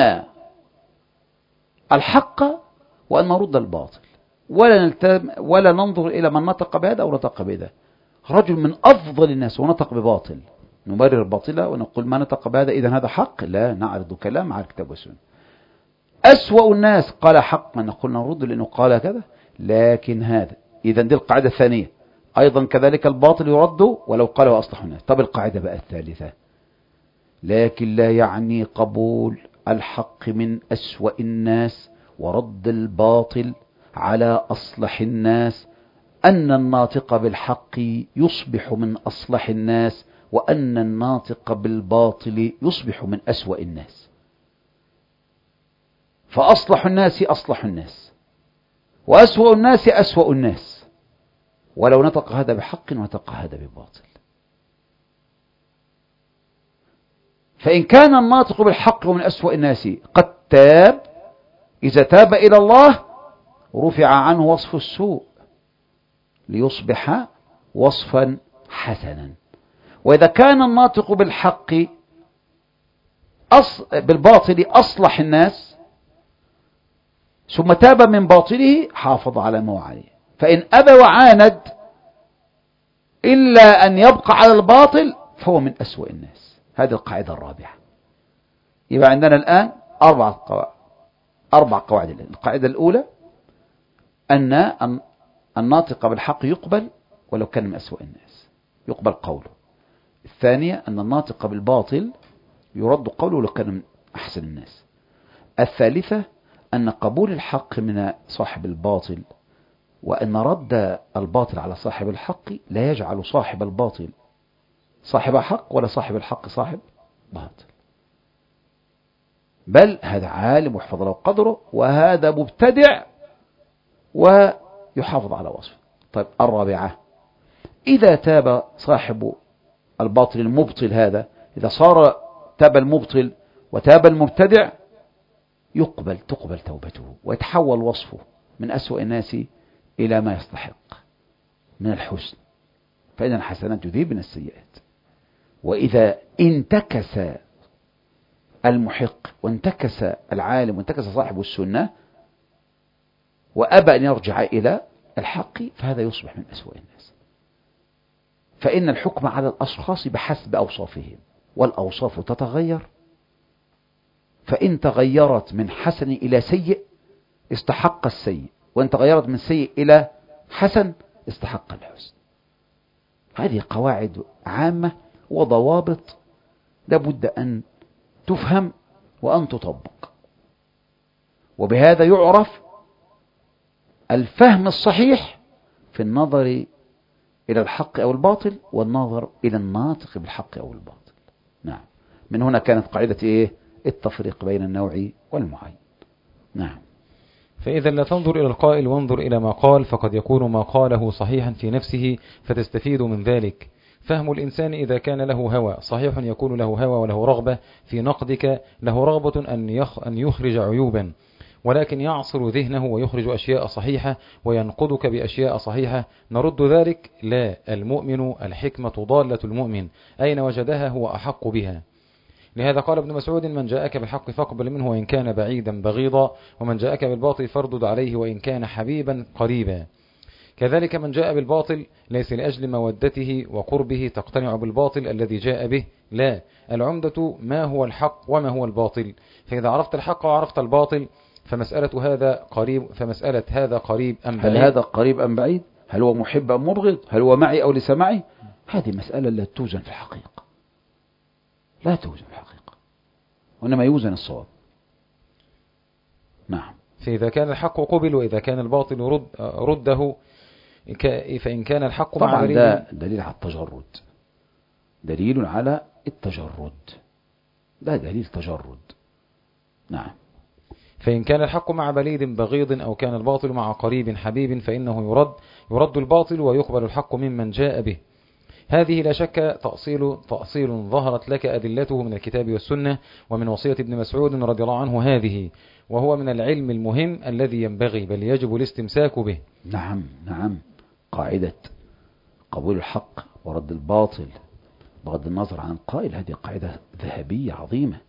الحق وأن نرد الباطل، ولا نلتم ولا ننظر إلى من نطق بهذا أو نطق بهذا. رجل من أفضل الناس ونطق بباطل، نمرر باطلة ونقول ما نطق بهذا إذن هذا حق؟ لا، نعرض كلام على الكتاب والسنة. أسوأ الناس قال حقا نقول نرد لأنه قال كذا، لكن هذا إذن دي القاعدة الثانية. أيضا كذلك الباطل يرد ولو قاله أصلح الناس. طب القاعدة بقى الثالثة، لكن لا يعني قبول الحق من أسوأ الناس ورد الباطل على أصلح الناس أن الناطق بالحق يصبح من أصلح الناس، وأن الناطق بالباطل يصبح من أسوأ الناس. فأصلح الناس أصلح الناس، وأسوأ الناس أسوأ الناس، ولو نطق هذا بحق ونطق هذا بباطل. فإن كان الناطق بالحق ومن أسوأ الناس قد تاب، إذا تاب إلى الله رفع عنه وصف السوء ليصبح وصفا حسنا. وإذا كان الناطق بالحق أص... بالباطل أصلح الناس ثم تاب من باطله حافظ على ما هو عليه. فإن أبى وعاند إلا أن يبقى على الباطل فهو من أسوأ الناس. هذه القاعدة الرابعة. يبقى عندنا الآن أربع قواعد أربع قواعد. القاعدة الأولى أن الناطق بالحق يقبل ولو كان من أسوأ الناس، يقبل قوله. الثانية أن الناطق بالباطل يرد قوله ولو كان من أحسن الناس. الثالثة أن قبول الحق من صاحب الباطل وأن رد الباطل على صاحب الحق لا يجعل صاحب الباطل صاحب حق ولا صاحب الحق صاحب باطل، بل هذا عالم ويحفظ له قدره، وهذا مبتدع ويحافظ على وصفه. طيب الرابعة، إذا تاب صاحب الباطل المبطل هذا، إذا صار تاب المبطل وتاب المبتدع يقبل تقبل توبته ويتحول وصفه من أسوأ الناس إلى ما يستحق من الحسن، فإن الحسنات يذهبن السيئات. وإذا انتكس المحق وانتكس العالم وانتكس صاحب السنة وأبى أن يرجع إلى الحق فهذا يصبح من أسوأ الناس. فإن الحكم على الأشخاص بحسب أوصافهم، والأوصاف تتغير، فإن تغيرت من حسن إلى سيء استحق السيء، وإن تغيرت من سيء إلى حسن استحق الحسن. هذه قواعد عامة وضوابط لابد أن تفهم وأن تطبق، وبهذا يعرف الفهم الصحيح في النظر إلى الحق أو الباطل والنظر إلى الناطق بالحق أو الباطل. نعم، من هنا كانت قاعدة إيه؟ التفريق بين النوع والمعين. نعم. فإذا لا تنظر إلى القائل وانظر إلى ما قال، فقد يكون ما قاله صحيحا في نفسه فتستفيد من ذلك. فهم الإنسان إذا كان له هوى صحيح يكون له هوى وله رغبة في نقدك، له رغبة أن يخرج عيوبا، ولكن يعصر ذهنه ويخرج أشياء صحيحة وينقدك بأشياء صحيحة. نرد ذلك: لا، المؤمن الحكمة ضالة المؤمن، أين وجدها هو أحق بها. لهذا قال ابن مسعود: من جاءك بالحق فاقبل منه وإن كان بعيدا بغيضا، ومن جاءك بالباطل فاردد عليه وإن كان حبيبا قريبا. كذلك من جاء بالباطل ليس لأجل مودته وقربه تقتنع بالباطل الذي جاء به، لا، العمدة ما هو الحق وما هو الباطل. فإذا عرفت الحق وعرفت الباطل فمسألة هذا قريب فمسألة هذا قريب أم بعيد. هل هذا قريب أم بعيد؟ هل هو محب أم مبغض؟ هل هو معي أو ليس معي؟ هذه مسألة لا توزن في الحقيقة، لا توزن في الحقيقة، وإنما يوزن الصواب. نعم. فإذا كان الحق قبل وإذا كان الباطل رد رده، فإن كان الحق مع طبعا ده دليل على التجرد، دليل على التجرد، ده دليل تجرد. نعم. فإن كان الحق مع بليد بغيض أو كان الباطل مع قريب حبيب فإنه يرد يرد الباطل ويقبل الحق ممن جاء به. هذه لا شك تأصيل تأصيل ظهرت لك أدلته من الكتاب والسنة ومن وصية ابن مسعود رضي الله عنه هذه، وهو من العلم المهم الذي ينبغي بل يجب الاستمساك به. نعم نعم. قاعدة قبول الحق ورد الباطل بغض النظر عن القائل هذه قاعدة ذهبية عظيمة.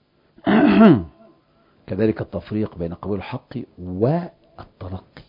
كذلك التفريق بين قبول الحق والتلقي،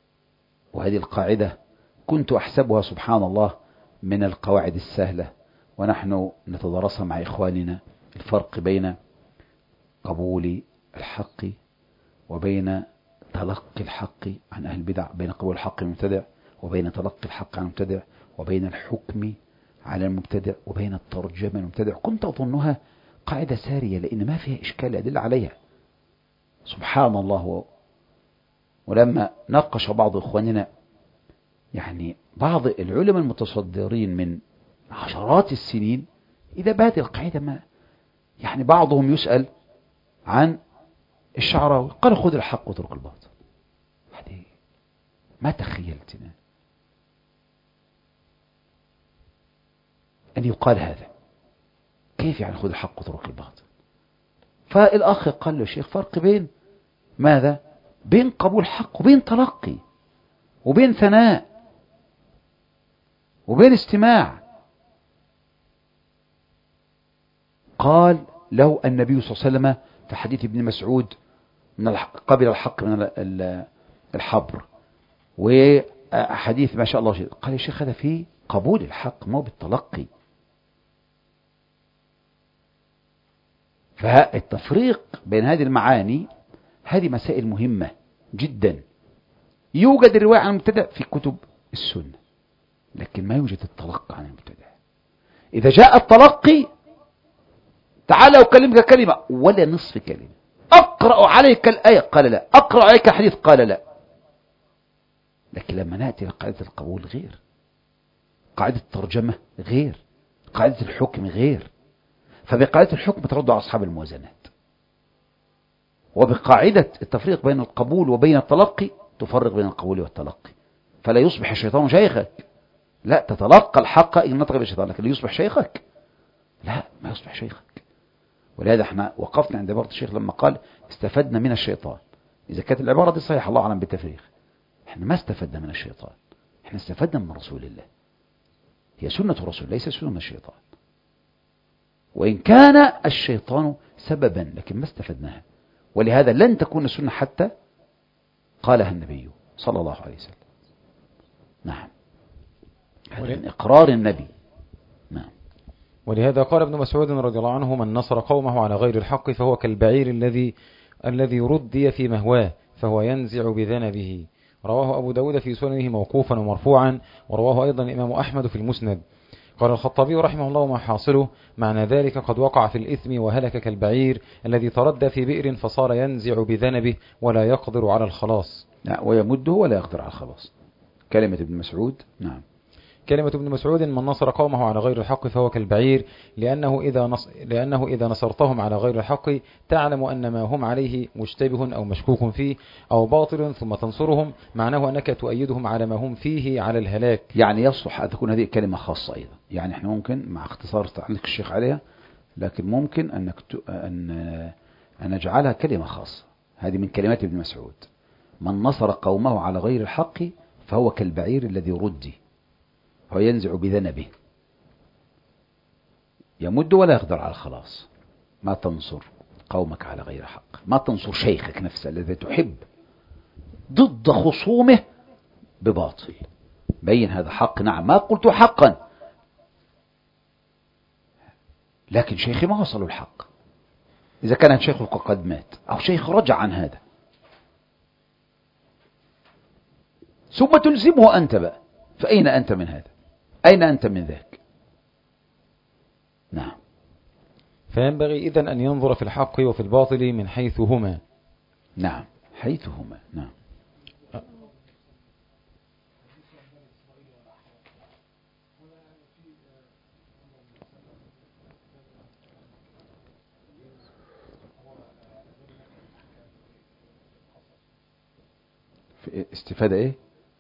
وهذه القاعدة كنت أحسبها سبحان الله من القواعد السهلة، ونحن نتدرسها مع إخواننا، الفرق بين قبول الحق وبين تلقي الحق عن أهل البدع، بين قبول الحق من المبتدع وبين تلقي الحق عن المبتدع، وبين الحكم على المبتدع وبين الترجمة المبتدع. كنت أظنها قاعدة سارية لأن ما فيها إشكال أدل عليها. سبحان الله. ولما ناقش بعض إخواننا يعني بعض العلماء المتصدرين من عشرات السنين إذا بهذه القاعدة، ما يعني بعضهم يسأل عن الشعراوي قال خذ الحق واترك الباطل. هذه ما تخيلتنا أن يقال هذا. كيف يعني خذ الحق واترك الباطل؟ فالأخ قال له شيخ فرق بين ماذا؟ بين قبول حق وبين تلقي وبين ثناء وبين استماع. قال له النبي صلى الله عليه وسلم في حديث ابن مسعود من قبل الحق من الحبر، وحديث ما شاء الله شيء. قال يا شيخ هذا فيه قبول الحق مو بالتلقي. فالتفريق بين هذه المعاني هذه مسائل مهمة جدا. يوجد الرواية عن المبتدع في كتب السنة، لكن ما يوجد التلقي عن المبتدع. إذا جاء التلقي تعال أكلمك كلمة ولا نصف كلمة، أقرأ عليك الآية قال لا، أقرأ عليك حديث قال لا. لكن لما نأتي لقاعدة القبول غير، قاعدة الترجمة غير، قاعدة الحكم غير. فبقاعدة الحكم ترد على أصحاب الموازنات، وبقاعدة التفريق بين القبول وبين التلقي تفرق بين القبول والتلقي. فلا يصبح الشيطان شيخك، لا، تتلقى الحق إن نطق بالشيطان، لكن يصبح شيخك لا، ما يصبح شيخك. ولهذا احنا وقفنا عند عبارة الشيخ لما قال استفدنا من الشيطان. إذا كانت العبارة دي صحيحة الله أعلم بالتفريق، احنا ما استفدنا من الشيطان، احنا استفدنا من رسول الله. هي سنة رسول ليس سنة الشيطان، وإن كان الشيطان سببا لكن ما استفدناها. ولهذا لن تكون السنة حتى قالها النبي صلى الله عليه وسلم. نعم، هذا من إقرار النبي. نعم. ولهذا قال ابن مسعود رضي الله عنه من نصر قومه على غير الحق فهو كالبعير الذي الذي ردي في مهواه فهو ينزع بذنبه. رواه أبو داود في سننه موقوفا ومرفوعا، ورواه أيضا الإمام أحمد في المسند. قال الخطابي رحمه الله ما حاصله معنى ذلك قد وقع في الإثم وهلك كالبعير الذي تردى في بئر فصار ينزع بذنبه ولا يقدر على الخلاص. لا، ويمده ولا يقدر على الخلاص. كلمة ابن مسعود. نعم. كلمة ابن مسعود من نصر قومه على غير الحق فهو كالبعير لأنه إذا, نص... لأنه إذا نصرتهم على غير الحق تعلم أن ما هم عليه مشتبه أو مشكوك فيه أو باطل ثم تنصرهم، معناه أنك تؤيدهم على ما هم فيه على الهلاك. يعني يصلح أن تكون هذه كلمة خاصة أيضا. يعني احنا ممكن مع اختصار تعليق الشيخ عليها، لكن ممكن أنك ت... أن... أن نجعلها كلمة خاصة. هذه من كلمات ابن مسعود من نصر قومه على غير الحق فهو كالبعير الذي ردي هو ينزع بذنبه، يمد ولا يقدر على الخلاص. ما تنصر قومك على غير حق، ما تنصر شيخك نفسه الذي تحب ضد خصومه بباطل. بين هذا حق، نعم ما قلت حقا، لكن شيخي ما وصلوا الحق. إذا كان شيخه قد مات أو شيخ رجع عن هذا ثم تلزمه أنت بقى، فأين أنت من هذا؟ أين أنت من ذاك؟ نعم. فينبغي إذن أن ينظر في الحق وفي الباطل من حيث هما. نعم، حيث هما. نعم. استفادة إيه؟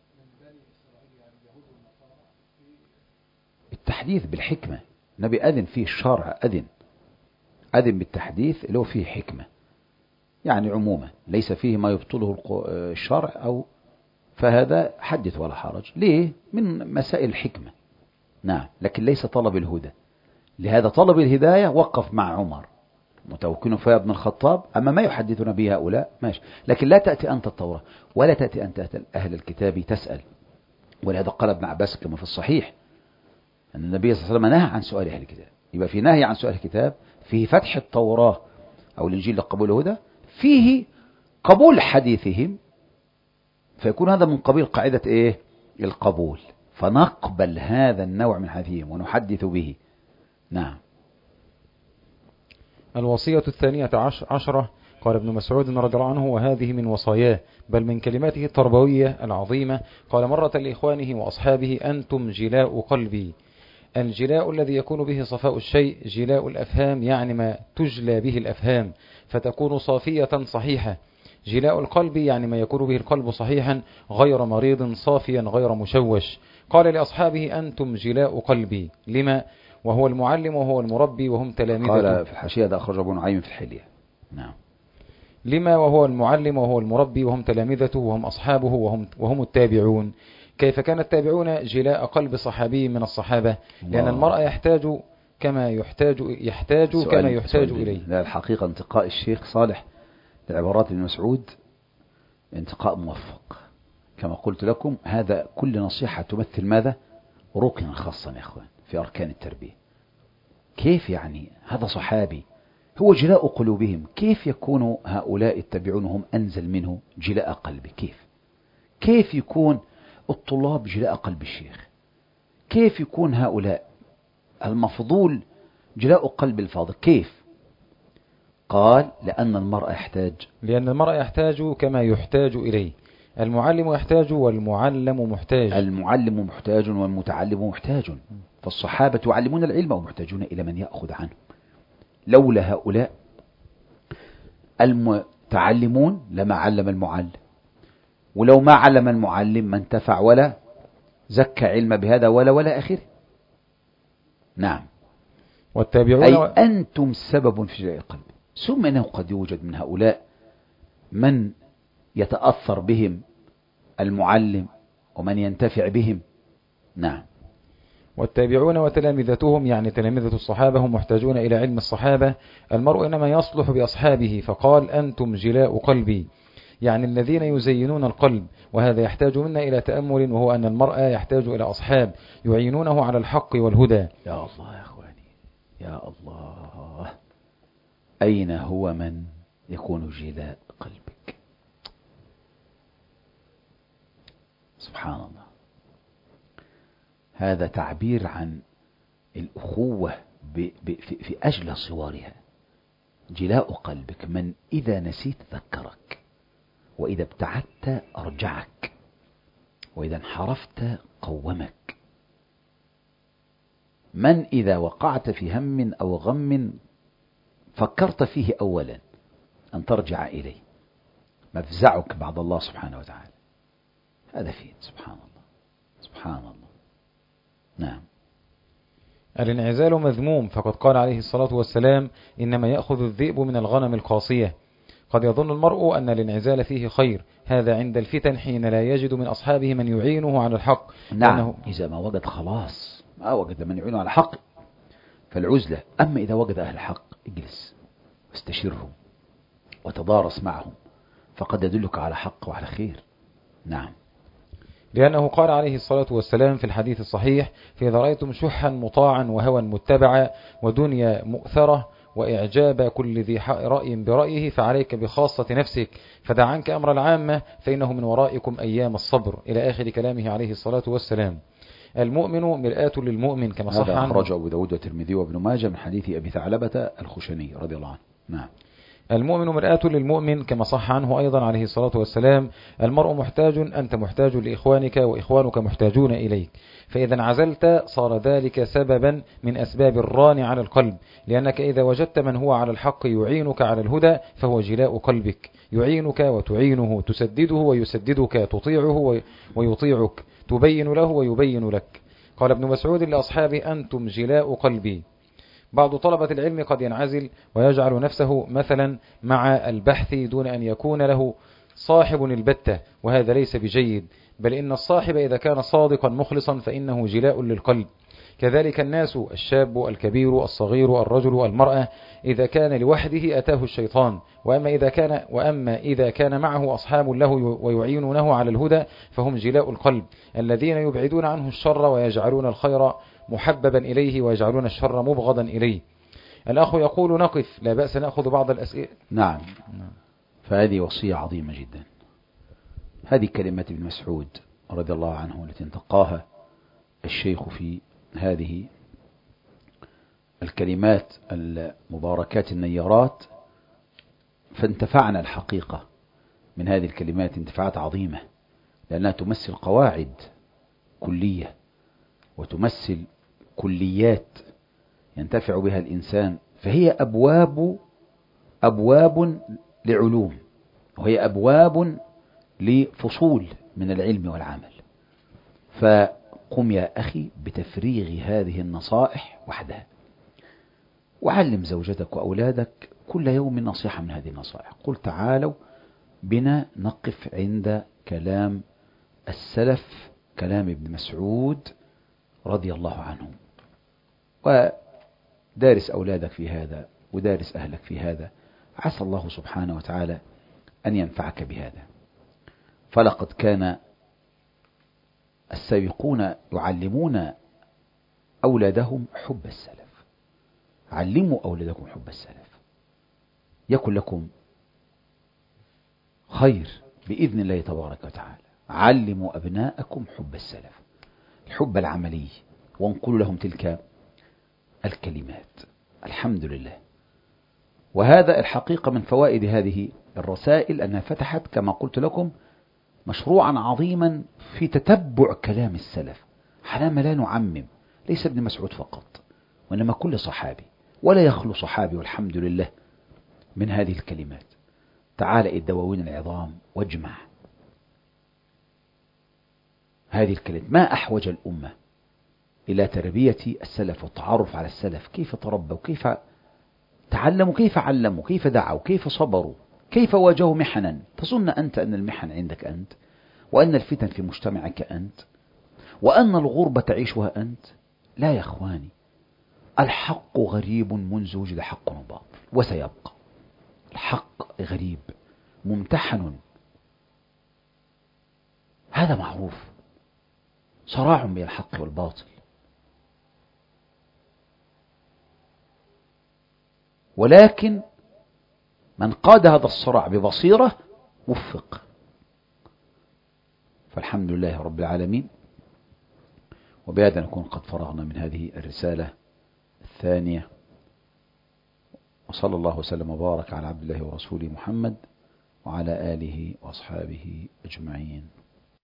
التحديث بالحكمة. النبي أذن فيه الشرع، أذن أذن بالتحديث اللي هو فيه حكمة، يعني عموما ليس فيه ما يبطله الشرع أو فهذا حدث ولا حرج. ليه؟ من مسائل الحكمة. نعم، لكن ليس طلب الهدى. لهذا طلب الهداية وقف مع عمر متوكل فيها ابن الخطاب. أما ما يحدثنا به هؤلاء ماشي، لكن لا تأتي أنت التوراة ولا تأتي أنت أهل الكتاب تسأل. ولهذا قال ابن عباس كما في الصحيح أن النبي صلى الله عليه وسلم نهى عن سؤال أهل الكتاب، يبقى في نهي عن سؤال الكتاب، فيه فتح التوراة أو الإنجيل لقبول الهدى، فيه قبول حديثهم، فيكون هذا من قبيل قاعدة إيه؟ القبول، فنقبل هذا النوع من حديثهم ونحدث به. نعم. الوصية الثانية عشرة، قال ابن مسعود رضي الله عنه: وهذه من وصاياه بل من كلماته التربوية العظيمة. قال مرة لإخوانه وأصحابه: أنتم جلاء قلبي. الجلاء الذي يكون به صفاء الشيء، جلاء الأفهام يعني ما تجلى به الأفهام فتكون صافية صحيحة. جلاء القلب يعني ما يكون به القلب صحيحا غير مريض صافيا غير مشوش. قال لأصحابه: أنتم جلاء قلبي. لما؟ وهو المعلم وهو المربي وهم تلاميذه. قال في الحاشية ده أخرج ابن نعيم في الحلية. نعم. لما وهو المعلم وهو المربي وهم تلامذته وهم أصحابه وهم, وهم التابعون. كيف كان التابعون جلاء قلب صحابي من الصحابة؟ لأن المرء يحتاج كما يحتاج يحتاج كما يحتاج إليه. لا، الحقيقة انتقاء الشيخ صالح لعبارات ابن مسعود انتقاء موفق. كما قلت لكم، هذا كل نصيحة تمثل ماذا؟ ركنا خاصا يا أخوان في أركان التربية. كيف يعني هذا صحابي هو جلاء قلوبهم، كيف يكون هؤلاء التابعون هم أنزل منه جلاء قلبه؟ كيف كيف يكون الطلاب جلاء قلب الشيخ؟ كيف يكون هؤلاء المفضول جلاء قلب الفاضل؟ كيف؟ قال: لأن المرء يحتاج لأن المرء يحتاج كما يحتاج إليه. المعلم يحتاج والمعلم محتاج. المعلم محتاج والمتعلم محتاج، فالصحابة يعلمون العلم ومحتاجون إلى من يأخذ عنهم. لولا هؤلاء المتعلمون لما علم المعلم، ولو ما علم المعلم ما انتفع ولا زكى علم بهذا ولا ولا آخره. نعم. والتابعون أي و... أنتم سبب في جلاء القلب. ثم أنه قد يوجد من هؤلاء من يتأثر بهم المعلم ومن ينتفع بهم. نعم. والتابعون وتلامذتهم يعني تلامذة الصحابة هم محتاجون إلى علم الصحابة. المرء إنما يصلح بأصحابه، فقال: أنتم جلاء قلبي، يعني الذين يزينون القلب. وهذا يحتاج منا إلى تأمل، وهو أن المرء يحتاج إلى أصحاب يعينونه على الحق والهدى. يا الله يا أخواني، يا الله، أين هو من يكون جلاء قلبك؟ سبحان الله. هذا تعبير عن الأخوة في أجل صورها. جلاء قلبك من إذا نسيت ذكرك، وإذا ابتعدت أرجعك، وإذا انحرفت قومك، من إذا وقعت في هم أو غم فكرت فيه أولا أن ترجع إليه، مفزعك بعد الله سبحانه وتعالى. هذا فيه سبحان الله سبحان الله. نعم. الانعزال مذموم، فقد قال عليه الصلاة والسلام: إنما يأخذ الذئب من الغنم القاصية. قد يظن المرء أن الانعزال فيه خير، هذا عند الفتن حين لا يجد من أصحابه من يعينه على الحق. نعم. إذا ما وجد خلاص، ما وجد من يعينه على الحق فالعزلة. أما إذا وجد أهل الحق اجلس واستشرهم وتدارس معهم، فقد يدلك على حق وعلى خير. نعم. لأنه قال عليه الصلاة والسلام في الحديث الصحيح: فإذا رأيتم شحا مطاعا وهوى متبعا ودنيا مؤثرة وإعجاب كل ذي رأي برأيه فعليك بخاصة نفسك، فدع عنك أمر العامة فإنه من ورائكم أيام الصبر، إلى آخر كلامه عليه الصلاة والسلام. المؤمن مرآة للمؤمن كما صح عنه. هذا أخرجه أبو داود والترمذي وابن ماجه من حديث أبي ثعلبة الخشني رضي الله عنه. نعم. المؤمن مرآة للمؤمن كما صح عنه أيضا عليه الصلاة والسلام: المرء محتاج، أنت محتاج لإخوانك وإخوانك محتاجون إليك. فإذا انعزلت صار ذلك سببا من أسباب الران على القلب، لأنك إذا وجدت من هو على الحق يعينك على الهدى فهو جلاء قلبك، يعينك وتعينه، تسدده ويسددك، تطيعه ويطيعك، تبين له ويبين لك. قال ابن مسعود لأصحابه: أنتم جلاء قلبي. بعض طلبة العلم قد ينعزل ويجعل نفسه مثلا مع البحث دون أن يكون له صاحب البتة، وهذا ليس بجيد، بل إن الصاحب إذا كان صادقا مخلصا فإنه جلاء للقلب. كذلك الناس، الشاب الكبير الصغير الرجل المرأة، إذا كان لوحده أتاه الشيطان، وأما إذا كان, وأما إذا كان معه أصحاب له ويعينونه على الهدى فهم جلاء القلب، الذين يبعدون عنه الشر ويجعلون الخير محببا إليه ويجعلون الشر مبغضا إليه. الأخ يقول نقف، لا بأس نأخذ بعض الأسئلة. نعم. فهذه وصية عظيمة جدا. هذه كلمات ابن مسعود رضي الله عنه التي انتقاها الشيخ في هذه الكلمات المباركات النيرات، فانتفعنا الحقيقة من هذه الكلمات انتفاعات عظيمة، لأنها تمثل قواعد كلية وتمثل كليات ينتفع بها الإنسان، فهي أبواب أبواب لعلوم، وهي أبواب لفصول من العلم والعمل. فقم يا أخي بتفريغ هذه النصائح وحدها، وعلم زوجتك وأولادك كل يوم نصيحة من هذه النصائح. قل تعالوا بنا نقف عند كلام السلف، كلام ابن مسعود رضي الله عنه، ودارس أولادك في هذا ودارس أهلك في هذا، عسى الله سبحانه وتعالى أن ينفعك بهذا. فلقد كان السابقون يعلمون أولادهم حب السلف. علموا أولادكم حب السلف، يكن لكم خير بإذن الله تبارك وتعالى. علموا أبناءكم حب السلف، الحب العملي، وانقلوا لهم تلك الكلمات. الحمد لله. وهذا الحقيقة من فوائد هذه الرسائل أنها فتحت كما قلت لكم مشروعا عظيما في تتبع كلام السلف. حنام لا نعمم، ليس ابن مسعود فقط، وإنما كل صحابي، ولا يخلو صحابي والحمد لله من هذه الكلمات. تعال الدواوين العظام واجمع هذه الكلمات. ما أحوج الأمة إلى تربية السلف والتعرف على السلف، كيف تربوا، كيف تعلموا، كيف علموا، كيف دعوا، كيف صبروا، كيف واجهوا محنا. تظن أنت أن المحن عندك أنت، وأن الفتن في مجتمعك أنت، وأن الغربة تعيشها أنت؟ لا يا أخواني، الحق غريب منذ وجد حق وباطل، وسيبقى الحق غريب ممتحن، هذا معروف، صراع بين الحق والباطل. ولكن من قاد هذا الصراع ببصيرة وفق. فالحمد لله رب العالمين. وبهذا نكون قد فرغنا من هذه الرسالة الثانية، وصلى الله وسلم وبارك على عبد الله ورسوله محمد وعلى آله وأصحابه أجمعين.